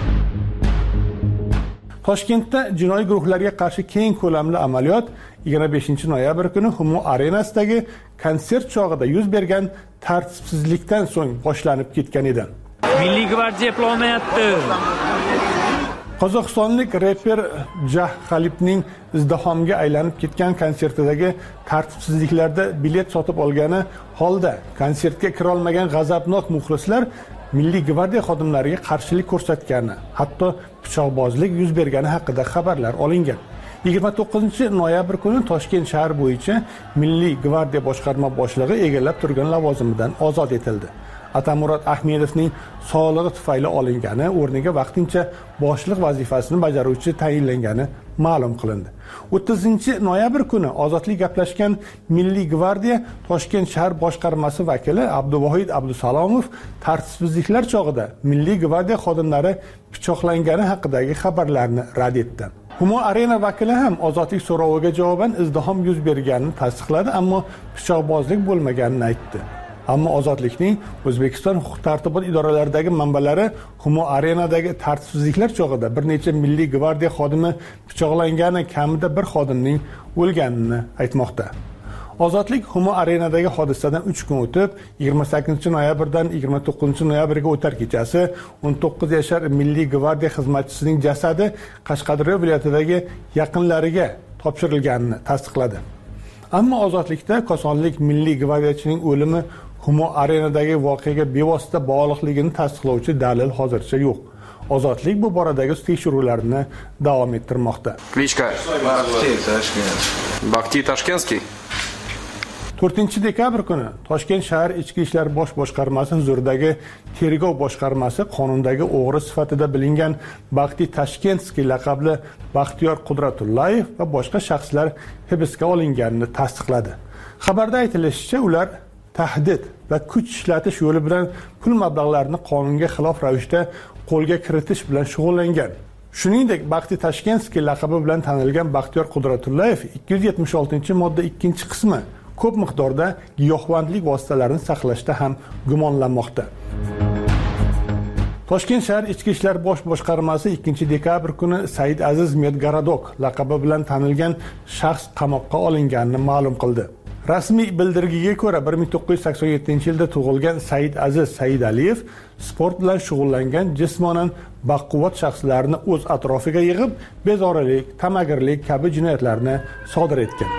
Toshkentda jinoiy guruhlarga qarshi keng ko'lamli amaliyot yigirma beshinchi noyabr kuni Humo Arenasidagi konsert chog'ida yuz bergan tartibsizlikdan so'ng boshlanib ketgan edi. Milliy gvardiya eplolmayapti. Qozog'istonlik reper Jah Khalibning izdihomga aylanib ketgan konsertidagi tartibsizliklarda bilet sotib olgani holda konsertga kira olmagan g'azabnok muxlislar Milliy gvardiya xodimlariga qarshilik ko'rsatgani, hatto pichoqbozlik yuz bergani haqida xabarlar olingan. yigirma to'qqizinchi noyabr kuni Toshkent shahar bo'yicha Milliy gvardiya boshqarma boshlig'i egallab turgan lavozimidan ozod etildi. Atamurod Ahmedovning sog'lig'i tufayli olingani, o'rniga vaqtincha boshliq vazifasini bajaruvchi tayinlangani ma'lum qilindi. o'ttizinchi noyabr kuni ozodlik gaplashgan Milliy gvardiya Toshkent shahar boshqarmasi vakili Abduvohid Abdusalomov tartibsizliklar chog'ida Milliy gvardiya xodimlari pichoqlangani haqidagi xabarlarni rad etdi. Humo Arena vakili ham ozodlik so'roviga javoban izdihom yuz berganini tasdiqladi, ammo pichoqbozlik bo'lmaganini aytdi. Ammo ozodlikning O'zbekiston huquq tartibot idoralaridagi manbalari Humo Arenadagi tartibsizliklar chog'ida bir necha Milliy gvardiya xodimi pichoqlangani, kamida bir xodimning o'lganini aytmoqda. Ozodlik Humo Arenadagi hodisadan uch kun o'tib, yigirma sakkizinchi noyabrdan yigirma to'qqizinchi noyabrga o'tar kechasi o'n to'qqiz yashar Milliy gvardiya xizmatchisining jasadi Qashqadaryo viloyatidagi yaqinlariga topshirilganini tasdiqladi. Ammo ozodlikda Kosonlik Milliy gvardiyachining o'limi Humo Arenadagi voqeaga bevosita bog'liqligini tasdiqlovchi dalil hozircha yo'q. Ozodlik bu boradagi tekshiruvlarni davom ettirmoqda. Klichka. Bakhtiy Tashkenskiy. to'rtinchi dekabr kuni Toshkent shahar Ichki ishlar bosh boshqarmasi huzuridagi tergov boshqarmasi qonundagi o'g'ri sifatida bilingan Bakhtiy Tashkenskiy laqabli Baxtiyor Qudratullayev va boshqa shaxslar hibsga olinganini tasdiqladi. Xabarda aytilishicha, ular tahdid va kuch ishlatish yo'li bilan pul mablag'larini qonunga xilof ravishda qo'lga kiritish bilan shug'ullangan. Shuningdek, Bakhtiy Tashkenskiy laqabi bilan tanilgan Baxtiyor Qudratullayev ikki yuz yetmish oltinchi modda ikkinchi qismi ko'p miqdorda giyohvandlik vositalarini saqlashda ham gumonlanmoqda. Toshkent shahar Ichki ishlar bosh boshqarmasi ikkinchi dekabr kuni Said Aziz Medgaradok laqabi bilan tanilgan shaxs qamoqqa olinganini ma'lum qildi. Rasmiy bildirgiga ko'ra bir ming to'qqiz yuz sakson yettinchi yilda tug'ilgan Said Aziz Saidaliyev sport bilan shug'ullangan jismonan baquvvat shaxslarni o'z atrofiga yig'ib, bezorilik, tamagirlik kabi jinoyatlarni sodir etgan.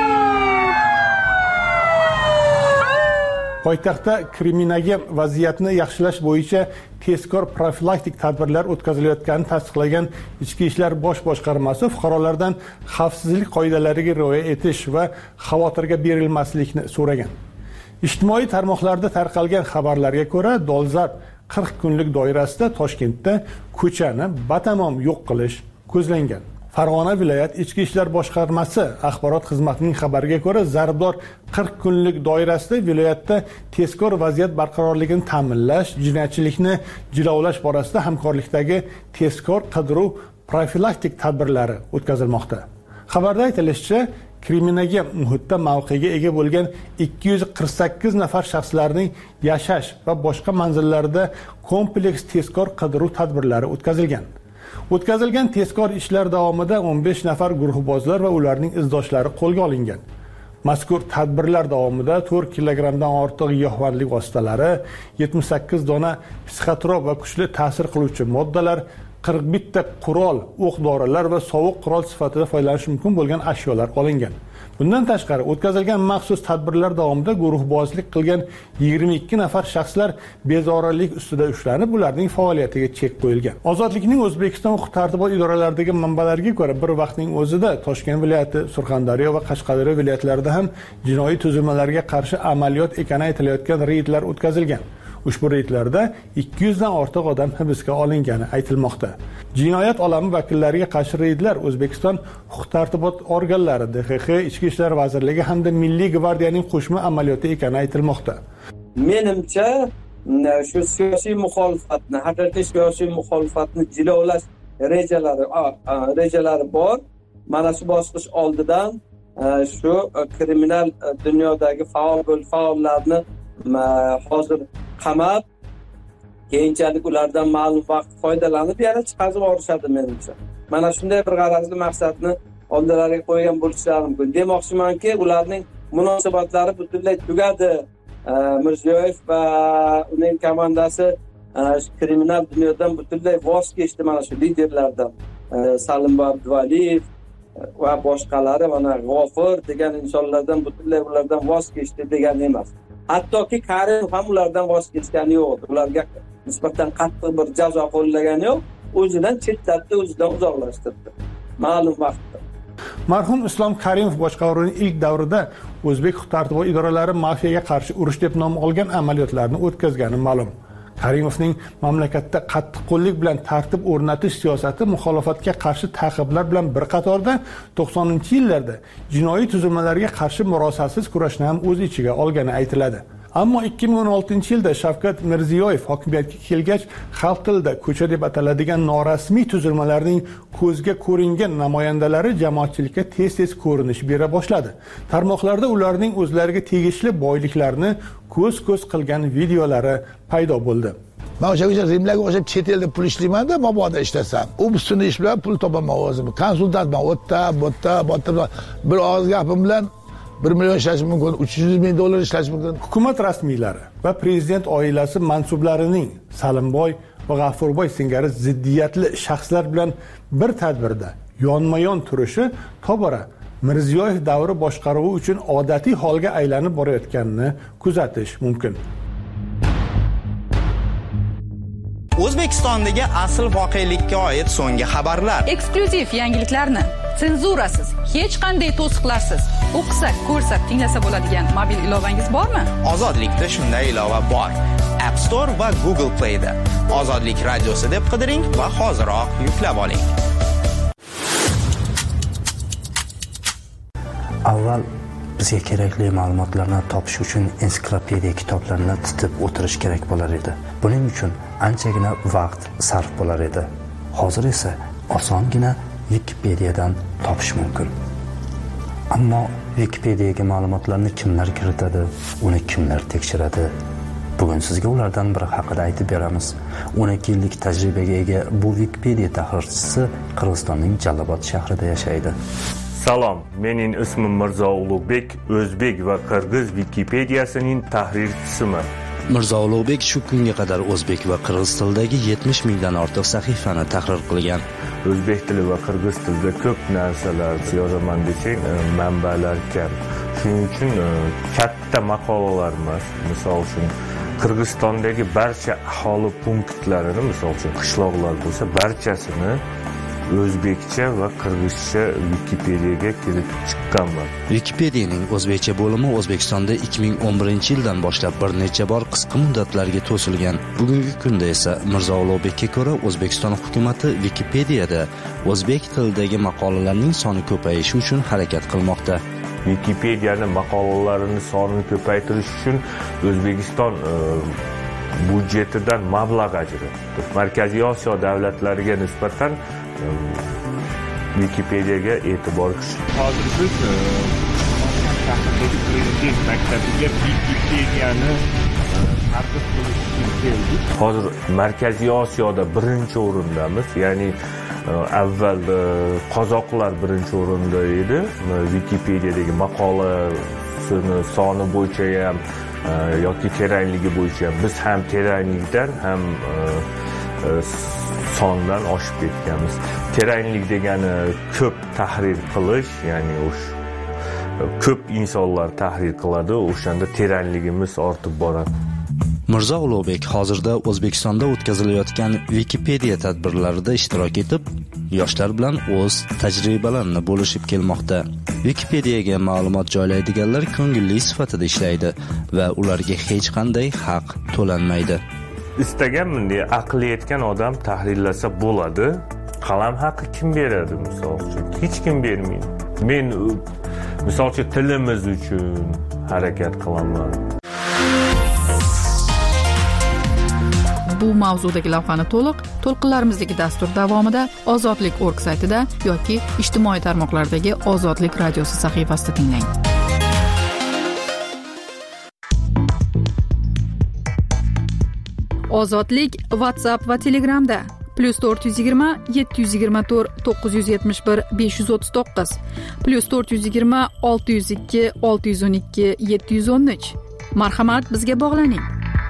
Poytaxtda kriminogen vaziyatni yaxshilash bo'yicha tezkor profilaktik tadbirlar o'tkazilayotganini tasdiqlagan Ichki ishlar bosh boshqarmasi fuqarolardan xavfsizlik qoidalariga rioya etish va xavotirga berilmaslikni so'ragan. Ijtimoiy tarmoqlarda tarqalgan xabarlarga ko'ra, dolzarb qirq kunlik doirasida Toshkentda ko'chani batamom yo'q qilish ko'zlangan. Farg'ona viloyat Ichki ishlar boshqarmasi axborot xizmatining xabariga ko'ra, zarardor qirq kunlik doirasida viloyatda tezkor vaziyat barqarorligini ta'minlash, jinoyatchilikni jilovlash borasida hamkorlikdagi tezkor qidiruv profilaktik tadbirlari o'tkazilmoqda. Xabarda aytilishicha, kriminogen muhitda mavqega ega bo'lgan ikki yuz qirq sakkiz nafar shaxslarning yashash va boshqa manzillarida kompleks tezkor qidiruv tadbirlari o'tkazilgan. O'tkazilgan tezkor ishlar davomida o'n besh nafar guruhbozlar va ularning izdoshlari qo'lga olingan. Mazkur tadbirlar davomida to'rt kilogrammdan ortiq giyohvandlik vositalari, yetmish sakkiz dona psixotrop va kuchli ta'sir qiluvchi moddalar, qirq bitta qurol, o'q-dorilar va sovuq qurol sifatida foydalanish mumkin bo'lgan ashyolar olingan. Bundan tashqari, o'tkazilgan maxsus tadbirlar davomida guruhbozlik qilgan yigirma ikki nafar shaxslar bezorilik ustida ushlanib, ularning faoliyatiga chek qo'yilgan. Ozodlikning O'zbekiston huquq tartibot idoralaridagi manbalariga ko'ra, bir vaqtning o'zida Toshkent viloyati, Surxondaryo va Qashqadaryo viloyatlarida ham jinoiy tuzilmalarga qarshi amaliyot ekani aytilayotgan reydlar o'tkazilgan. Ushbu reydlarda ikki yuz dan ortiq odam hibsga olingani aytilmoqda. Jinoyat olami vakillariga qarshi reydlar O'zbekiston huquq-tartibot organlari, D X X, Ichki ishlar vazirligi hamda Milliy gvardiyaning qo'shma amaliyoti ekani aytilmoqda. Menimcha, shu siyosiy muxolifatni, haqiqiy siyosiy muxolifatni jilovlash rejalari rejalari bor. Mana shu bosqich oldidan shu kriminal dunyodagi faol faollarni hozir qamab, keyinchalik ulardan ma'lum vaqt foydalanib yana chiqarib yuborishadi menimcha. Mana shunday bir g'arazli maqsadni oldilariga qo'ygan bo'lishlari mumkin. Demoqchimanki, ularning munosabatlari butunlay tugadi. Mirziyoyev va uning komandasi kriminal dunyodan butunlay voz kechdi, mana shu liderlardan. Salim Abduvaliyev va boshqalari, mana G'ofir degan insonlardan butunlay ulardan voz kechdi degani emas. Hattoki Karimov ham ulardan voz kechgani yo'q. Ularga nisbatan qattiq bir jazo qo'llagani yo'q. O'zidan chetlatdi, o'zidan uzoqlashtirdi. Ma'lum vaqtda. Marhum Islom Karimov boshqaruvining ilk davrida O'zbek huquq-tartibot idoralari mafiyaga qarshi urush deb nom olgan amaliyotlarni o'tkazgani ma'lum. Karimovning mamlakatda qattiqqo'llik bilan tartib o'rnatish siyosati muxolifatga qarshi ta'qiblar bilan bir qatorda to'qsoninchi yillarda jinoiy tuzilmalarga qarshi murosasiz kurashni ham o'z ichiga olgani aytiladi. Ammo ikki ming o'n oltinchi yilda Shavkat Mirziyoyev hokimiyatga kelgach, xalq tilida ko'cha deb ataladigan norasmiy tuzilmalarning ko'zga ko'ringan namoyandalari jamoatchilikka tez-tez ko'rinish bera boshladi. Tarmoqlarda ularning o'zlariga tegishli boyliklarni ko'z-ko'z qilgan videolari paydo bo'ldi. Men o'sha Rimlarga o'xshab chet elda pul ishlayman-da, mabodo ishlasam. U ustuni ish bilan pul topaman o'zim. Konsultantman, o'tda, bo'tda, bo'tda bir og'iz gapim bilan bir million ishlash mumkin, uch yuz ming dollar ishlash mumkin. Hukumat rasmiylari va prezident oilasi mansublarining Salimboy va G'afurboy singari ziddiyatli shaxslar bilan bir tadbirda yonma-yon turishi tobora Mirziyoyev davri boshqaruvi uchun odatiy holga aylanib borayotganini kuzatish mumkin. O'zbekistondagi asl voqelikka oid so'nggi xabarlar, eksklyuziv yangiliklarni senzurasiz, hech qanday to'siqlarsiz o'qisak, ko'rsak, tinglasa bo'ladigan mobil ilovangiz bormi? Ozodlikda shunday ilova bor. App Store va Google Play da Ozodlik radiosi deb qidiring va hoziroq yuklab oling. Avval bizga kerakli ma'lumotlarni topish uchun ensiklopediya kitoblarini titib o'tirish kerak bo'lar edi. Buning uchun anchagina vaqt sarf bo'lar edi. Hozir esa osongina Wikipediyadan topish mumkin. Ammo Wikipediyaga ma'lumotlarni kimlar kiritadi, uni kimlar tekshiradi? Bugun sizga ulardan biri haqida aytib beramiz. o'n ikki yillik tajribaga ega bu Wikipediya tahrirchisi Qirg'izistonning Jalobod shahrida yashaydi. Salom, mening ismim Mirzo Ulug'bek, o'zbek va qirg'iz Wikipediyasining tahrirchisiman. Mirzo Ulug'bek shu kunga qadar o'zbek va qirg'iz tilidagi yetmish mingdan ortiq sahifani tahrir qilgan. O'zbek tili va qirg'iz tilida ko'p narsalar yozaman desang, manbalar kam. Shuning uchun katta maqolalar emas, misol uchun Qirg'izistondagi barcha aholi punktlarini, misol uchun qishloqlar bo'lsa, barchasini o'zbekcha va qirg'izcha Wikipediyaga kiritib chiqqanman. Wikipediyaning o'zbekcha bo'limi O'zbekistonda ikki ming o'n birinchi yildan boshlab bir necha bor qisqa muddatlarga to'silgan. Bugungi kunda esa Mirzo Ulug'bekka ko'ra O'zbekiston hukumatı Wikipediyada o'zbek tilidagi maqolalarning soni ko'payishi uchun harakat qilmoqda. Wikipediyaning maqolalarini sonini ko'paytirish uchun O'zbekiston e, budjetidan mablag' ajratdi. Markaziy Osiyo davlatlariga nisbatan Wikipediyaga e'tibor kuchli. Hozir biz shahardagi prezident maktabiga Wikipediyani targ'ib qilish uchun keldik. Hozir Markaziy Osiyoda birinchi o'rindamiz, ya'ni avval qozoqlar birinchi o'rinda edi. Wikipediyadagi maqolasini soni bo'yicha ham yoki terangligi bo'yicha ham biz ham teranglikdan ham sondan oshib ketganmiz. Teranglik degani ko'p tahrir qilish, ya'ni o'sha ko'p insonlar tahrir qiladi, o'shanda terangligimiz ortib boradi. Mirzo Ulug'bek hozirda O'zbekistonda o'tkazilayotgan Wikipedia tadbirlarida ishtirok etib, yoshlar bilan o'z tajribalarini bo'lishib kelmoqda. Wikipediaga ma'lumot joylaydiganlar ko'ngilli sifatida ishlaydi va ularga hech qanday haq to'lanmaydi. Istagan bunday aqli yetgan odam tahlillasa bo'ladi. Qalam haqi kim beradi misol uchun? Hech kim bermaydi. Men misol uchun tilimiz uchun harakat qilaman. Bu mavzudagi lavhani to'liq to'lqinlarimizdagi dastur davomida Ozodlik org saytida yoki ijtimoiy tarmoqlardagi Ozodlik radiosi sahifasida tinglang. Ozodlik WhatsApp va Telegramda plus to'rt yuz yigirma yetti yuz yigirma to'rt to'qqiz yuz yetmish bir besh yuz o'ttiz to'qqiz plus to'rt yuz yigirma olti yuz ikki olti yuz o'n ikki yetti yuz o'n uch. Marhamat, bizga bog'laning.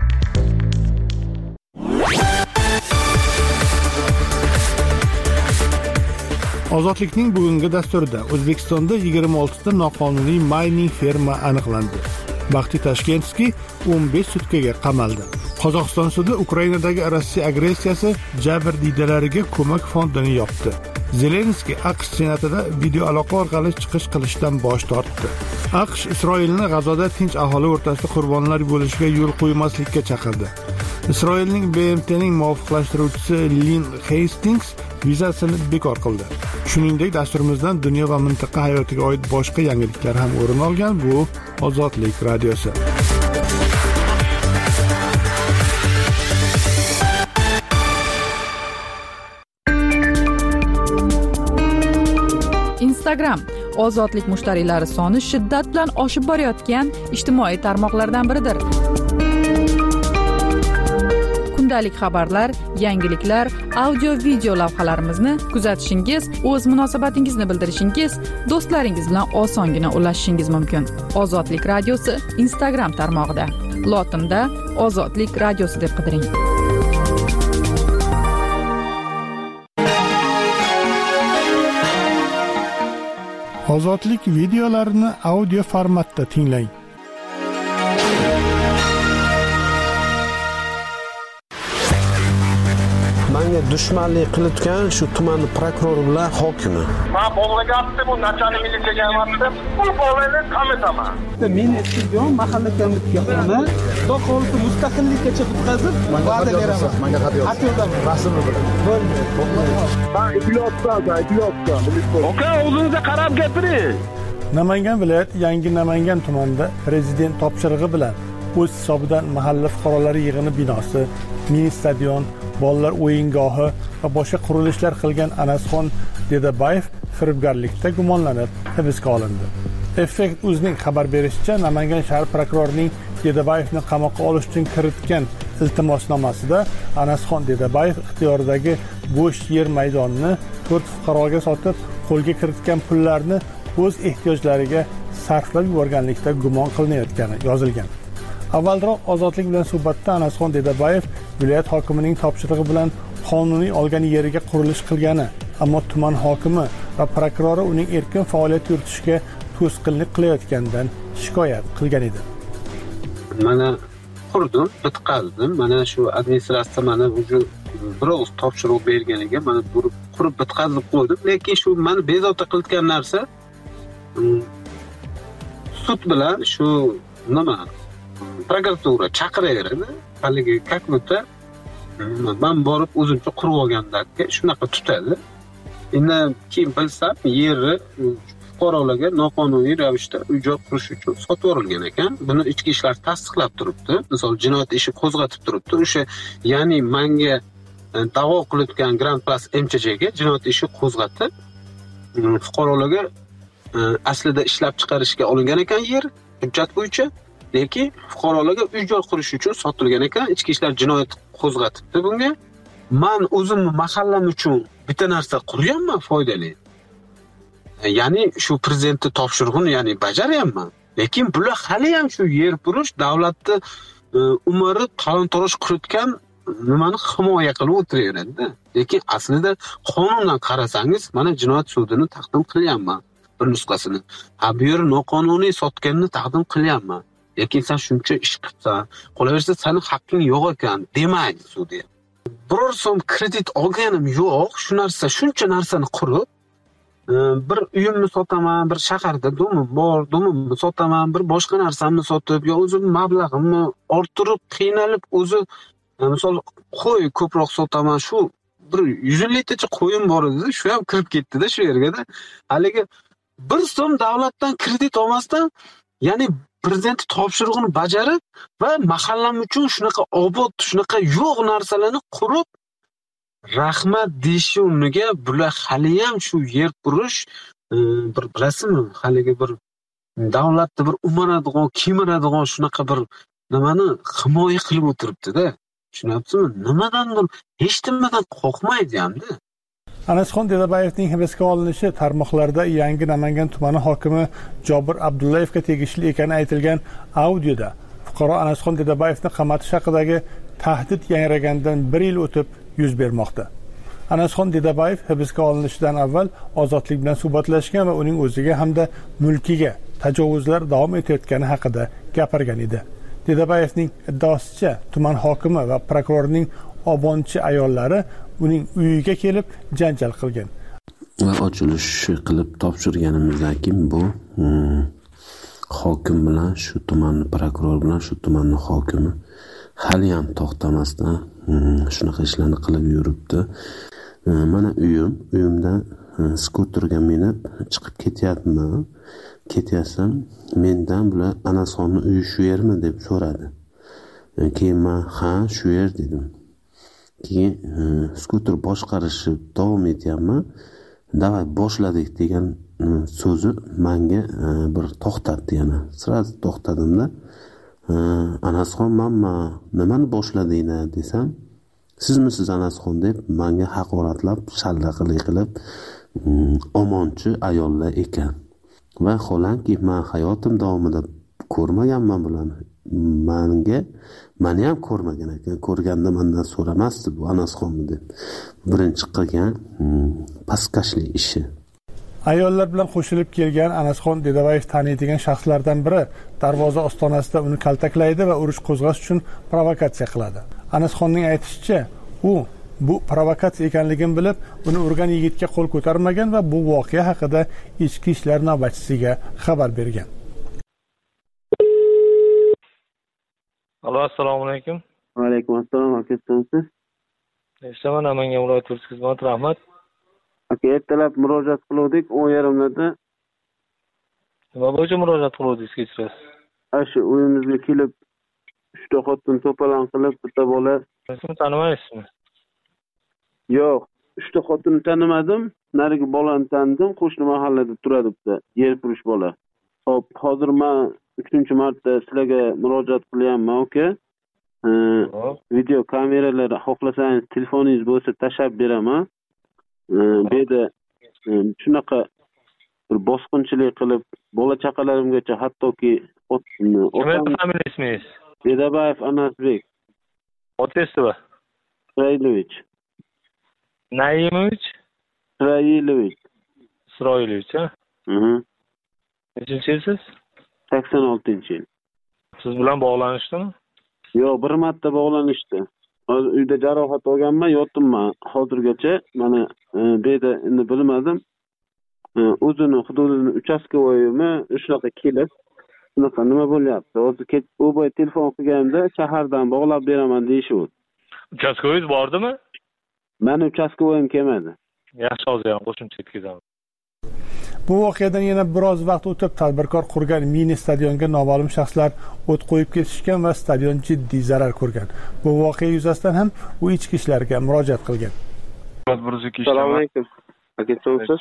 Ozodlikning bugungi dasturida O'zbekistonda yigirma olti ta noqonuniy mayning ferma aniqlandi. Baxti Tashkentskiy o'n besh sutkaga qamaldi. Qozog'iston sudi Ukrainadagi Rossiya agressiyasi jabrdiydalariga ko'mak fondini yopdi. Zelenskiy AQSh senatida video aloqa orqali chiqish qilishdan bosh tortdi. AQSh Isroilni G'azoda tinch aholi o'rtasida qurbonlar bo'lishiga yo'l qo'ymaslikka chaqirdi. Isroilning B M T'ning muvofiqlashtiruvchisi Lin Hastings vizasini bekor qildi. Shuningdek, dasturimizdan dunyo va mintaqa hayotiga oid boshqa yangiliklar ham o'rin olgan. Bu Ozodlik radiosi. Instagram Ozodlik mushtariylari soni shiddat bilan oshib borayotgan ijtimoiy tarmoqlardan biridir. Kundalik xabarlar, yangiliklar, audio-video lavhalarimizni kuzatishingiz, o'z munosabatingizni bildirishingiz, do'stlaringiz bilan osongina ulashishingiz mumkin. Ozodlik radiosi Instagram tarmog'ida. Lotinda Ozodlik radiosi deb qidiring. Ozodlik videolarini audio formatda tinglang. Menga dushmanlik qilayotgan shu tumanning prokurori bilan hokimi. Men bog'lagapti, bu nachalnik militsiyaga emasdi. Bu bog'larni kametaman. Men aytgan mahalla komitetini xudo xohlasa mustaqillikkacha bitkazib, va'da beraman. Menga xat yoz. Xat yozaman. Rasmini bilan. Bo'ldi. Men idiotman, idiotman. Aka, o'zingizga qarab gapiring. Namangan viloyati Yangi Namangan tumanida prezident topshirig'i bilan o'z hisobidan mahalla fuqarolari yig'ini binosi, mini stadion, bolalar o'yingohi va boshqa qurilishlar qilgan Anasxon Dedabayev firibgarlikda gumonlanib hibsga olindi. Effekt o'zining xabar berishicha, Namangan shahar prokurorining Dedabayevni qamoqqa olish uchun kiritgan iltimosnomasida Anasxon Dedabayev ixtiyoridagi bo'sh yer maydonini to'rt fuqaroga sotib, qo'lga kiritgan pullarni o'z ehtiyojlariga sarflab yuborganlikda gumon qilinayotgani yozilgan. Avvalroq Ozodlik bilan suhbatda Anasxon Dedabayev viloyat hokimining topshirig'i bilan qonuniy olgan yeriga qurilish qilgani, ammo tuman hokimi va prokurori uning erkin faoliyat yuritishiga to'sqinlik qilayotganidan shikoyat qilgan edi. Mana qurdim, bitqazdim. Mana shu administratsiya mana o'sha biroz topshiriq berganiga mana qurib bitqazib qo'ydim, lekin shu meni bezovta qilayotgan narsa sud bilan shu nima prokuratura chaqiraveradi. Haligi как будто men borib o'zimcha qurib olgandakka shunaqa tutadi. Endi keyin bilsam, yeri fuqarolarga noqonuniy ravishda uy-joy qurish uchun sotib yuborilgan ekan. Buni ichki ishlar tasdiqlab turibdi. Misol jinoyat ishi qo'zg'atib turibdi. O'sha, ya'ni menga da'vo qilayotgan Grand Plus M Ch Jga jinoyat ishi qo'zg'atib fuqarolarga aslida ishlab chiqarishga olingan ekan yer hujjat bo'yicha. Lekin fuqarolarga uy-joy qurish uchun sotilgan ekan. Ichki ishlar jinoyat qo'zg'atibdi bunga. Men o'zim mahallam uchun bitta narsa quryapman foydali. Ya'ni shu prezidentning topshirig'ini ya'ni bajaryapman. Lekin bular hali ham shu yer burish, davlatni umri talon-toroj qilayotgan nimani himoya qilib o'tiraveradi-da. Lekin aslida qonundan qarasangiz, mana jinoyat sudini taqdim qilyapman bir nusxasini. Ha, bu yer noqonuniy sotganini taqdim qilyapman. yoki sen shuncha ish qilibsan, qolaversa seni haqqing yo'q ekan demaydi sudya. Biror so'm kredit olganim yo'q, shu narsa, shuncha narsani qurib, bir uyimni sotaman, bir shaharda domim bor, domimni sotaman, bir boshqa narsamni sotib, yo o'zim mablag'imni orttirib, qiynalib o'zi misol qo'y ko'proq sotaman, shu bir yuz elliktacha qo'yim bor edi, shu ham kirib ketdi-da shu yerga-da. Haligi bir so'm davlatdan kredit olmasdan, ya'ni prezident topshirig'ini bajarib va mahallam uchun shunaqa obod, shunaqa yo'q narsalarni qurib, rahmat deyishi o'rniga bular hali ham shu yer qurish bir bilasizmi, haligi bir davlatni bir umaradigan, kemiradigan shunaqa bir nimani himoya qilib o'tiribdi-da. Tushunyapsizmi? Nimadandir hech nimadan qo'rqmaydi hamda. Anasxon Dedabayevning hibsga olinishi tarmoqlarda yangi Namangan tumani hokimi Jobir Abdullayevga tegishli ekani aytilgan audioda fuqaro Anasxon Dedabayevni qamatish haqidagi tahdid yangragandan bir yil o'tib yuz bermoqda. Anasxon Dedabayev hibsga olinishidan avval ozodlik bilan suhbatlashgan va uning o'ziga hamda mulkiga tajovuzlar davom etayotgani haqida gapirgan edi. Dedabayevning iddaosicha tuman hokimi va prokurorning obonchi ayollari uning uyiga kelib janjal qilgan. Va ochilish qilib topshirganimizdan keyin bu hmm, hokim bilan shu tumanning prokuror bilan shu tumanning hokimi hali ham to'xtamasdan hmm, shunaqa ishlarni qilib yuribdi. Mana uyim, uyimdan skuterga minib chiqib ketyapman. Ketyapsam, mendan bular Anasxonni uyi shu yermi deb so'radi. Keyin men ha, shu yer dedim. Keyin skuter boshqarishni davom etyapman. Davay boshladik degan so'zi menga bir to'xtatdi yana. Sraz to'xtadimda, Anasxon mamma, nimani boshladinglar desam, sizmisiz Anasxon deb menga haqoratlab, shallaqlik qilib, omonchi ayollar ekan. Va xolanki men hayotim davomida ko'rmaganman bularni. Menga meni ham ko'rmagan ekan. Ko'rganda mendan so'ramasdi bu Anasxonmi deb. Birinchi qilgan pastkashlik ishi. Ayollar bilan qo'shilib kelgan Anasxon Dedabayev taniydigan shaxslardan biri darvoza ostonasida uni kaltaklaydi va urush qo'zg'ash uchun provokatsiya qiladi. Anasxonning aytishicha, u bu provokatsiya ekanligini bilib, uni urgan yigitga qo'l ko'tarmagan va bu voqea haqida ichki ishlar navbatchisiga xabar bergan. Alo, assalomu alaykum. Va alaykum assalom, akasiz. Eshitaman, Namangan viloyat turist xizmati, rahmat. Aka, ertalab murojaat qildik, o'n yarimlarda. Nima bo'yicha murojaat qildingiz kechirasiz? Shu uyimizga kelib uchta xotin to'polon qilib, bitta bola. Sizni tanimaysizmi? Yo'q, uchta xotinni tanimadim, narigi bolani tanidim, qo'shni mahallada turadi bitta yer purish bola. Xo'p, hozir men uchinchi marta sizlarga murojaat qilyapman, aka. Video kameralar xohlasangiz telefoningiz bo'lsa tashab beraman. Bu yerda shunaqa bir bosqinchilik qilib, bola chaqalarimgacha hattoki Nima familiyangiz? Dedabayev Anasbek. Otasiva? Isroilovich. Naimovich? Isroilovich. Isroilovich, ha? Mhm. Nechinchi yilsiz? sakson oltinchi yil. Siz bilan bog'lanishdimi? Yo'q, bir marta bog'lanishdi. Hozir uyda jarohat olganman, yotibman hozirgacha. Mana bu yerda endi bilmadim. O'zini hududini uchastkovoyimi shunaqa kelib, shunaqa nima bo'lyapti? Hozir u boy telefon qilganda shahardan bog'lab beraman deyishdi. Uchastkovoyingiz bordimi? Meni uchastkovoyim kelmadi. Yaxshi, hozir ham qo'shimcha yetkazaman. Bu voqeadan yana biroz vaqt o'tib tadbirkor qurgan mini stadionga noma'lum shaxslar o't qo'yib ketishgan va stadion jiddiy zarar ko'rgan. Bu voqea yuzasidan ham u ichki ishlarga murojaat qilgan. Assalomu alaykum. Akasiz.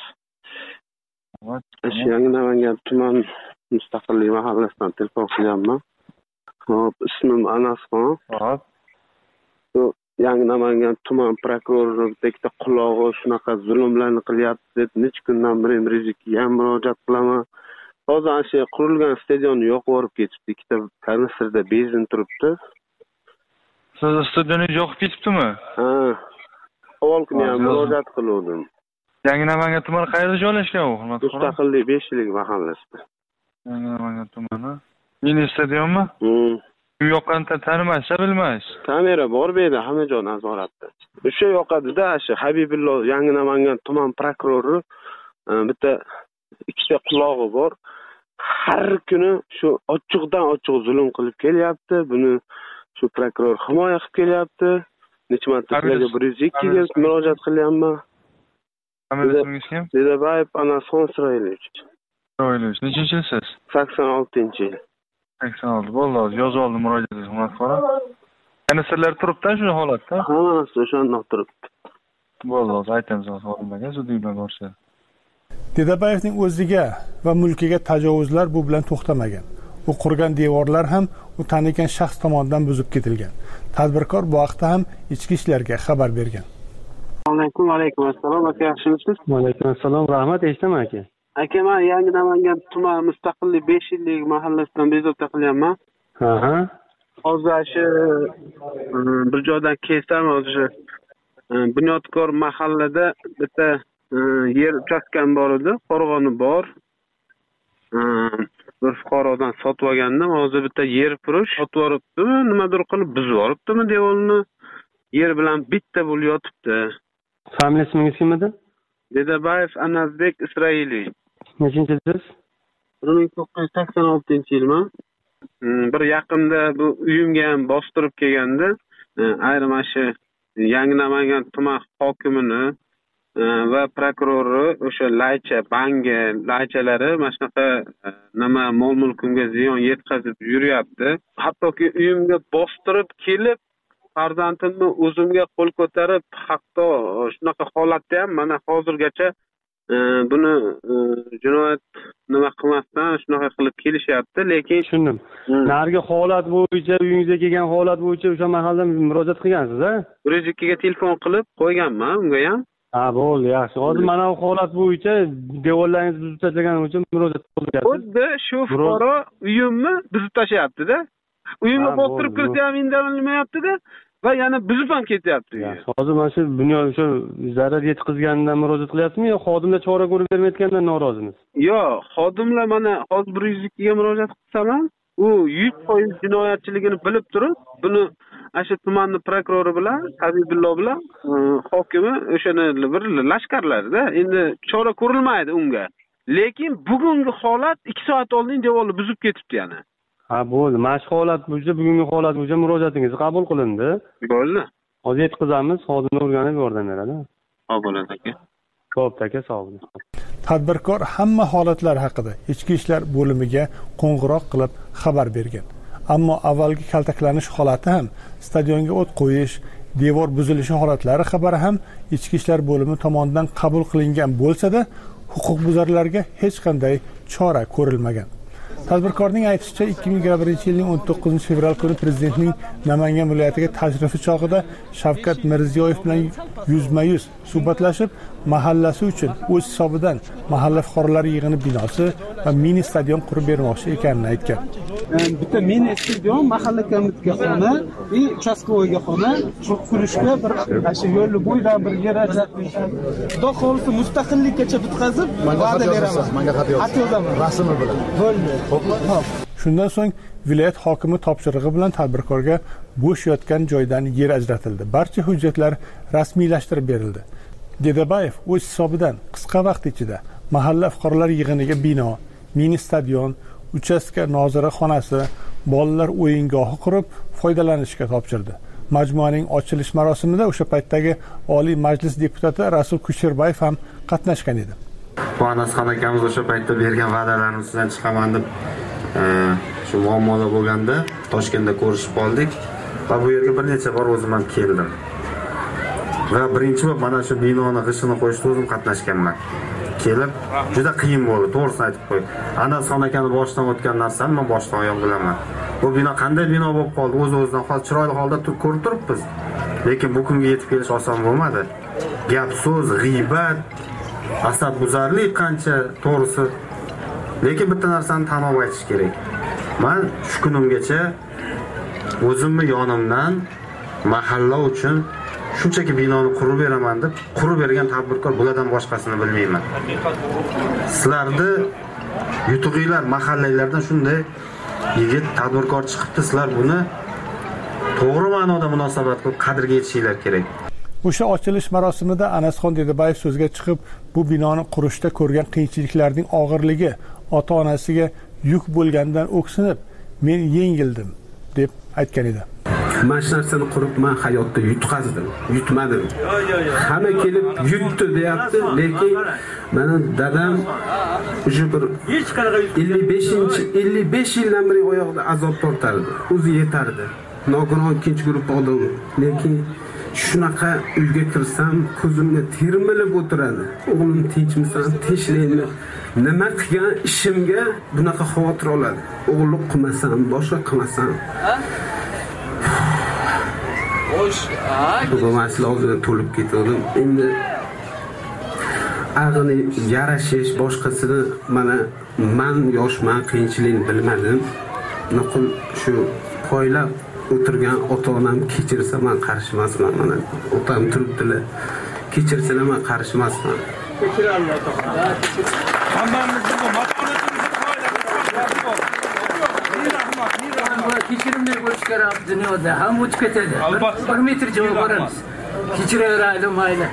Yangi Namangan tuman mustaqillik mahallasidan telefon qilyapman. Hop, ismim Anasxon. Hop. Yangi Namangan tuman prokuroriga qulog'i shunaqa zulmlarni qilyapti deb necha kundan beri Rizikga ham murojaat qilaman. Hozir shu qurilgan stadionni yo'q borib ketibdi. Ikkita kanistrda benzin turibdi. Siz stadionni yo'qib ketibdimi? Ha. Avval kuni ham murojaat qildim. Yangi Namangan tumani qayerda joylashgan u? Mustaqillik besh yillik mahallasida. Yangi Namangan tumani. Mini stadionmi? Bu yoqqani tanimaysiz, bilmaysiz. Kamera bor bu yerda, Hamijon nazoratda. O'sha yoqadida, shu Habibullo Yangi Namangan tuman prokurori bitta ikkita qulog'i bor. Har kuni shu ochiqdan ochiq zulm qilib kelyapti. Buni shu prokuror himoya qilib kelyapti. Necha marta sizlarga bir yuz ikki ga murojaat qilyapman. Familiyangiz kim? Dedabayev Anasxon Isroilovich. Isroilovich, nechinchi yilsiz? sakson oltinchi yil. sakson olti. Bo'ldi, yozib oldim murojaatingizni, hurmat. Yana sizlar turibdi shu holatda? Hammasi o'shandoq turibdi. Bo'ldi, aytamiz xodimlarga zudlik bilan borsa. Dedabayevning o'ziga va mulkiga tajovuzlar bu bilan to'xtamagan. U qurgan devorlar ham u tanigan shaxs tomonidan buzib ketilgan. Tadbirkor bu haqda ham ichki ishlarga xabar bergan. Alaykum, alaykum assalom. Aka, yaxshimisiz? Alaykum assalom. Rahmat, eshitaman aka. Aka, men Yangi Namangan tuman mustaqillik besh yillik mahallasidan bezovta qilyapman. Ha ha. Hozir shu bir joydan kelsam, o'sha Bunyodkor mahallada bitta yer uchastkam bor edi, qo'rg'oni bor. Bir fuqarodan sotib olgandim. Hozir bitta yer purush sotib yoribdimi, nimadir qilib buzib yoribdimi devorni. Yer bilan bitta bo'lib yotibdi. Familiya ismingiz kim edi? Dedabayev Anazbek Isroilovich. Nechinchi yilsiz? bir ming to'qqiz yuz sakson oltinchi yilman. Bir yaqinda bu uyimga ham bostirib kelganda, ayrim shu Yangi Namangan tuman hokimini va prokurori o'sha laycha, bangi, laychalari mana shunaqa nima mol-mulkimga ziyon yetkazib yuryapti. Hattoki uyimga bostirib kelib, farzandimni o'zimga qo'l ko'tarib, hatto shunaqa holatda ham mana hozirgacha buni jinoyat nima qilmasdan shunaqa qilib kelishyapti, lekin tushundim. Narigi holat bo'yicha, uyingizga kelgan holat bo'yicha o'sha mahallada murojaat qilgansiz-a? bir yuz ikki ga telefon qilib qo'yganman unga ham. Ha, bo'ldi, yaxshi. Hozir mana bu holat bo'yicha devorlaringizni buzib tashlagan uchun murojaat qilgansiz. Xuddi shu fuqaro uyimni buzib tashlayapti-da. Uyimga bostirib kirsa ham indamilmayapti-da va yana buzib ham ketyapti. Hozir mana shu bunyod o'sha zarar yetkazganidan murojaat qilyapsizmi yo xodimlar chora ko'rib bermayotganidan norozimisiz? Yo'q, xodimlar mana hozir bir yuz ikki ga murojaat qilsam ham, u yuz foiz jinoyatchiligini bilib turib, buni ashu tumanning prokurori bilan, Habibullo bilan hokimi o'shani bir lashkarlarda endi chora ko'rilmaydi unga. Lekin bugungi holat ikki soat oldin devorni buzib ketibdi yana. Ha, bo'ldi. Mana shu holat bo'yicha, bugungi holat bo'yicha murojaatingiz qabul qilindi. Bo'ldi. Hozir yetkazamiz, xodimlar o'rganib yordam beradi. Xo'p, bo'ladi aka. Xo'p, aka, sog' bo'ling. Tadbirkor hamma holatlar haqida ichki ishlar bo'limiga qo'ng'iroq qilib xabar bergan. Ammo avvalgi kaltaklanish holati ham, stadionga o't qo'yish, devor buzilishi holatlari xabari ham ichki ishlar bo'limi tomonidan qabul qilingan bo'lsa-da, huquqbuzarlarga hech qanday chora ko'rilmagan. Tadbirkorning aytishicha, ikki ming yigirma birinchi yilning o'n to'qqizinchi fevral kuni prezidentning Namangan viloyatiga tashrifi chog'ida Shavkat Mirziyoyev bilan yuzma-yuz suhbatlashib, mahallasi uchun o'z hisobidan mahalla fuqarolari yig'ini binosi va mini stadion qurib bermoqchi ekanini aytgan. Bitta mini stadion, mahalla komitetiga xona, va uchastkovoyga xona, qurishga bir shu yo'lni bo'yidan bir yer ajratib, xudo xolisi mustaqillikkacha bitkazib, va'da beraman. Menga xat yozaman. Rasmi bilan. Bo'ldi. Shundan so'ng viloyat hokimi topshirig'i bilan tadbirkorga bo'sh yotgan joydan yer ajratildi. Barcha hujjatlar rasmiylashtirib berildi. Dedabayev o'z hisobidan qisqa vaqt ichida mahalla fuqarolar yig'iniga bino, mini stadion, uchastka nozira xonasi, bolalar o'yingohi qurib foydalanishga topshirdi. Majmuaning ochilish marosimida o'sha paytdagi Oliy Majlis deputati Rasul Kusherbayev ham qatnashgan edi. Bu Anasxon akamiz o'sha paytda bergan va'dalarimizdan chiqaman deb shu muammolar bo'lganda Toshkentda ko'rishib qoldik va bu yerga bir necha bor o'zim ham keldim. Va birinchi bor mana shu binoni g'ishini qo'yishda o'zim qatnashganman. Kelib juda qiyin bo'ldi, to'g'risini aytib qo'y. Anasxon akani boshidan o'tgan narsani men boshdan oyoq bilaman. Bu bino qanday bino bo'lib qoldi, o'z-o'zidan hozir chiroyli holda ko'rib turibmiz. Lekin bu kunga yetib kelish oson bo'lmadi. Gap so'z, g'iybat, asabbuzarlik qancha to'g'risi. Lekin bitta narsani tan olib aytish kerak. Men shu kunimgacha o'zimni yonimdan mahalla uchun shunchaki binoni qurib beraman deb qurib bergan tadbirkor bulardan boshqasini bilmayman. Sizlarni yutug'inglar mahallalardan shunday yigit tadbirkor chiqibdi, sizlar buni to'g'ri ma'noda munosabat qilib qadrga yetishinglar kerak. O'sha ochilish marosimida Anasxon Dedabayev so'zga chiqib, bu binoni qurishda ko'rgan qiyinchiliklarning og'irligi ota-onasiga yuk bo'lgandan o'ksinib, men yengildim deb aytgan edi. Mana shu narsani qurib men hayotda yutqazdim, yutmadim. Hamma kelib yutdi deyapti, lekin meni dadam o'sha bir ellik beshinchi ellik besh yildan beri oyoqda azob tortardi. O'zi yetardi. Nogiron ikkinchi guruh odam, lekin shunaqa uyga kirsam ko'zimga termilib o'tiradi. O'g'lim tinchmisan, tinchlaymi? Nima qilgan ishimga bunaqa xavotir oladi. O'g'illik qilmasam, boshqa qilmasam. Bugun masala o'zida to'lib ketdim. Endi ag'ini yarashish boshqasini mana men yoshman, qiyinchilikni bilmadim. Nuqul shu qo'ylab o'tirgan ota-onam kechirsa men qarshi emasman. Mana otam turibdilar. Kechirsalar men qarshi emasman. Kechirarlar to'g'ri. Hammamizni bu mas'uliyatimizni kechirimli bo'lish kerak dunyoda. Ham o'tib ketadi. Bir metr javob beramiz. Kechiraveraylik mayli.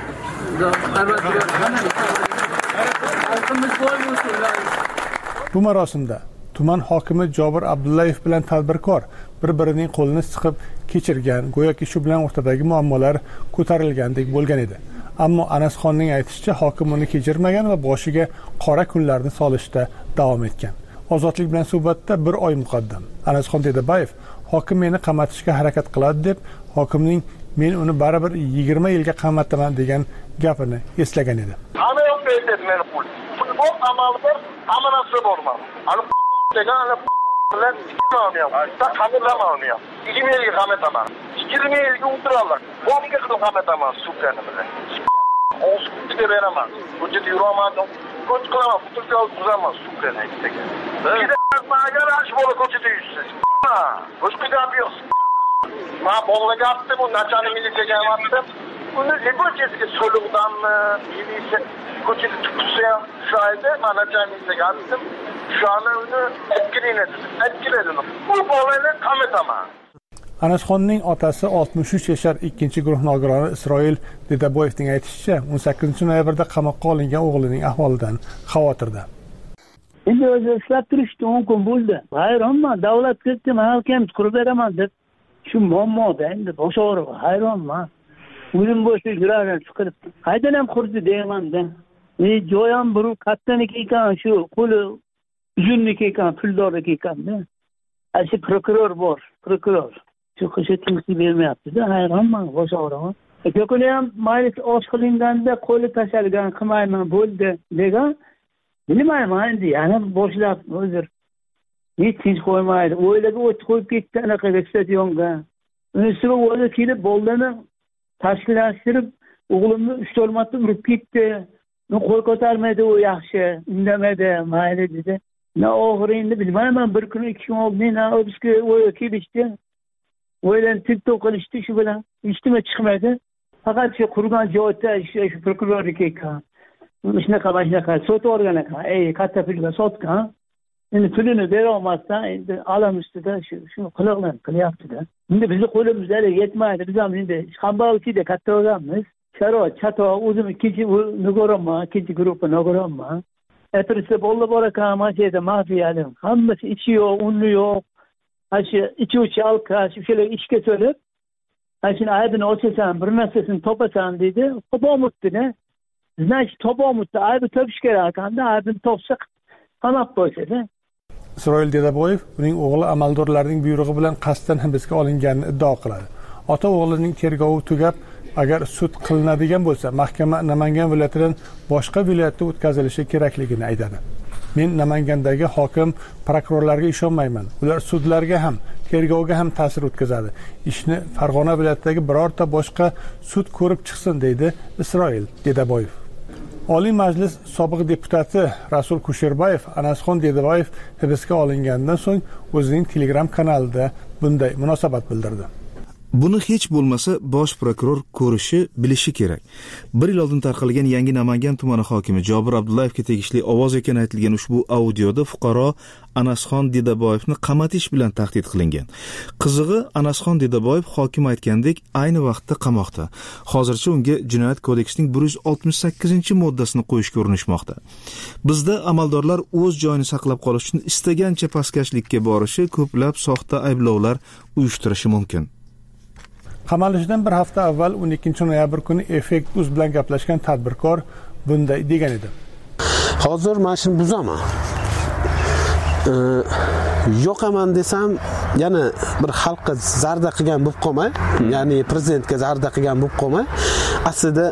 Bu marosimda tuman hokimi Jobir Abdullayev bilan tadbirkor bir-birining qo'lini siqib kechirgan, go'yoki shu bilan o'rtadagi muammolar ko'tarilgandek bo'lgan edi. Ammo Anasxonning aytishicha, hokim uni kechirmagan va boshiga qora kunlarni solishda davom etgan. Ozodlik bilan suhbatda bir oy muqaddam Anasxon Dedabayev hokim meni qamatishga harakat qiladi deb, hokimning men uni baribir yigirma yilga qamataman degan gapini eslagan edi. Hamma yoq berdi meni pul. Futbol amaldir, hamma narsa bo'lmadi. Ani degan ana bilan ikkilamam. Ta qamilamam. yigirma yilga qamataman. yigirma yilga o'tirarlar. Bomga qilib qamataman sukani bilan. O'z kutiga beraman. Ko'chada yuraman. Ko'ch qilaman, futbolga o'tiraman sukani aytgan. Agar ash bola ko'chada yursiz. Boshqa gap yo'q. Men bolaga aytdim, u nachani militsiyaga aytdim. Uni ko'chasiga so'liqdanmi, yilisi ko'chada tutsa ham shayda, men nachani militsiyaga aytdim. Shuni uni etkilaydi, etkilaydi. Bu bolani qamataman. Anasxonning otasi oltmish uch yashar ikkinchi guruh nogironi Isroil Dedaboyevning aytishicha, o'n sakkizinchi noyabrda qamoqqa olingan o'g'lining ahvolidan xavotirda. Endi o'zi ishlab turishdi, o'n kun bo'ldi. Hayronman, davlat ketdi, men ham qurib beraman deb. Shu muammoda endi bosh og'rig'i, hayronman. O'zim bo'shda yuraman chiqib. Qaydan ham qurdi deyman-da. E, joy ham bir kattaniki ekan, shu qo'li uzunniki ekan, puldorniki ekan-da. Shu prokuror bor, prokuror. Shu qishi tinchlik bermayapti-da, hayronman, bosh og'rig'i. Ko'kuni ham mayli osh qilinganda qo'li tashalgan, qilmayman bo'ldi degan. Bilmayman endi, yana boshlab o'zir. Hech tinch qo'ymaydi. O'ylaga o't qo'yib ketdi anaqa stadionga. Unisiga o'zi kelib bollarni tashkillashtirib, o'g'limni uch to'rt marta urib ketdi. Men qo'l ko'tarmaydi, u yaxshi, indamadi, mayli dedi. Na oxirida bilmayman, bir kun ikki kun oldin o'zga o'yga kelishdi. O'ylan tiktok qilishdi shu bilan. Ishtima chiqmadi. Faqat shu qurgan joyda shu prokurorniki ekan. Shunaqa shunaqa sotib olgan ekan. Ey, katta pulga sotgan. Endi pulini bera olmasdan endi alam ustida shu shuni qiloqlar qilyapti-da. Endi bizni qo'limizda yetmaydi. Biz ham endi qambag'alchida katta bo'lganmiz. Sharoit, chato, o'zim ikkinchi nogoronman, ikkinchi guruhga nogoronman. Atrofda bolalar bor ekan, mana shu yerda mafiyali. Hammasi ichi yo'q, uni yo'q. Ashi ichuvchi alkash, o'shalar ishga to'lib, ashuni aybini ochasan, bir narsasini topasan dedi. Topolmabdi-da. Значит, topolmabdi. Aybi topish kerak ekanda, aybini topsa qamab qo'ysa-da. Isroil Dedaboyev uning o'g'li amaldorlarning buyrug'i bilan qasddan hibsga olinganini iddao qiladi. Ota o'g'lining tergovi tugab, agar sud qilinadigan bo'lsa, mahkama Namangan viloyatidan boshqa viloyatga o'tkazilishi kerakligini aytadi. Men Namangandagi hokim, prokurorlarga ishonmayman. Ular sudlarga ham, tergovga ham ta'sir o'tkazadi. Ishni Farg'ona viloyatidagi birorta boshqa sud ko'rib chiqsin, deydi Isroil Dedaboyev. Oliy Majlis sobiq deputati Rasul Kusherbayev Anasxon Dedabayev hibsga olingandan so'ng o'zining Telegram kanalida bunday munosabat bildirdi. Buni hech bo'lmasa bosh prokuror ko'rishi, bilishi kerak. Bir yil oldin tarqalgan yangi Namangan tumani hokimi Jobir Abdullayevga tegishli ovoz ekani aytilgan ushbu audioda fuqaro Anasxon Dedaboyevni qamatish bilan tahdid qilingan. Qizig'i, Anasxon Dedaboyev hokim aytgandek ayni vaqtda qamoqda. Hozircha unga Jinoyat kodeksining bir yuz oltmish sakkizinchi moddasini qo'yishga urinishmoqda. Bizda amaldorlar o'z joyini saqlab qolish uchun istagancha pastkashlikka borishi, ko'plab soxta ayblovlar uyushtirishi mumkin. Qamalishidan bir hafta avval o'n ikkinchi noyabr kuni Effekt Uz bilan gaplashgan tadbirkor bunday degan edi. Hozir men shuni buzaman. Yo'qaman desam, yana bir xalqqa zarda qilgan bo'lib qolmay, ya'ni prezidentga zarda qilgan bo'lib qolmay, aslida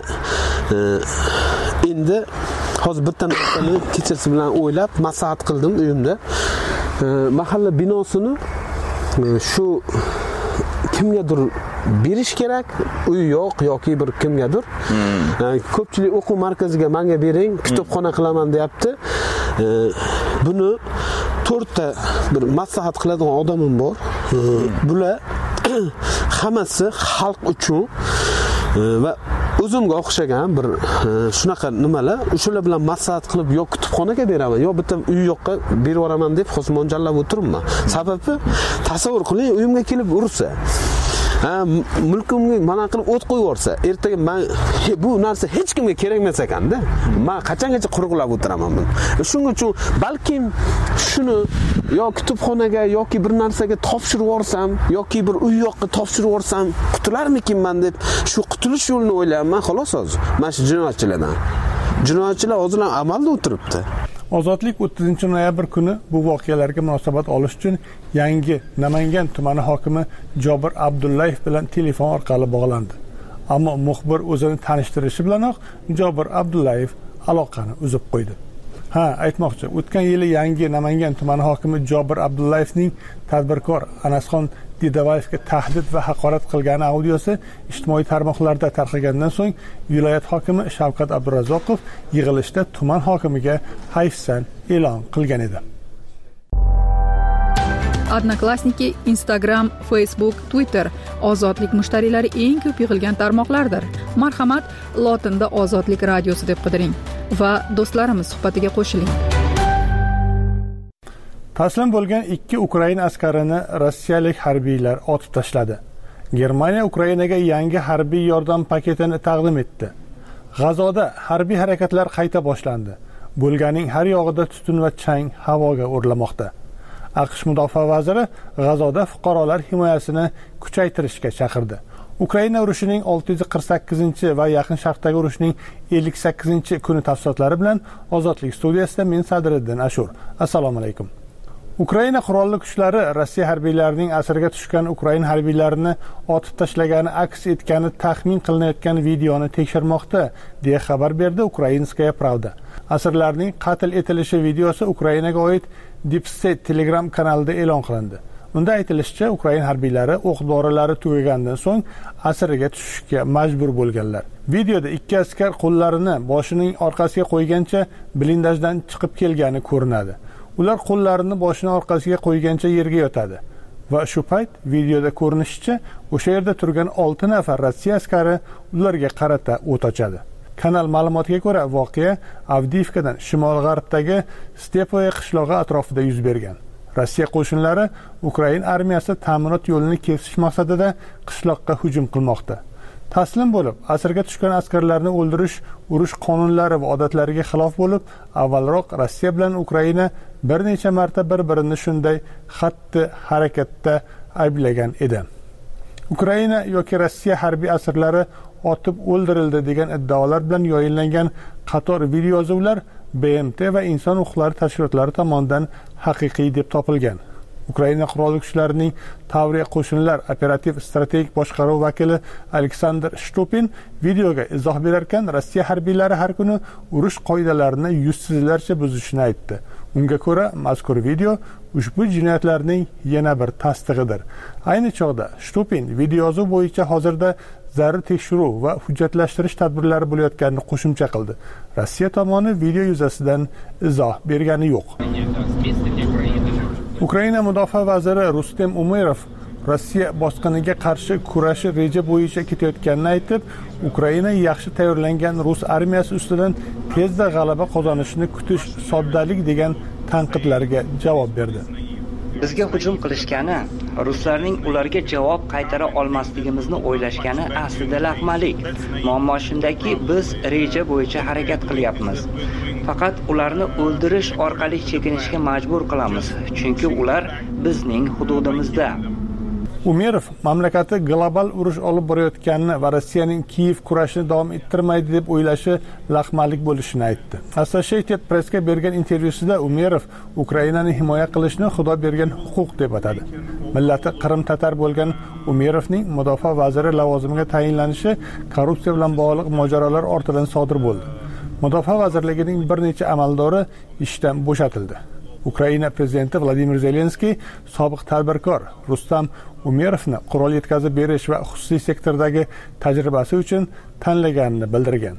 endi hozir bitta narsani kechirisi bilan o'ylab maslahat qildim uyimda. Mahalla binosini shu kimgadir berish kerak, uy yo'q yoki bir kimgadir. Hmm. Ko'pchilik o'quv markaziga menga bering, kitobxona qilaman deyapti. Buni to'rtta bir maslahat qiladigan odamim bor. Bular hammasi xalq uchun va o'zimga o'xshagan bir shunaqa nimalar, o'shalar bilan maslahat qilib yo kutubxonaga beraman, yo bitta uy yo'qqa berib yuboraman deb hozir mo'ljallab o'tiribman. Sababi tasavvur qiling, uyimga kelib ursa, ha, mulkimga mana qilib o't qo'yib yuborsa, ertaga men bu narsa hech kimga kerak emas ekanda. Men qachongacha quruqlab o'tiraman buni. Shuning uchun balkim shuni yo kutubxonaga yoki bir narsaga topshirib yuborsam, yoki bir uy yo'qqa topshirib yuborsam, qutularmikinman deb shu qutulish yo'lini o'ylayapman, xolos hozir. Mana shu jinoyatchilardan. Jinoyatchilar hozir amalda o'tiribdi. Ozodlik o'ttizinchi noyabr kuni bu voqealarga munosabat olish uchun yangi Namangan tumani hokimi Jobir Abdullayev bilan telefon orqali bog'landi. Ammo muxbir o'zini tanishtirishi bilanoq Jobir Abdullayev aloqani uzib qo'ydi. Ha, aytmoqchi, o'tgan yili yangi Namangan tumani hokimi Jobir Abdullayevning tadbirkor Anasxon Dedaboyevga tahdid va haqorat qilgani audiosi ijtimoiy tarmoqlarda tarqagandan so'ng viloyat hokimi Shavkat Abdurazzoqov yig'ilishda tuman hokimiga hayfsan e'lon qilgan edi. Odnoklassniki, Instagram, Facebook, Twitter ozodlik mushtariylari eng ko'p yig'ilgan tarmoqlardir. Marhamat, lotinda Ozodlik radiosi deb qidiring va do'stlarimiz suhbatiga qo'shiling. Taslim bo'lgan ikki Ukraina askarini rossiyalik harbiylar otib tashladi. Germaniya Ukrainaga yangi harbiy yordam paketini taqdim etdi. G'azoda harbiy harakatlar qayta boshlandi. Bo'lganing har yog'ida tutun va chang havoga o'rlamoqda. AQSh mudofaa vaziri G'azoda fuqarolar himoyasini kuchaytirishga chaqirdi. Ukraina urushining olti yuz qirq sakkizinchi va Yaqin Sharqdagi urushning ellik sakkizinchi kuni tafsilotlari bilan Ozodlik studiyasida men Sadriddin Ashur. Assalomu alaykum. Ukraina qurolli kuchlari Rossiya harbiylarining asirga tushgan Ukraina harbiylarini otib tashlagani aks etgani taxmin qilinayotgan videoni tekshirmoqda, deya xabar berdi Ukrainskaya Pravda. Asirlarning qatl etilishi videosi Ukrainaga oid Dipstate Telegram kanalida e'lon qilindi. Unda aytilishicha, Ukraina harbiylari o'q-dorilari tugagandan so'ng asirga tushishga majbur bo'lganlar. Videoda ikki askar qo'llarini boshining orqasiga qo'ygancha blindajdan chiqib kelgani ko'rinadi. Ular qo'llarini boshining orqasiga qo'ygancha yerga yotadi va shu payt videoda ko'rinishicha o'sha yerda turgan olti nafar Rossiya askari ularga qarata o't ochadi. Kanal ma'lumotiga ko'ra, voqea Avdiivkadan shimol-g'arbdagi Stepoye qishlog'i atrofida yuz bergan. Rossiya qo'shinlari Ukraina armiyasi ta'minot yo'lini kesish maqsadida qishloqqa hujum qilmoqda. Taslim bo'lib, asirga tushgan askarlarni o'ldirish urush qonunlari va odatlariga xilof bo'lib, avvalroq Rossiya bilan Ukraina bir necha marta bir-birini shunday xatti harakatda ayblagan edi. Ukraina yoki Rossiya harbiy asirlari otib o'ldirildi degan iddaolar bilan yoyinlangan qator videoyozuvlar B M T va inson huquqlari tashkilotlari tomonidan haqiqiy deb topilgan. Ukraina qurolli kuchlarining Tavriya qo'shinlar operativ strategik boshqaruv vakili Aleksandr Shtupin videoga izoh berarkan, Rossiya harbiylari har kuni urush qoidalarini yuzsizlarcha buzishini aytdi. Unga ko'ra, mazkur video ushbu jinoyatlarning yana bir tasdig'idir. Ayni chog'da Shtupin videoyozuv bo'yicha hozirda zarur tekshiruv va hujjatlashtirish tadbirlari bo'layotganini qo'shimcha qildi. Rossiya tomoni video yuzasidan izoh bergani yo'q. Ukraina mudofaa vaziri Rustem Umerov Rossiya bosqiniga qarshi kurashi reja bo'yicha ketayotganini aytib, Ukraina yaxshi tayyorlangan rus armiyasi ustidan tezda g'alaba qozonishini kutish soddalik degan tanqidlarga javob berdi. Bizga hujum qilishgani, ruslarning ularga javob qaytara olmasligimizni o'ylashgani aslida laqmalik. Muammo shundaki, biz reja bo'yicha harakat qilyapmiz. Faqat ularni o'ldirish orqali chekinishga majbur qilamiz, chunki ular bizning hududimizda. Umerov mamlakati global urush olib borayotganini va Rossiyaning Kiyev kurashini davom ettirmaydi deb o'ylashi laqmalik bo'lishini aytdi. Associated Press'ga bergan intervyusida Umerov Ukrainani himoya qilishni Xudo bergan huquq deb atadi. Millati Qrim tatar bo'lgan Umerovning mudofaa vaziri lavozimiga tayinlanishi korrupsiya bilan bog'liq mojarolar ortidan sodir bo'ldi. Mudofaa vazirligining bir necha amaldori ishdan bo'shatildi. Ukraina prezidenti Vladimir Zelenskiy sobiq tadbirkor Rustam Umerovni qurol yetkazib berish va xususiy sektordagi tajribasi uchun tanlaganini bildirgan.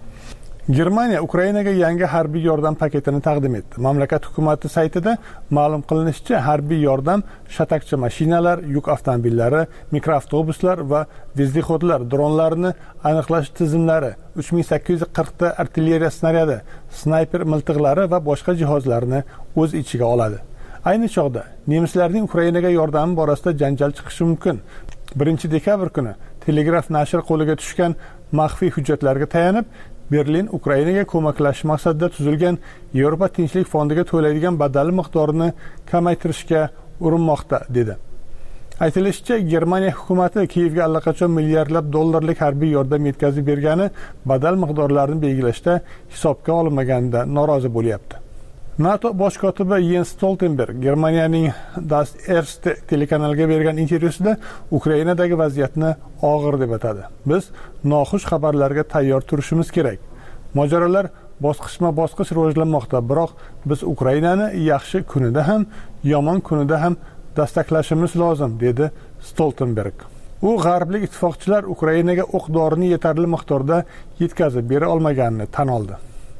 Germaniya Ukrainaga yangi harbiy yordam paketini taqdim etdi. Mamlakat hukumati saytida ma'lum qilinishicha, harbiy yordam shatakchi mashinalar, yuk avtomobillari, mikroavtobuslar va vezdihodlar, dronlarni aniqlash tizimlari, uch ming sakkiz yuz qirq ta artilleriya snaryadi, snayper miltiqlari va boshqa jihozlarni o'z ichiga oladi. Ayni chog'da nemislarning Ukrainaga yordami borasida janjal chiqishi mumkin. birinchi dekabr kuni Telegraf nashr qo'liga tushgan maxfiy hujjatlarga tayanib, Berlin Ukrainaga ko'maklash maqsadida tuzilgan Yevropa tinchlik fondiga to'laydigan badal miqdorini kamaytirishga urinmoqda dedi. Aytilishicha, Germaniya hukumati Kiyevga allaqachon milliardlab dollarlik harbiy yordam yetkazib bergani badal miqdorlarini belgilashda hisobga olinmaganda norozi bo'lyapti. NATO bosh kotibi Jens Stoltenberg Germaniyaning Das Erste telekanaliga bergan intervyusida Ukrainadagi vaziyatni og'ir deb atadi. Biz noxush xabarlarga tayyor turishimiz kerak. Mojarolar bosqichma-bosqich rivojlanmoqda, biroq biz Ukrainani yaxshi kunida ham, yomon kunida ham dastaklashimiz lozim, dedi Stoltenberg. U g'arblik ittifoqchilar Ukrainaga o'q-dorini yetarli miqdorda yetkazib bera olmaganini tan oldi.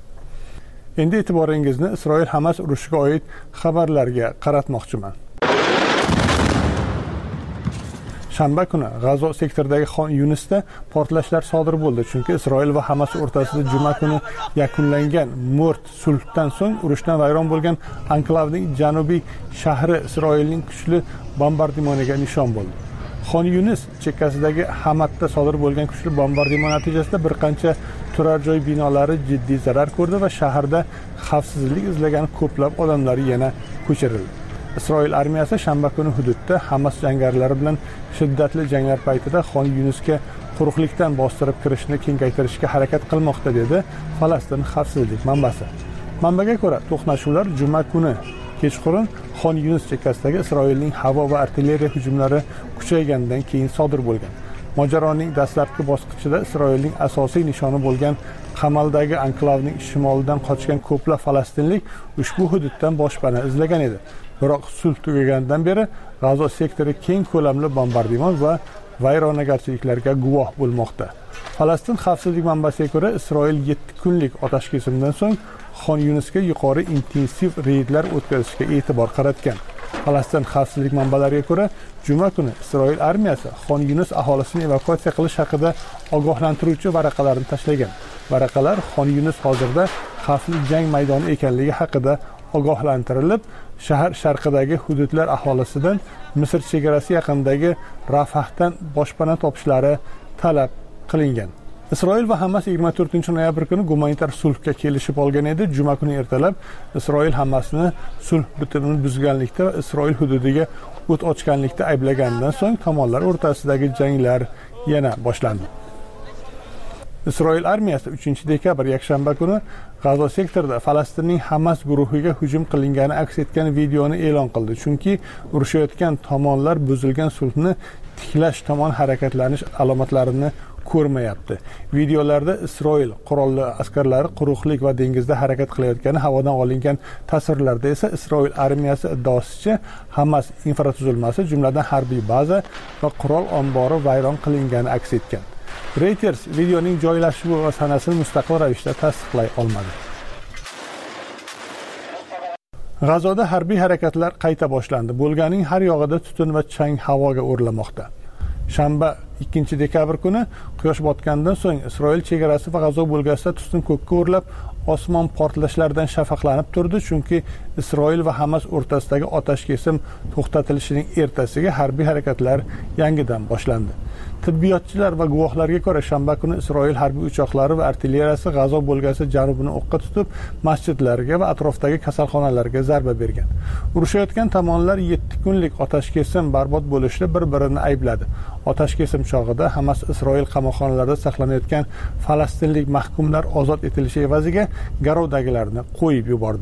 Endi e'tiboringizni Isroil-Hamas urushiga oid xabarlarga qaratmoqchiman. Shanba kuni G'azo sektoridagi Xon Yunisda portlashlar sodir bo'ldi, chunki Isroil va Hamas o'rtasida juma kuni yakunlangan mo'rt sulhdan so'ng urushdan vayron bo'lgan anklavning janubiy shahri Isroilning kuchli bombardimoniga nishon bo'ldi. Xon Yunis chekkasidagi Hamatda sodir bo'lgan kuchli bombardimon natijasida bir qancha turar joy binolari jiddiy zarar ko'rdi va shaharda xavfsizlik izlagan ko'plab odamlar yana ko'chirildi. Isroil armiyasi shanba kuni hududda Hamas jangarilari bilan shiddatli janglar paytida Xon Yunisga quruqlikdan bostirib kirishni kengaytirishga harakat qilmoqda, dedi Falastin xavfsizlik manbasi. Manbaga ko'ra, to'qnashuvlar juma kuni kechqurun Xon Yunis chekkasidagi Isroilning havo va artilleriya hujumlari kuchaygandan keyin sodir bo'lgan. Mojaroning dastlabki bosqichida Isroilning asosiy nishoni bo'lgan qamaldagi anklavning shimolidan qochgan ko'plab falastinlik ushbu hududdan boshpana izlagan edi. Biroq sulh tugagandan beri G'azo sektori keng ko'lamli bombardimon va vayronagarchiliklarga guvoh bo'lmoqda. Falastin xavfsizlik manbasiga ko'ra, Isroil yetti kunlik otash kesimdan so'ng Xon Yunisga yuqori intensiv reydlar o'tkazishga e'tibor qaratgan. Falastin xavfsizlik manbalariga ko'ra, juma kuni Isroil armiyasi Xon Yunis aholisini evakuatsiya qilish haqida ogohlantiruvchi varaqalarni tashlagan. Varaqalar Xon Yunis hozirda xavfli jang maydoni ekanligi haqida ogohlantirilib, shahar sharqidagi hududlar aholisidan Misr chegarasi yaqinidagi Rafahdan boshpana topishlari talab qilingan. Isroil va Hamas yigirma to'rtinchi noyabr kuni gumanitar sulhga kelishib olgan edi. Juma kuni ertalab Isroil Hamasni sulh bitimini buzganlikda va Isroil hududiga o't ochganlikda ayblagandan so'ng tomonlar o'rtasidagi janglar yana boshlandi. Isroil armiyasi uchinchi dekabr yakshanba kuni G'azo sektorida Falastinning Hamas guruhiga hujum qilingani aks etgan videoni e'lon qildi, chunki urushayotgan tomonlar buzilgan sulhni tiklash tomon harakatlanish alomatlarini ko'rmayapti. Videolarda Isroil qurolli askarlari quruqlik va dengizda harakat qilayotgani havodan olingan tasvirlarda esa Isroil armiyasi iddaosicha Hamas infratuzilmasi, jumladan harbiy baza va qurol ombori vayron qilingani aks etgan. Reuters videoning joylashuvi va sanasini mustaqil ravishda tasdiqlay olmadi. G'azoda harbiy harakatlar qayta boshlandi. Bo'lganing har yog'ida tutun va chang havoga o'rlamoqda. Shanba ikkinchi dekabr kuni quyosh botgandan so'ng Isroil chegarasi va G'azo bo'lgasida tutun ko'kka o'rlab, osmon portlashlardan shafaqlanib turdi, chunki Isroil va Hamas o'rtasidagi otashkesim to'xtatilishining ertasiga harbiy harakatlar yangidan boshlandi. Tibbiyotchilar va guvohlarga ko'ra, shanba kuni Isroil harbiy uchoqlari va artilleriyasi G'azo bo'lgasi janubini o'qqa tutib, masjidlarga va atrofdagi kasalxonalarga zarba bergan. Urushayotgan tomonlar yetti kunlik otashkesim barbod bo'lishda bir-birini aybladi. Otashkesim chog'ida Hamas Isroil qamoqxonalarida saqlanayotgan falastinlik mahkumlar ozod etilishi evaziga garovdagilarni qo'yib yubordi.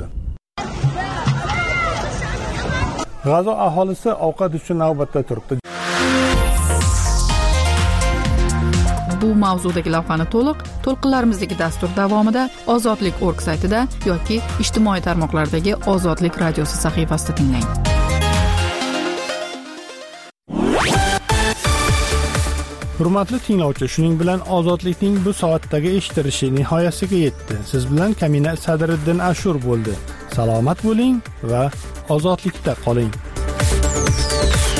G'azo aholisi ovqat uchun navbatda turibdi. Bu mavzudagi lavhani to'liq to'lqinlarimizdagi dastur davomida Ozodlik nokta org saytida yoki ijtimoiy tarmoqlardagi Ozodlik radiosi sahifasida tinglang. Hurmatli tinglovchi, shuning bilan Ozodlikning bu soatdagi eshittirishi nihoyasiga yetdi. Siz bilan Kamina Sadriddin Ashur bo'ldi. Salomat bo'ling va ozodlikda qoling.